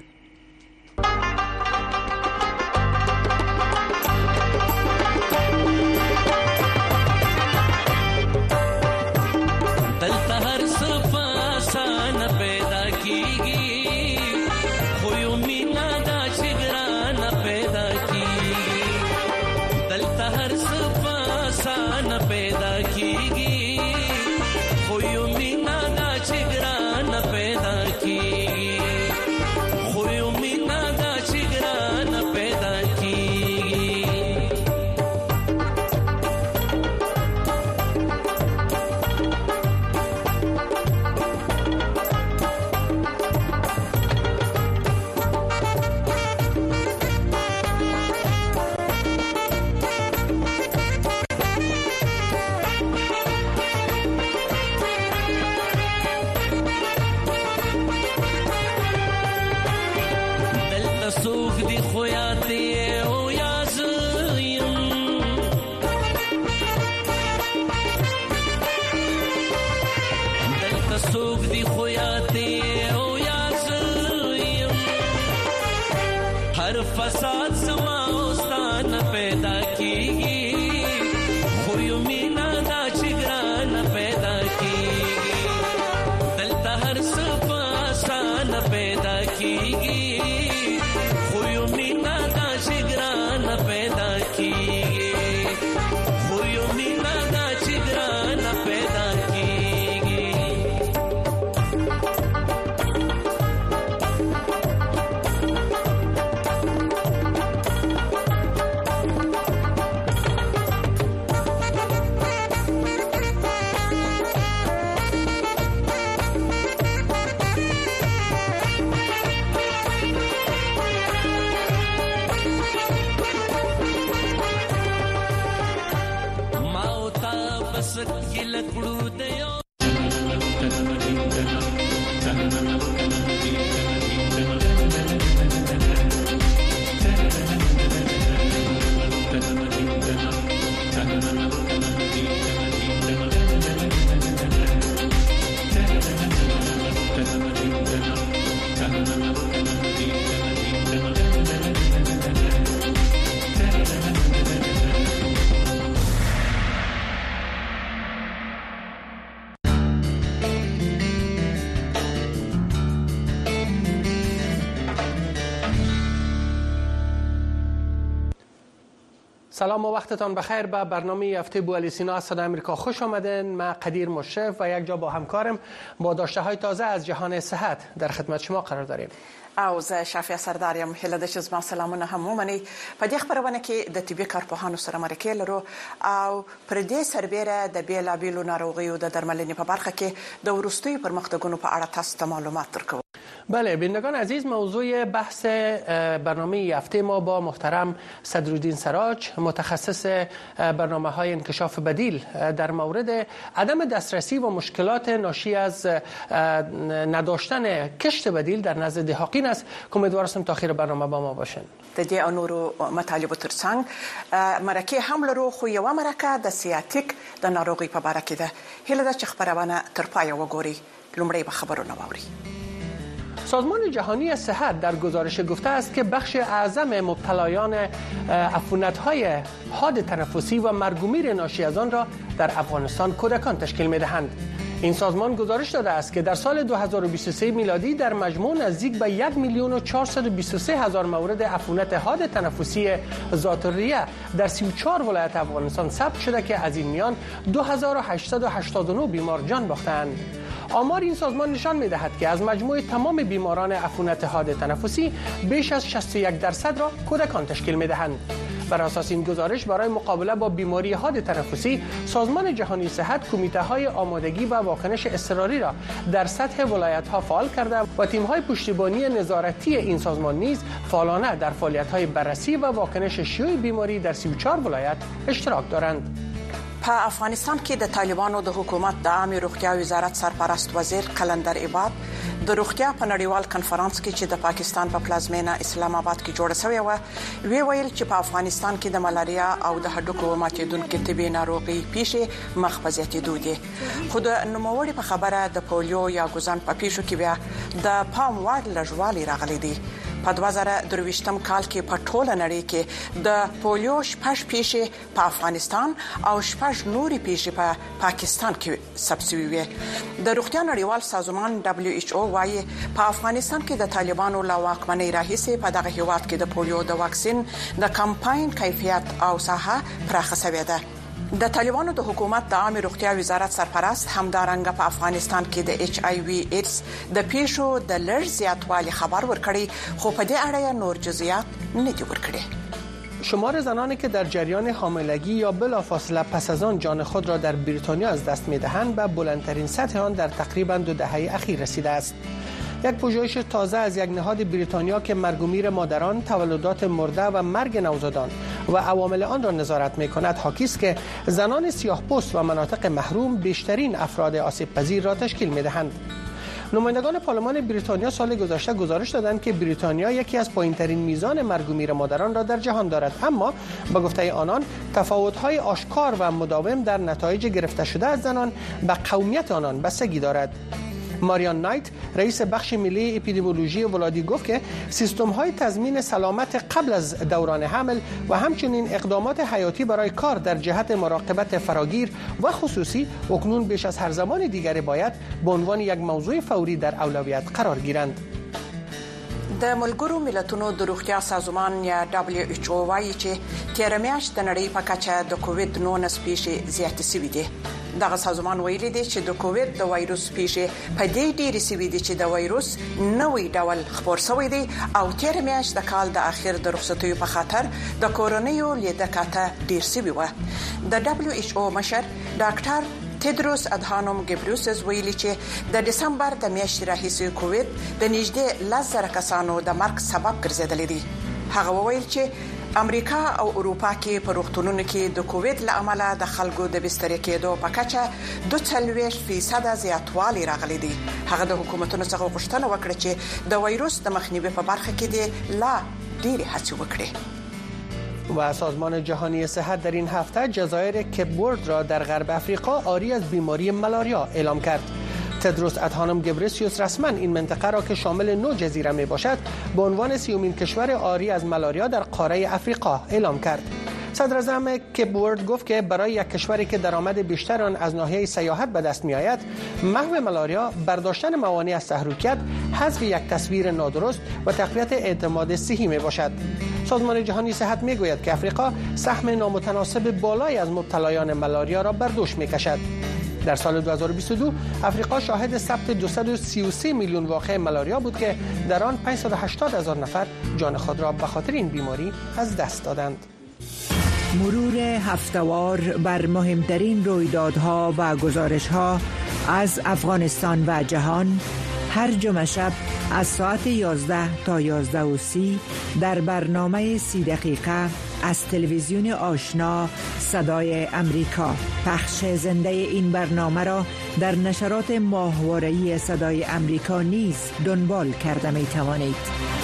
H: سلام و وقتتان بخیر. به برنامه هفته بوالی سینا از صدای امریکا خوش آمدین. من قدیر مشرف و یک جا با همکارم با داشته های تازه از جهان صحت در خدمت شما قرار داریم.
K: او زه شافیه سردار یم. هیله ده چې زما سلامونه هم ومنئ. په دې خپرونه کې د طبي کارپوهانو سره مرکه لرو او پر دې سربېره د بیلابیلو ناروغیو د درملنې په برخه کې د وروستیو پرمختګونو په اړه تاسو ته معلومات درکوو.
H: بله بینندگان عزیز، موضوع بحث برنامه هفته ما با محترم صدرالدین سراج، متخصص برنامه های انکشاف بدیل در مورد عدم دسترسی و مشکلات ناشی از نداشتن کشت بدیل در نزد دهاقین است که امیدوارم تا آخر برنامه با ما باشین.
K: د دې او نورو مطالبو ترڅنګ مرکه هم لرو، خو یوه مرکه د سیاتیک د ناروغۍ په باره کې ده. هیله ده چې خپرونه تر پایه وګورئ. لومړی به خبرونه واورئ.
H: سازمان جهانی صحت در گزارش گفته است که بخش اعظم مبتلایان عفونت‌های حاد تنفسی و مرگ و میر ناشی از آن را در افغانستان کودکان تشکیل می‌دهند. این سازمان گزارش داده است که در سال دو هزار و بیست و سه میلادی در مجموع نزدیک به یک میلیون و چهارصد و بیست و سه هزار مورد عفونت حاد تنفسی ذات‌الریه در سی و چهار ولایت افغانستان ثبت شده که از این میان دو هزار و هشتصد و هشتاد و نه بیمار جان باختند. آمار این سازمان نشان می‌دهد که از مجموع تمام بیماران عفونت حاد تنفسی بیش از شصت و یک درصد را کودکان تشکیل می‌دهند. بر اساس این گزارش برای مقابله با بیماری حاد تنفسی، سازمان جهانی صحت کمیته‌های آمادگی و واکنش اضطراری را در سطح ولایت‌ها فعال کرده و تیم‌های پشتیبانی نظارتی این سازمان نیز فعالانه در فعالیت‌های بررسی و واکنش شیوع بیماری در سی و چهار ولایت اشتراک دارند.
K: په افغانستان کې د طالبانو د حکومت د عامه روغتیا وزارت سرپرست وزیر قلندر عباد د روغتیا په نړیوال کنفرانس کې چې د پاکستان په پلازمینه اسلام آباد کې جوړ شوی و وی ویل چې په افغانستان کې د ملاریا او د هډوکو ماتیدونکو طبي ناروغي پیښې مخ په زیاتېدو دي. خو د نوموړي په خبره د پولیو یا ګوزن په پیښو کې بیا د پام وړ لږوالی راغلی دی. په دوه زره درویشتم کال کې په ټوله نړۍ کې د پولیو شپږ پیښې په افغانستان او شپږ نوري پیښې په پاکستان کې ثبت شوې وي. د روغتیا نړیوال سازمان دبليو ایچ او وايي په افغانستان کې د طالبانو لا واکمنۍ راهیسې په دغه هیواد کې د پولیو د واکسین د کمپاین کیفیت او ساحه پراخه شوې ده. د طالبانو د حکومت د عامه روغتیا وزارت سرپرست همدارنګه په افغانستان کې د ایچ آی وی ایډز د پیښو د لږ زیاتوالي خبر ورکړي، خو په دې اړه نور جزئیات نه دي ورکړي.
H: شمار زنانی که در جریان حاملگی یا بلافاصله پس از آن جان خود را در بریتانیا از دست می‌دهند به بلندترین سطح آن در تقریباً دو دهه اخیر رسیده است. یک پژوهش تازه از یک نهاد بریتانیا که مرگ و میر مادران، تولدات مرده و مرگ نوزادان و عوامل آن را نظارت می‌کند حاکی است که زنان سیاه‌پوست و مناطق محروم بیشترین افراد آسیب‌پذیر را تشکیل می‌دهند. نمایندگان پارلمان بریتانیا سال گذشته گزارش دادند که بریتانیا یکی از پایین‌ترین میزان مرگ و میر مادران را در جهان دارد، اما با گفته آنان تفاوت‌های آشکار و مداوم در نتایج گرفته شده از زنان به قومیت آنان بستگی دارد. ماریان نایت رئیس بخش ملی اپیدمیولوژی ولادی گفت که سیستم‌های تضمین سلامت قبل از دوران حمل و همچنین اقدامات حیاتی برای کار در جهت مراقبت فراگیر و خصوصی اکنون بیش از هر زمان دیگری باید به عنوان یک موضوع فوری در اولویت قرار گیرند.
K: د ملګرو ملتونو د روغتیا سازمان یا دبليو ایچ او وايي چې تیر میاشت د نړۍ په کچه د کووید نولس پیښې زیاتې شوې دي. دغه سازمان ویلي دی چې د کووید د وایروس پیښې په دې ډېرې شوې دي چې د وایروس نوې ډول خپور شوی دی او تیر میاشت د کال د اخر د رخصتیو په خاطر د کورونیو لیدکاته ډېر شوی و. د دبليو ایچ او مشر ډاکټر تدروس ادهانوم ګبریوسز ویلي چې د دسمبر د میاشتې راهیسې کووید د نږدې لس زره کسانو د مرګ سبب ګرځیدلی دی. هغه وویل چې امریکا او اروپا کې په روغتونونو کې د کووډ لامل د خلکو د بستر کېدو په کچه دوه څلوېښت فیصد زیاتوالی راغلی دی. هغه د حکومتونو څخه غوښتنه وکړه چې د وایروس د مخنیوي په برخه کې دی لا ډېری هڅې وکړي.
H: و سازمان جهانی صحت در این هفته جزایر کیپ ورد را در غرب افریقا عاری از بیماری ملاریا اعلام کرد. تدروس ادهانم گبرسیوس رسما این منطقه را که شامل نو جزیره می باشد به عنوان سیومین کشور عاری از ملاریا در قاره افریقا اعلام کرد. صدر اعظم کیپ ورد گفت که برای یک کشوری که درآمد بیشتر آن از ناحیه سیاحت به دست می آید، محو ملاریا، برداشتن موانع از تحریکات، حذف یک تصویر نادرست و تقویت اعتماد صحی می باشد. سازمان جهانی صحت می گوید که افریقا سهم نامتناسب بالایی از مبتلایان ملاریا را بر دوش می کشد. در سال دو هزار و بیست و دو افریقا شاهد ثبت دویست و سی و سه میلیون واقعه ملاریا بود که در آن پانصد و هشتاد هزار نفر جان خود را به خاطر این بیماری از دست دادند.
Q: مرور هفته‌وار بر مهمترین رویدادها و گزارش‌ها از افغانستان و جهان هر جمعه شب از ساعت یازده تا یازده و سی در برنامه سی دقیقه از تلویزیون آشنا صدای امریکا. پخش زنده این برنامه را در نشرات ماهواره‌ای صدای امریکا نیز دنبال کرده می توانید.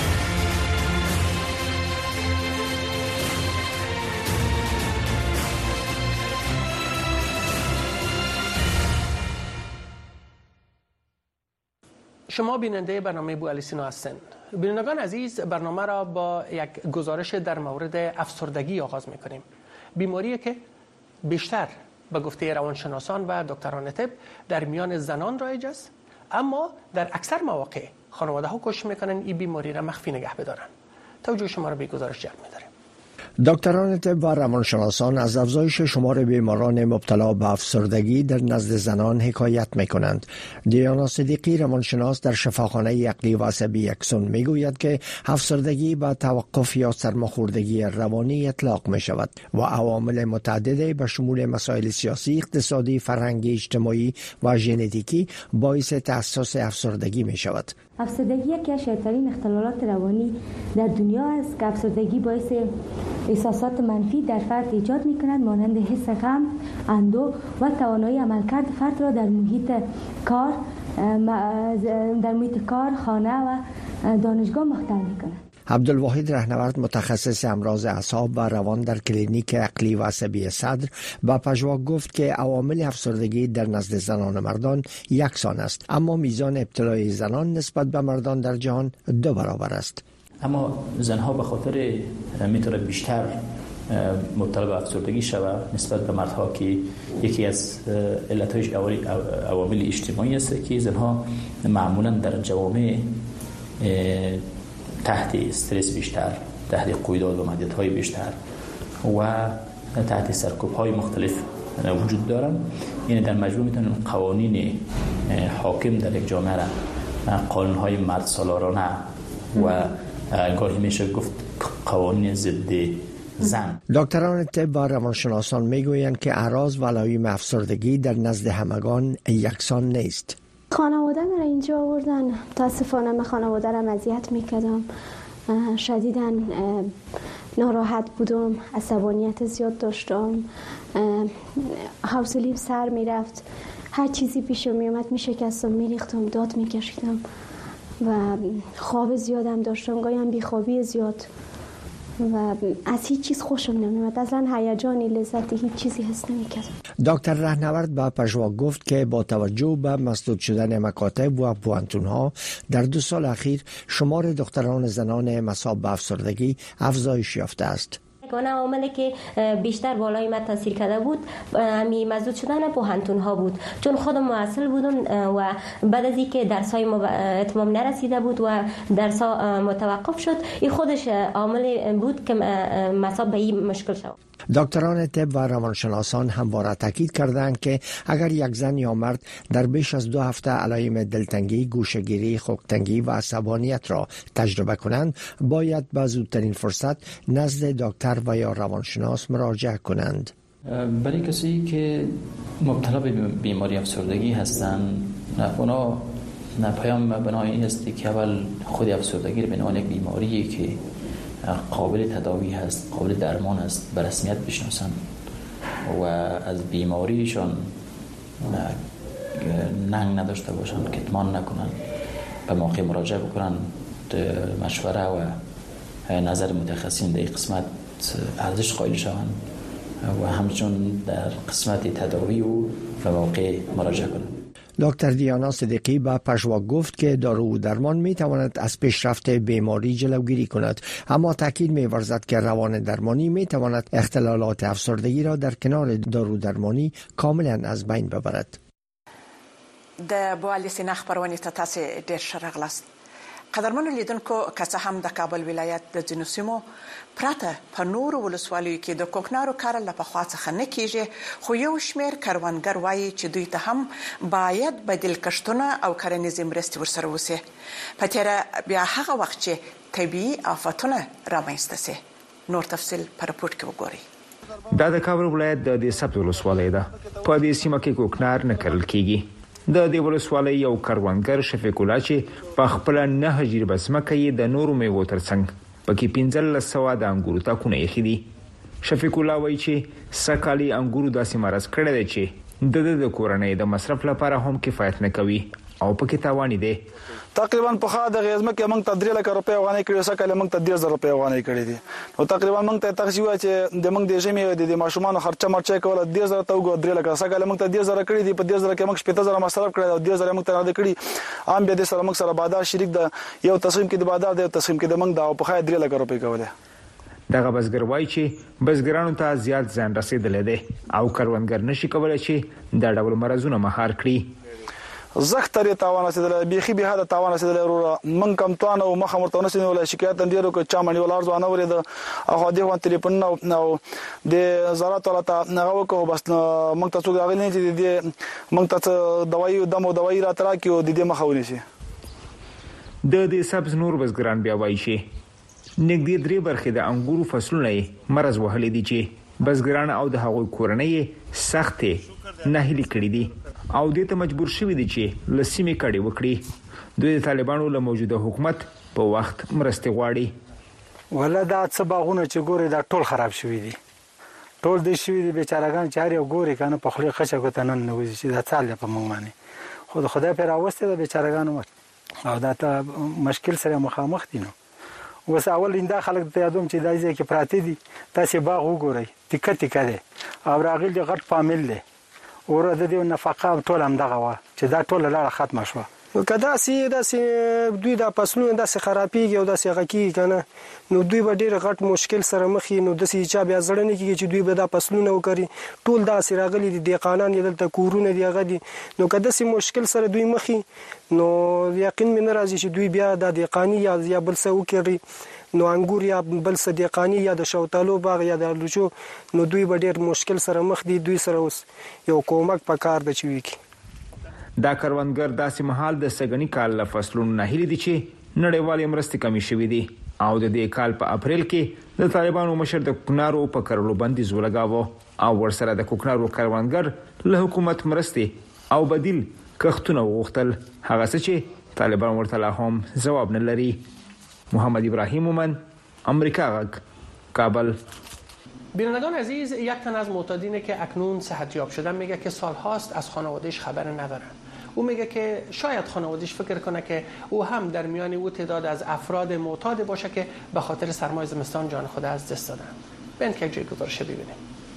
H: شما بیننده برنامه بوعلی‌سینا هستند. بینندگان عزیز، برنامه را با یک گزارش در مورد افسردگی آغاز می‌کنیم. بیماری که بیشتر به گفته روانشناسان و دکتران طب در میان زنان رایج است، اما در اکثر مواقع خانواده‌ها کوشش می‌کنند این بیماری را مخفی نگه بدارند. توجه شما را به گزارش جلب می‌داریم.
R: دکتران طب و روانشناسان از افزایش شمار بیماران مبتلا به افسردگی در نزد زنان حکایت می‌کنند. دیانا صدیقی روانشناس در شفاخانه عقلی و عصبی یکسون می‌گوید که افسردگی به توقف یا سرماخوردگی روانی اطلاق می‌شود و عوامل متعددی به شمول مسائل سیاسی، اقتصادی، فرهنگی، اجتماعی و ژنتیکی باعث تأسیس افسردگی می‌شود.
S: افسردگی یکی از شایع‌ترین اختلالات روانی در دنیا است که افسردگی باعث احساسات منفی در فرد ایجاد می‌کند، مانند حس غم، اندوه و توانایی عملکرد فرد را در محیط کار، در محیط کار، خانه و دانشگاه مختل می‌کند.
R: عبدالواحد رهنورد متخصص امراض اعصاب و روان در کلینیک عقلی و عصبی صدر با پژواک گفت که عوامل افسردگی در نزد زنان و مردان یکسان است، اما میزان ابتلای زنان نسبت به مردان در جهان دو برابر است.
T: اما زنها به خاطر میتونه بیشتر مبتلا به افسردگی شود نسبت به مردها که یکی از علت‌هایش عوامل اجتماعی است که زنها معمولا در جوامع تحت استرس بیشتر، تحت قیودات و محدودیت‌های بیشتر و تحت سرکوب‌های مختلف وجود دارن. یعنی در مجموع میتونیم قوانین حاکم در یک جامعه را قانون‌های مرد سالارانه و گاهی میشه گفت قوانین ضد زن.
R: دکتران طب و روانشناسان میگویند که اعراض و علائم افسردگی در نزد همگان یکسان نیست.
S: خانواده من اینجا آوردن، متاسفانه من خانواده را اذیت میکردم، شدیداً ناراحت بودم، عصبانیت زیاد داشتم، حوصله‌ام سر میرفت، هر چیزی پیشم میومد میشکستم، میریختم، داد میکشیدم و خواب زیادم داشتم، گاهی هم بیخوابی زیاد و از هیچ چیز خوشم نمیاد، اصلا هیجانی، لذتی، هیچ چیزی حس نمیکردم.
R: دکتر رهنورد با پژواک گفت که با توجه به مسدود شدن مکاتب و پوانتون‌ها در دو سال اخیر شمار دختران زنان مصاب به افسردگی افزایش یافته است.
U: یگانه عاملی که بیشتر بالای من تاثیر کرده بود می مسدود شدن پوهنتون ها بود، چون خودم مواصل بودم و بعد از اینکه درس‌های اتمام نرسیده بود و درس‌ها متوقف شد، این خودش عامل بود که مصاب به این مشکل شد.
R: دکتران طب و روانشناسان همواره تاکید کردند که اگر یک زن یا مرد در بیش از دو هفته علائم دلتنگی، گوشه‌گیری، خوکتنگی و عصبانیت را تجربه کنند، باید به زودترین فرصت نزد دکتر و یا روانشناس مراجعه کنند.
T: برای کسی که مبتلا به بیماری افسردگی هستند، اونا پیام بنای این است که اول خود افسردگی رو به عنوان یک بیماری که قابل تداوی هست، قابل درمان است به رسمیت بشناسند و از بیماریشان ننگ نداشته باشند، کتمان نکنند، به موقع مراجعه بکنند، مشوره و نظر متخصصین در این قسمت ارزش قائل شوند و همچنین در قسمت تداوی و به موقع مراجعه کنند.
R: دکتر دیانا صدیقی به پژواک گفت که دارو و درمان می تواند از پیشرفت بیماری جلوگیری کند، اما تاکید می ورزد که روان درمانی می تواند اختلالات افسردگی را در کنار دارو درمانی کاملا از بین ببرد.
K: د بوالیس خبرونه ته تاسو ډیر شرغلاست. قدرمنو لیدونکو که څه هم د کابل ولایت د ځینو سیمو پراته په نورو ولسوالیو کې د کوکنارو کارل له پخوا څخه نه کیږي، خو یو شمیر کروندګر وایي چې دوی ته هم باید بدیل کښتونه او کرنیزې مرستې ورسره وسي په تیره بیا هغه وخت چې طبیعي آفتونه رامنځته سي. نور تفصیل په رپورټ کې وګورئ.
M: دا د کابل ولایت د دې سبت ولسوالۍ ده. په دې سیمه کې کوکنار نه کرل کیږي. د دې ولسوالۍ یو کروندګر شفیق الله چې په خپل نه هجری بسمکه یې د نورو میوو ترڅنګ پکې پنځل سوا د انګورو تاکونه یې خېدي. شفیق الله وایي چې سکالي انګورو داسې مرز کړی دی چې د د کورنۍ د مصرف لپاره هم کفایت نه کوي او پکې تاوان دي.
N: تقریبا په خا د غزمه کې موږ ته درې لک روپۍ غوانې کړې، سکه موږ ته ډېر زر روپۍ غوانې کړې دي. نو تقریبا موږ ته تخصیص وای چې د موږ د جمعې د ماشومان خرچه مرچه کوله ډېر زر ته وګو درې لک، سکه موږ ته ډېر زر کړې دي. په ډېر زر کې موږ شپږ زر مصرف کړی او ډېر زر موږ ته نه کړی. عام به د سره موږ سره بازار شریک د یو تصمیم کې د بازار د تصمیم کې د موږ د په خا درې لک روپۍ کوله.
M: دغه بزګر وایي چې بزګرانو ته زیات ځان رسیدلې ده او کروندګر نشي کولای چې د ډول مرزونه مهار کړي.
N: زختري تاوان رسیدل بيخي به دا تاوان رسیدل ورو من کم توانه او مخ مرته نسنه ولا شکایت اندیرو که چا منی ولار ځوانه ورید او دې وان ټلیفون نو د زراعت ولا تا نغو کو بس موږ ته څو غوښنه چې دې موږ ته دوايي دمو دوايي را ترا کیو د دې مخاوني شي.
M: د دې سبز نور بزګران بیا وایي شي نګدي درې برخې د انګورو فصلونه مرز وهلې دي چې بزګران او د هغوی کورنۍ سختې نهلي کړې دي او دې ته مجبور شوي دي چې لسیمه کړي وکړي. دوی د طالبانو له موجوده حکومت په وخت مرستې غواړي.
O: ولدا څه باغونه چې ګوري دا ټول خراب شوي دي، ټول دې شوي دي بیچارهګان چاري او ګوري کنه په خوري خشه کوته نن نه وځي چې دا څاله په مونږ باندې خود خدای پر اوسته د بیچارهګانو او دا ته مشکل سره مخامخ دي. نو وس اول انده خلک ته یادوم چې دای ځکه پراته دي تاسو باغ وګورئ ټیکه ټیکه ده او راغلی د غټ فامیل ده اور د دې نفقه ټول هم دغه وا چې دا ټول لاله ختم شوه.
H: کدا سي د سي دوی د پسلو د سي خرابيږي او د سي غکی کنه نو دوی به ډیر غټ مشکل سره مخې نو د سي چا بیا زړه نه کیږي چې دوی به د پسلو وکړي ټول دا سي راغلي دي قانون یې دلته کورونه دی غدي نو کدا سي مشکل سره دوی مخې نو یقین من راځي چې دوی بیا د قانون یا یا بل څه وکړي نو انګور یا بل صدیقانی یا د شوتالو باغ یا د لوچو نو دوی به ډیر مشکل سره مخ دي. دوی سره اوس یو کومک پکار د چوي کی
M: دا کروندګر داسې محل د سګنی کال له فصلونو نه هلي دي چې نړیوال مرستې کمی شوې دي او د دې کال په اپریل کې د طالبانو مشر د کوکنارو په کرلو بندیز ولګاوه او ورسره د کوکنارو کروندګر له حکومت مرستې او بدیل کښتونه وغوښتل، هغه څه چې طالبان ورته لا هم جواب نه لري. محمد ابراهیم مومن، امریکا غک، کابل.
H: بینندگان عزیز، یک تن از معتادینی که اکنون صحتیاب شدن میگه که سالهاست از خانوادهش خبر ندارن. او میگه که شاید خانوادهش فکر کنه که او هم در میان او تعداد از افراد معتاد باشه که به خاطر سرمای زمستان جان خود از دست دادن. ببین که جای گزارش ببینیم.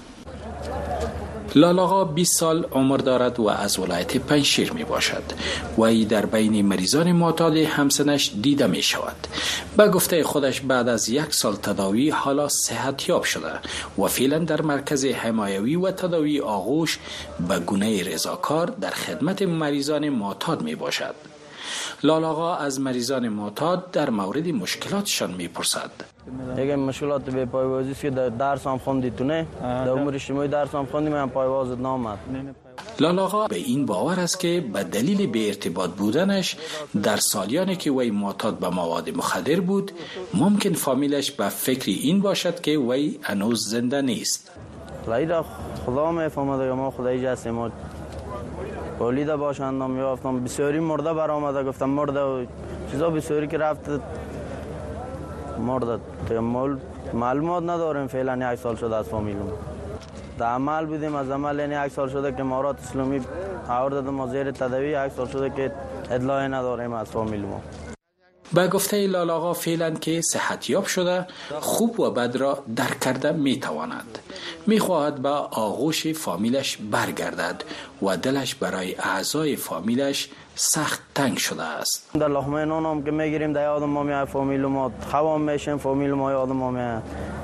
P: لالاغا بیست سال عمر دارد و از ولایت پنجشیر می باشد و ای در بین مریضان معتاد همسنش دیده می شود. به گفته خودش بعد از یک سال تداوی حالا صحتیاب شده و فعلا در مرکز حمایوی و تداوی آغوش به گونه رضاکار در خدمت مریضان معتاد می باشد. لالاغا از مریضان معتاد در مورد مشکلاتشان میپرسد.
V: دیگه مشکلات به پایوازی است که در درس هم خوندیتونه در امور اجتماعی درس هم خوندیم من پایواز نامد.
P: لالاغا به این باور است که به دلیل بی ارتباط بودنش در سالیانی که وی معتاد به مواد مخدر بود ممکن فامیلش به فکر این باشد که وی هنوز زنده نیست.
V: خدا خدا میفهمد ما خدای جسم ما ولیده باشند هم یافتم بسیاری مرده برآمده گفتم مرده و چیزا بسیاری که رفت مرد تمول معلومات نداریم فعلا یک سال شده از فامیل ما در عمل بودیم از عمل یعنی یک سال شده که امارات اسلامی آورده ما زیر تداوی یک سال شده که اطلاعی نداریم از فامیل ما.
P: با گفته لال آقا فعلا که صحتیاب شده خوب و بد را درک کرده می تواند. می خواهد به آغوش فامیلش برگردد و دلش برای اعضای فامیلش سخت تنگ شده است.
V: در لحمه نان هم که می گیریم در یاد ما می فامیل ما خوام میشیم فامیل ما یاد ما می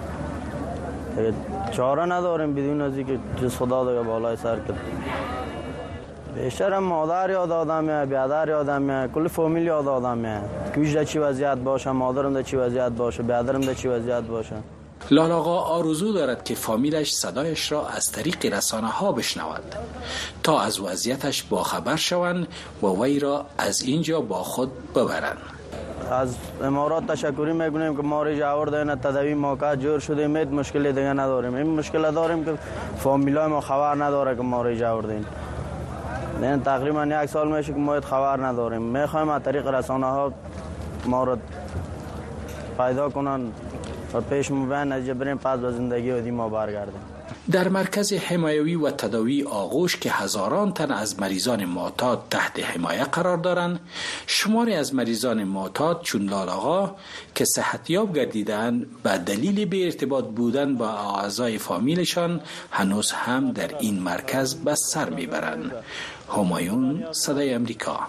V: چاره نداریم بدون از اینکه جز خدا دیگه بالای سر کرد. بیشتر مادر یاد آدمه، بیادر یادمه، کل فامیل یاد آدمه. کوچ در چی وضعیت باشه، مادرم در چی وضعیت باشه، بیادرم در چی وضعیت باشه.
P: لال آقا آرزو دارد که فامیلش صدایش را از طریق رسانه ها بشنود تا از وضعیتش باخبر شوند و وی را از اینجا با خود ببرند.
V: از امارات تشکری میکنیم که ما را آورده تداوی موقع جور شده مید مشکل دیگه نداریم. این مشکل داریم که فامیلای ما خبر نداره که ما را آوردین. نه تقریبا یک سال میشه که ما خبر نداریم. میخوایم از طریق رسانه ها ما را پیدا کنن و پیش مبین نتیجه بریم پس به زندگی و دی ما برگردیم.
P: در مرکز حمایوی و تداوی آغوش که هزاران تن از مریضان معتاد تحت حمایه قرار دارند، شماری از مریضان معتاد چون لال آقا که صحتیاب گردیدند به دلیل بی ارتباط بودن با اعضای فامیلشان هنوز هم در این مرکز به سر میبرند. همایون، صدای امریکا.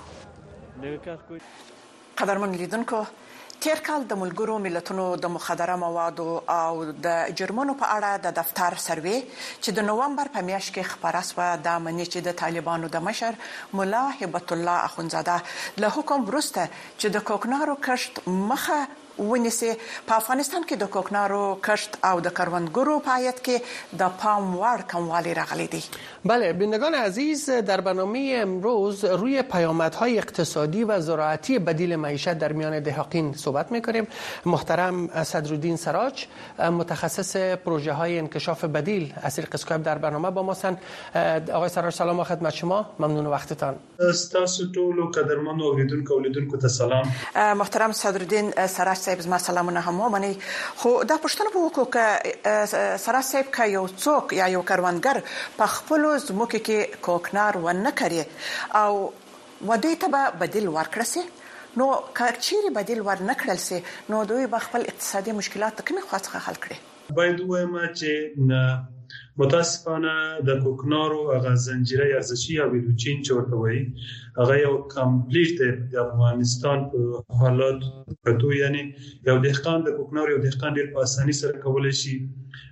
K: قدرمن لیدونکو، تیر کال د ملګرو ملتونو د مخدره موادو او د جرمونو په اړه د دفتر سروې چې د نومبر په میاشت کې خبره شوه دا مني چې د طالبانو د مشر ملا هبت الله اخونزاده له حکم وروسته چې د کوکنارو کښت مخه ونیسي په افغانستان کې د کوکنارو کښت او د کروندګرو په عاید کې د پام وړ کموالی راغلی دی.
H: بله بینندگان عزیز، در برنامه امروز روی پیامدهای اقتصادی و زراعتی بدیل معیشت در میان دهقان صحبت میکنیم. محترم صدرالدین سراج متخصص پروژه های انکشاف بدیل از طریق اسکایپ در برنامه با ما هستند. آقای سراج سلام و خدمت شما، ممنون وقتتان.
D: تاسو ټول قدرمنو اوریدونکو اولیدونکو ته سلام.
K: محترم صدرالدین سراج صاحب زما سلامونه هم ومني. خو دا پښتنه په وکړو ک سراج صاحب کا یو څوک یا یو کروندګر په خپل زموږ کې کوکنار و نه کړي او ودی ته به بدیل ورکړي سي، نو کچېری بدیل ور نه کړل سي نو دوی به خپل اقتصادي مشکلات کومه خاصه حل کړي.
D: باید وایم چې متاسفانه د کوکنارو هغه زنجیره ارزشي او ویلوچین چورته وایي هغه یو کمپلیټ د افغانستان په حالات پټو، یعنی یو دهقان د کوکنارو یو دهقان ډیر په اساني سره کولای شي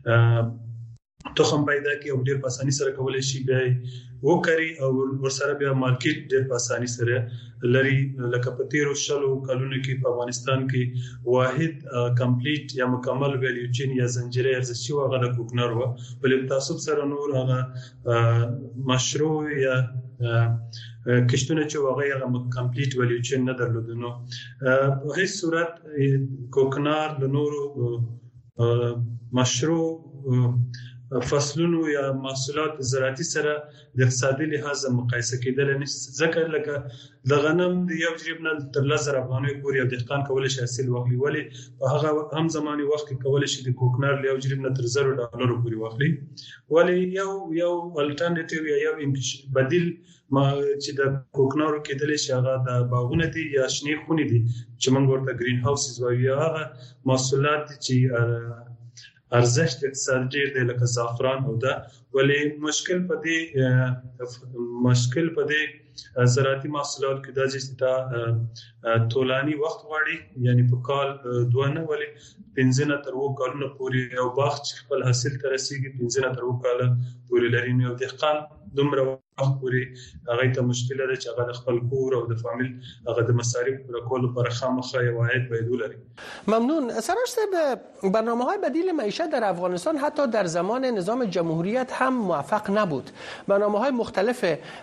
D: تخم پیدا کړي او ډیر په اساني سره کولای شي بیا وکړي او ورسره بیا مارکیټ ډیر په اساني سره لري. لکه په تیرو شلو کلونو کې په افغانستان کې واحد کمپلیټ یا مکمل ویلیو چین یا زنجیره ارزشي هغه د کوکنار و، بلې تاسو سره نور هغه مشروع یا کشتونه چې هغه هغه کمپلیټ ویلیو چین نه درلود. نو په هیڅ صورت کوکنار د نورو مشروع فصلونو یا محصولات زراعتي سره د اقتصادي لحاظ مقایسه کېدل نه ځکه لکه د غنم د یو جریب نه تر لس زره افغانۍ پورې یو دهقان کولای شي حاصل واخلي، ولی په هغه هم زماني وخت کې کولای شي د کوکنار له یو جریب نه تر زرو ډالرو پورې واخلي، ولی یو یو الټرنیټیو یا یو بدیل ما چې د کوکنارو کېدل شي هغه د باغونه دي یا شنې خونې دي چې موږ ورته گرین هاوسز وایو، هغه محصولات چې ارزښت اقتصاد ډیر دی لکه زعفران او دا، ولی مشکل په دې مشکل په دې زراعتي محصولات کې دا چې دا طولانی وخت غواړي، یعنی په کال دوه نه ولی پنځه نه تر اووه کالونو پورې یو باغ چې خپل حاصل ته رسیږي پنځه نه تر اووه کاله پورې لري. نو یو دهقان دومره وخت پورې هغه ته مشکل ده چې هغه د خپل کور او د فامیل هغه د مصارف پوره کولو لپاره خامخا یو عاید باید ولري.
H: ممنون. سراج صاحب، برنامه‌های بدیل معیشت در افغانستان حتی در زمان نظام جمهوریت هم موفق نبود. برنامه‌های مختلف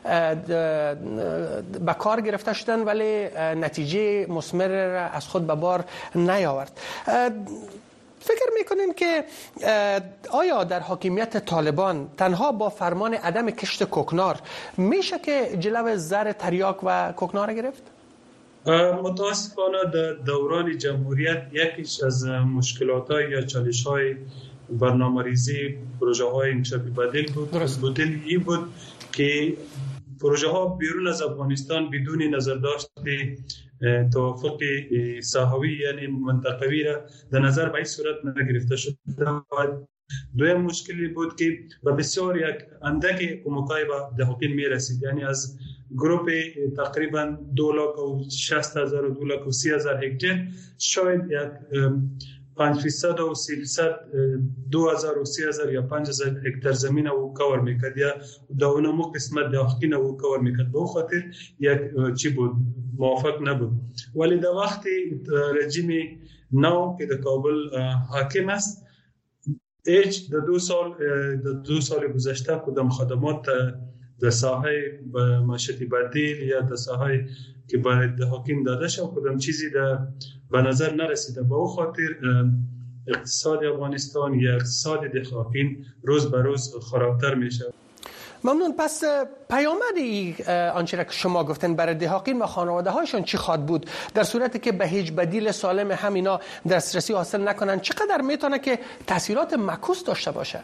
H: به کار گرفته شدن ولی نتیجه مثمر از خود به بار نیاورد. فکر میکنین که آیا در حاکمیت طالبان تنها با فرمان عدم کشت کوکنار میشه که جلو زر تریاک و کوکنار گرفت؟
D: متاسفانه در دوران جمهوریت یکیش از مشکلات‌های یا چالش‌های برنامه‌ریزی پروژه‌های انکشافی بدیل بود. بدیل این بود که پروژه‌ها بیرون از افغانستان بدون نظرداشت توافق ساحوی یعنی منطقوی را در نظر به این صورت نگرفته شد. دویم مشکلی بود که به بسیار یک اندک کمک‌های به دهقین می‌رسید، یعنی از گروپ تقریبا دو لاک و شصت هزار و دو لاک و سی هزار هکتار شاید یک پنج فیصد و سی فیصد دو هزار و سی هزار یا پنج هزار هکتار زمین او کور میکرد یا داونمو قسمت دهقین او کور میکرد. به خاطر یک چی بود موافق نبود. ولی در وقتی رژیم نو که در کابل حاکم است ایج در دو سال در دو سال گذشته کدام خدمات در ساحه معیشتی بدیل یا در ساحه که باید دهقین داده شد کدام چیزی در به نظر نرسیده. به او خاطر اقتصاد افغانستان یا اقتصاد دهقین روز به روز خرابتر میشه.
H: ممنون. پس پیامد آنچه که شما گفتن برای دهقین و خانواده هاشون چی خواد بود در صورتی که به هیچ بدیل سالم همینا دسترسی حاصل نکنن؟ چقدر میتونه که تاثیرات معکوس داشته باشه؟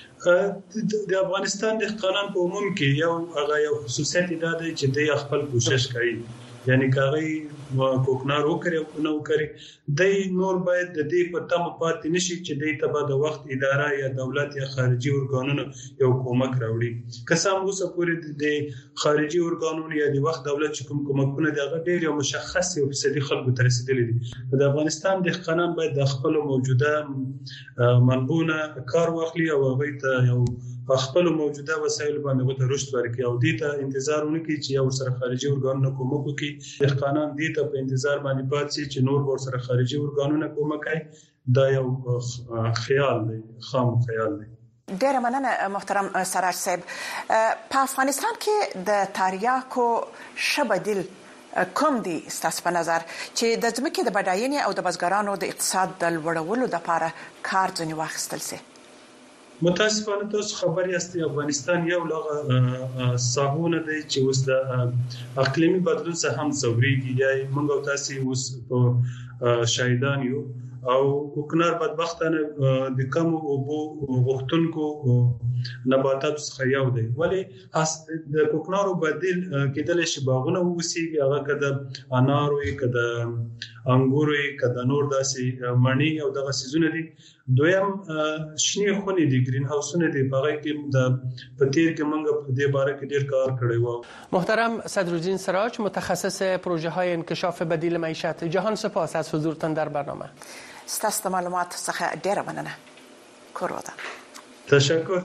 D: در افغانستان دهقانان په عموم کې یو هغه یو خصوصیت داده چې د خپل کوشش کوي، یعنی کاغی کوکنار وکړي او نه وکړي د نور باید د دې په تمه پاتې نشي چې د تبا د وخت اداره یا دولت یا خارجي ارګانونو یو کومک راوړي. قسم اوسه پورې د خارجي ارګانونو یا د وخت دولت چې کوم کومکونه دغه ډیر یو مشخص او فیصدي خلکو ته رسیدلي دي. د افغانستان دهقانان باید د خپل موجوده منبونه کار واخلي او هغه ته یو خپل موجوده وسایل باندې غوته رشد ورکړي او دې ته انتظار ونه کړي چې یو سره خارجي ارګانونه کومک وکړي. دهقانان دې ته په انتظار باندې پاتې چې نور ور سره خارجي ارګانونه کومک کوي. دا یو خیال دی، خام خیال دی.
K: ډیره مننه محترم سراج صاحب. په افغانستان کې د تاریاکو شبدل کوم دي ستاسو په نظر چې د ځمکې د بډاینې او د بزګرانو د اقتصاد د لوړولو لپاره کار ځنی واخیستل سي؟
D: متاسفانه تاسو خبر یاست افغانستان یو لغه ساحونه دی چې اوس د اقلیمي بدلون سره هم ځوريږي. یا موږ او تاسو اوس په شاهدان یو او کوکنار بدبختانه د کم او بو غوښتونکو نباتات څخه یو دی. ولی د کوکنارو بدیل کېدل شي باغونه وسیږي، هغه کده انار وي کده انګور وي کده نور داسې مڼي او دغه سيزونه دي. دویم شنی خونې دي، گرین هاوسونه دي، په هغه کې د پتیر کې موږ په دې باره کې ډیر کار کړی و.
H: محترم صدرالدین سراج، متخصص پروژه های انکشاف بدیل معیشت، جهان سپاس از حضورتان در برنامه.
K: ستاسو معلومات څخه ډیره مننه. کورواده.
D: تشکر.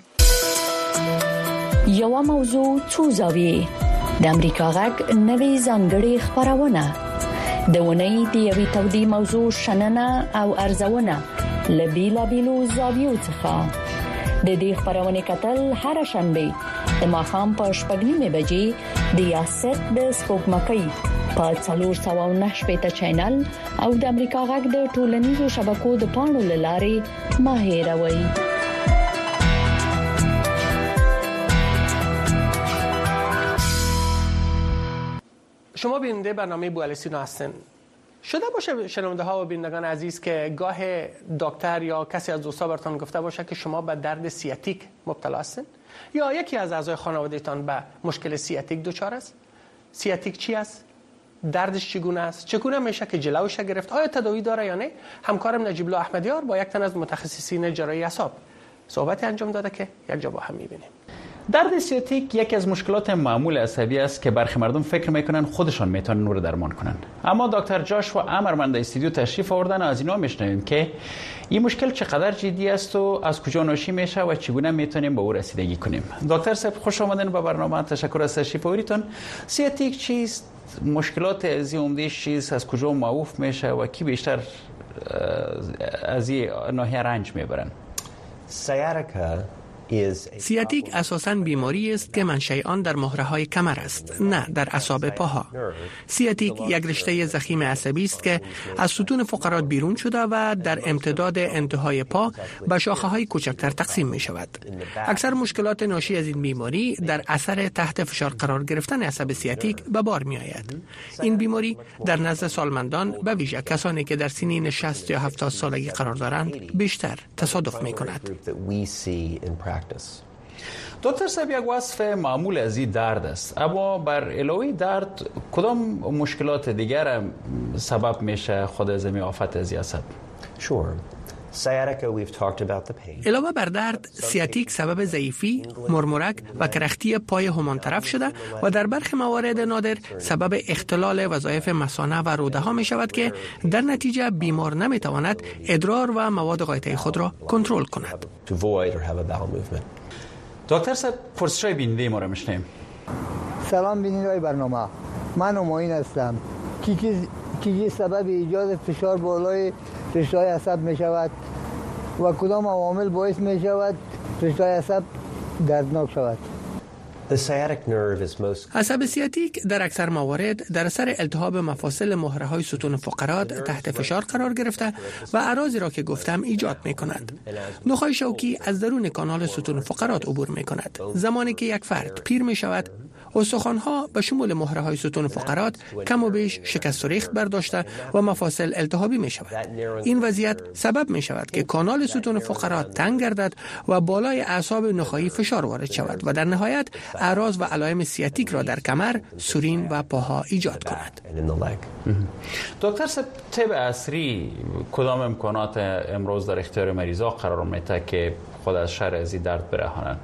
E: یو موضوع څو زاویې د امریکا غږ نوې ځانګړې خبرونه د ونې د یوې تودې موضوع شننه او ارزونه لبیلا بیلو زاویو څخه د دې خبرونه کتل هر شنبه د ماخام په شپږ نیمه بجې د یاست د سپوږمکۍ په څلور سوه او نهه شپږ چینل او د امریکا غږ د ټولنیزو شبکو د پاڼو لارې ما هیروي.
H: شما بیننده برنامه بوالسینا هستین. شده باشه شنونده ها و بینندگان عزیز که گاه دکتر یا کسی از دوستا براتون گفته باشه که شما به درد سیاتیک مبتلا هستین یا یکی از اعضای خانوادهتان به مشکل سیاتیک دچار است. سیاتیک چی است؟ دردش چگونه است؟ چگونه میشه که جلوش گرفت؟ آیا تداوی داره یا نه؟ همکارم نجیب الله احمدیار با یک تن از متخصصین جراحی اعصاب صحبت انجام داده که یک جا با هم می‌بینیم.
I: درد سیاتیک یکی از مشکلات معمول عصبی است که برخی مردم فکر میکنن خودشان میتونن اون رو درمان کنن. اما دکتر جاشوا امرمن در استودیو تشریف آوردن و از اینا میشنویم که این مشکل چقدر جدی است و از کجا ناشی میشه و چگونه میتونیم به او رسیدگی کنیم. دکتر صاحب خوش آمدین به برنامه. تشکر از تشریف آوریتون. سیاتیک چیست؟ مشکلات از این عمدهش چیست؟ از کجا معروف میشه و کی بیشتر از این ناحیه رنج میبرن؟
J: sciatica
H: سیاتیک اساساً بیماری است که منشأ آن در مهره‌های کمر است، نه در اعصاب پاها. سیاتیک یک رشته ضخیم عصبی است که از ستون فقرات بیرون شده و در امتداد انتهای پا به شاخه‌های کوچکتر تقسیم می شود. اکثر مشکلات ناشی از این بیماری در اثر تحت فشار قرار گرفتن عصب سیاتیک به بار می آید. این بیماری در نزد سالمندان به ویژه کسانی که در سنین شصت یا هفتاد سالگی قرار دارند بیشتر تصادف می کند.
I: دکتر صاحب، یک وصف معمول از این درد است، اما بر علاوه درد کدام مشکلات دیگر سبب میشه خود از این آفت از عصب؟
H: علاوه بر درد، سیاتیک سبب ضعیفی، مرمرک و کرختی پای همان طرف شده و در برخی موارد نادر سبب اختلال وظایف مثانه و روده ها می شود که در نتیجه بیمار نمی تواند ادرار و مواد غایطه خود را کنترل کند.
I: دکتر صاحب، پرسشای بیننده ما را میشنیم.
J: سلام بینندگان برنامه، من معین هستم. کی کی سبب ایجاد فشار بالای رشته‌های عصب می شود و کدام عوامل باعث می شود رشته‌های عصب دردناک شود؟
H: عصب سیاتیک در اکثر موارد در اثر التهاب مفاصل مهره‌های ستون فقرات تحت فشار قرار گرفته و اعراضی را که گفتم ایجاد می کند. نخاع شوکی از درون کانال ستون فقرات عبور می کند. زمانی که یک فرد پیر می شود، استخوان‌ها به شمول مهره‌های ستون فقرات کم و بیش شکست و ریخت برداشته و مفاصل التهابی می شود. این وضعیت سبب می شود که کانال ستون فقرات تنگ گردد و بالای اعصاب نخاعی فشار وارد شود و در نهایت اعراض و علائم سیاتیک را در کمر، سرین و پاها ایجاد کند.
I: دکتر صاحب، طب عصری کدام امکانات امروز در اختیار مریضا قرار میده که خود از شر از این درد برهانند؟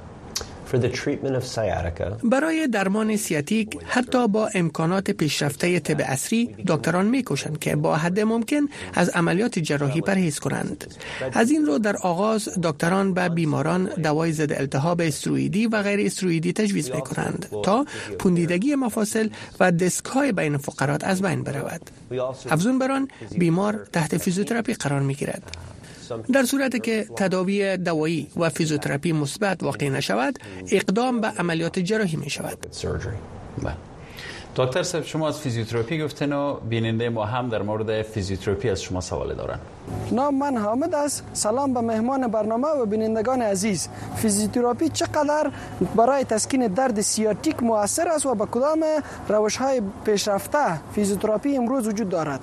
I: برای درمان سیاتیک حتی با امکانات پیشرفته طب عصری دکتران می‌کوشند که با حد ممکن از عملیات جراحی پرهیز کنند. از این رو در آغاز دکتران به بیماران دوای ضد التهاب استروئیدی و غیر استروئیدی تجویز می‌کنند تا پوندیدگی مفاصل و دیسک‌های بین فقرات از بین برود. افزون بر آن بیمار تحت فیزیوتراپی قرار می‌گیرد. در صورتی که تداوی دوایی و فیزیوتراپی مثبت واقع نشود، اقدام به عملیات جراحی می شود. دکتر صاحب، شما از فیزیوتراپی گفتین و بیننده ما هم در مورد فیزیوتراپی از شما سوال دارن.
L: نام من حامد است. سلام به مهمان برنامه و بینندگان عزیز. فیزیوتراپی چقدر برای تسکین درد سیاتیک مؤثر است و با کدام روش‌های پیشرفته فیزیوتراپی امروز وجود دارد؟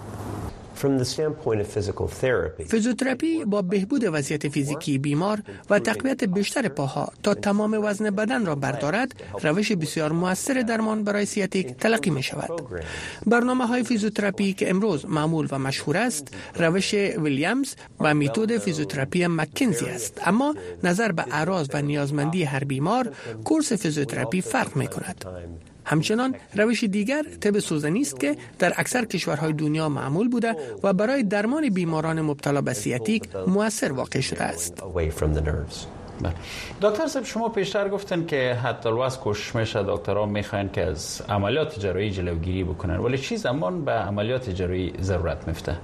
H: فیزیوتراپی با بهبود وضعیت فیزیکی بیمار و تقویت بیشتر پاها تا تمام وزن بدن را بردارد، روش بسیار مؤثر درمان برای سیاتیک تلقی می شود. برنامه های فیزیوتراپی که امروز معمول و مشهور است، روش ویلیامز و متد فیزیوتراپی مکنزی است، اما نظر به اعراض و نیازمندی هر بیمار، کورس فیزیوتراپی فرق می کند. همچنان روش دیگر طب سوزنی است که در اکثر کشورهای دنیا معمول بوده و برای درمان بیماران مبتلا به سیاتیک مؤثر واقع شده است.
I: دکتر صاحب، شما پیشتر گفتن که حتی الوقت کوشش میشه دکترها میخواین که از عملیات جراحی جلوگیری بکنن، ولی چی زمان به عملیات جراحی ضرورت میفته؟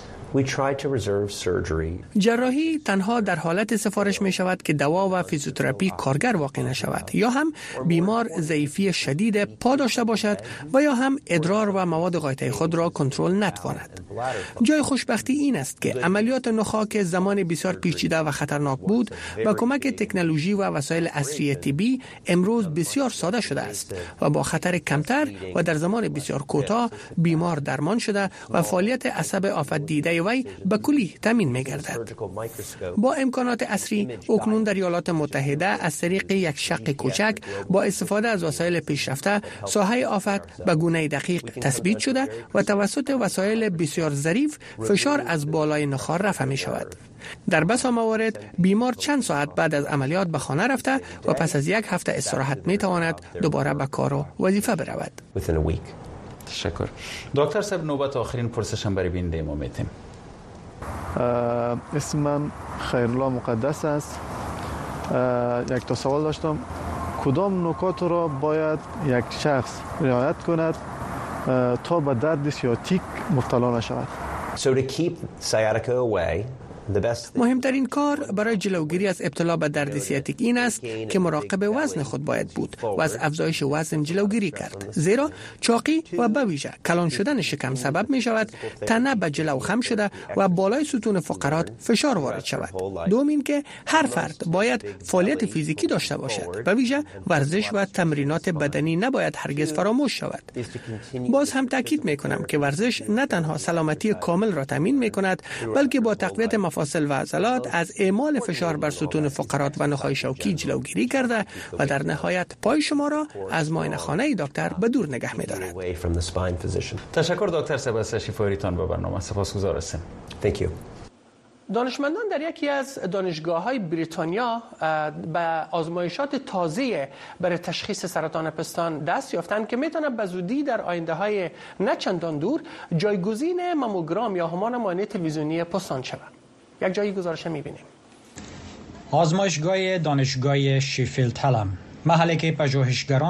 H: جراحی تنها در حالت سفارش می شود که دوا و فیزیوتراپی کارگر واقع نشود، یا هم بیمار ضعیفی شدید پا داشته باشد و یا هم ادرار و مواد غایطه خود را کنترل نتواند. جای خوشبختی این است که عملیات نخاع که زمان بسیار پیچیده و خطرناک بود، با کمک تکنولوژی و وسایل عصری طبی امروز بسیار ساده شده است و با خطر کمتر و در زمان بسیار کوتاه بیمار درمان شده و فعالیت عصب آفت دیده وی به کلی تامین می‌گردد. با امکانات عصری اکنون در ایالات متحده از طریق یک شق کوچک با استفاده از وسایل پیشرفته ساحه آفت به گونه دقیق تثبیت شده و توسط وسایل بسیار ظریف فشار از بالای نخاع رفع می شود. در بسا موارد بیمار چند ساعت بعد از عملیات به خانه رفته و پس از یک هفته استراحت می تواند دوباره به کار و وظیفه برود.
I: تشکر. دکتر صاحب، نوبت آخرین پرسشم برای بیننده ما میتیم.
W: اسم من خیرالله مقدس است. یک تا سوال داشتم، کدام نکات را باید یک شخص رعایت کند تا به درد سیاتیک مبتلا نشود؟
X: So to keep sciatica away,
H: مهمترین کار برای جلوگیری از ابتلا به درد سیاتیک این است که مراقب وزن خود باید بود و از افزایش وزن جلوگیری کرد، زیرا چاقی و به ویژه کلان شدن شکم سبب می شود تنه به جلو خم شده و بالای ستون فقرات فشار وارد شود. دوم این که هر فرد باید فعالیت فیزیکی داشته باشد، به ویژه ورزش و تمرینات بدنی نباید هرگز فراموش شود. باز هم تاکید می کنم که ورزش نه تنها سلامتی کامل را تضمین می کند، بلکه با تقویت مفاصل و عضلات از اعمال فشار بر ستون فقرات و نخاع شوکی جلوگیری کرده و در نهایت پای شما را از معاینه خانه دکتر به دور نگه می دارد.
I: تشکر دکتر صاحب از تشریف آوریدتان به برنامه. سپاسگزار هستم.
R: Thank you.
H: دانشمندان در یکی از دانشگاه‌های بریتانیا به آزمایشات تازه برای تشخیص سرطان پستان دست یافتند که میتونه به زودی در آینده‌های نه چندان دور جایگزین ماموگرام یا همان معاینه تلویزیونی پستان شود. یک جایی گزارش می‌بینیم.
C: آزمایشگاه دانشگاه شیفیلد هلم، محلی که پژوهشگران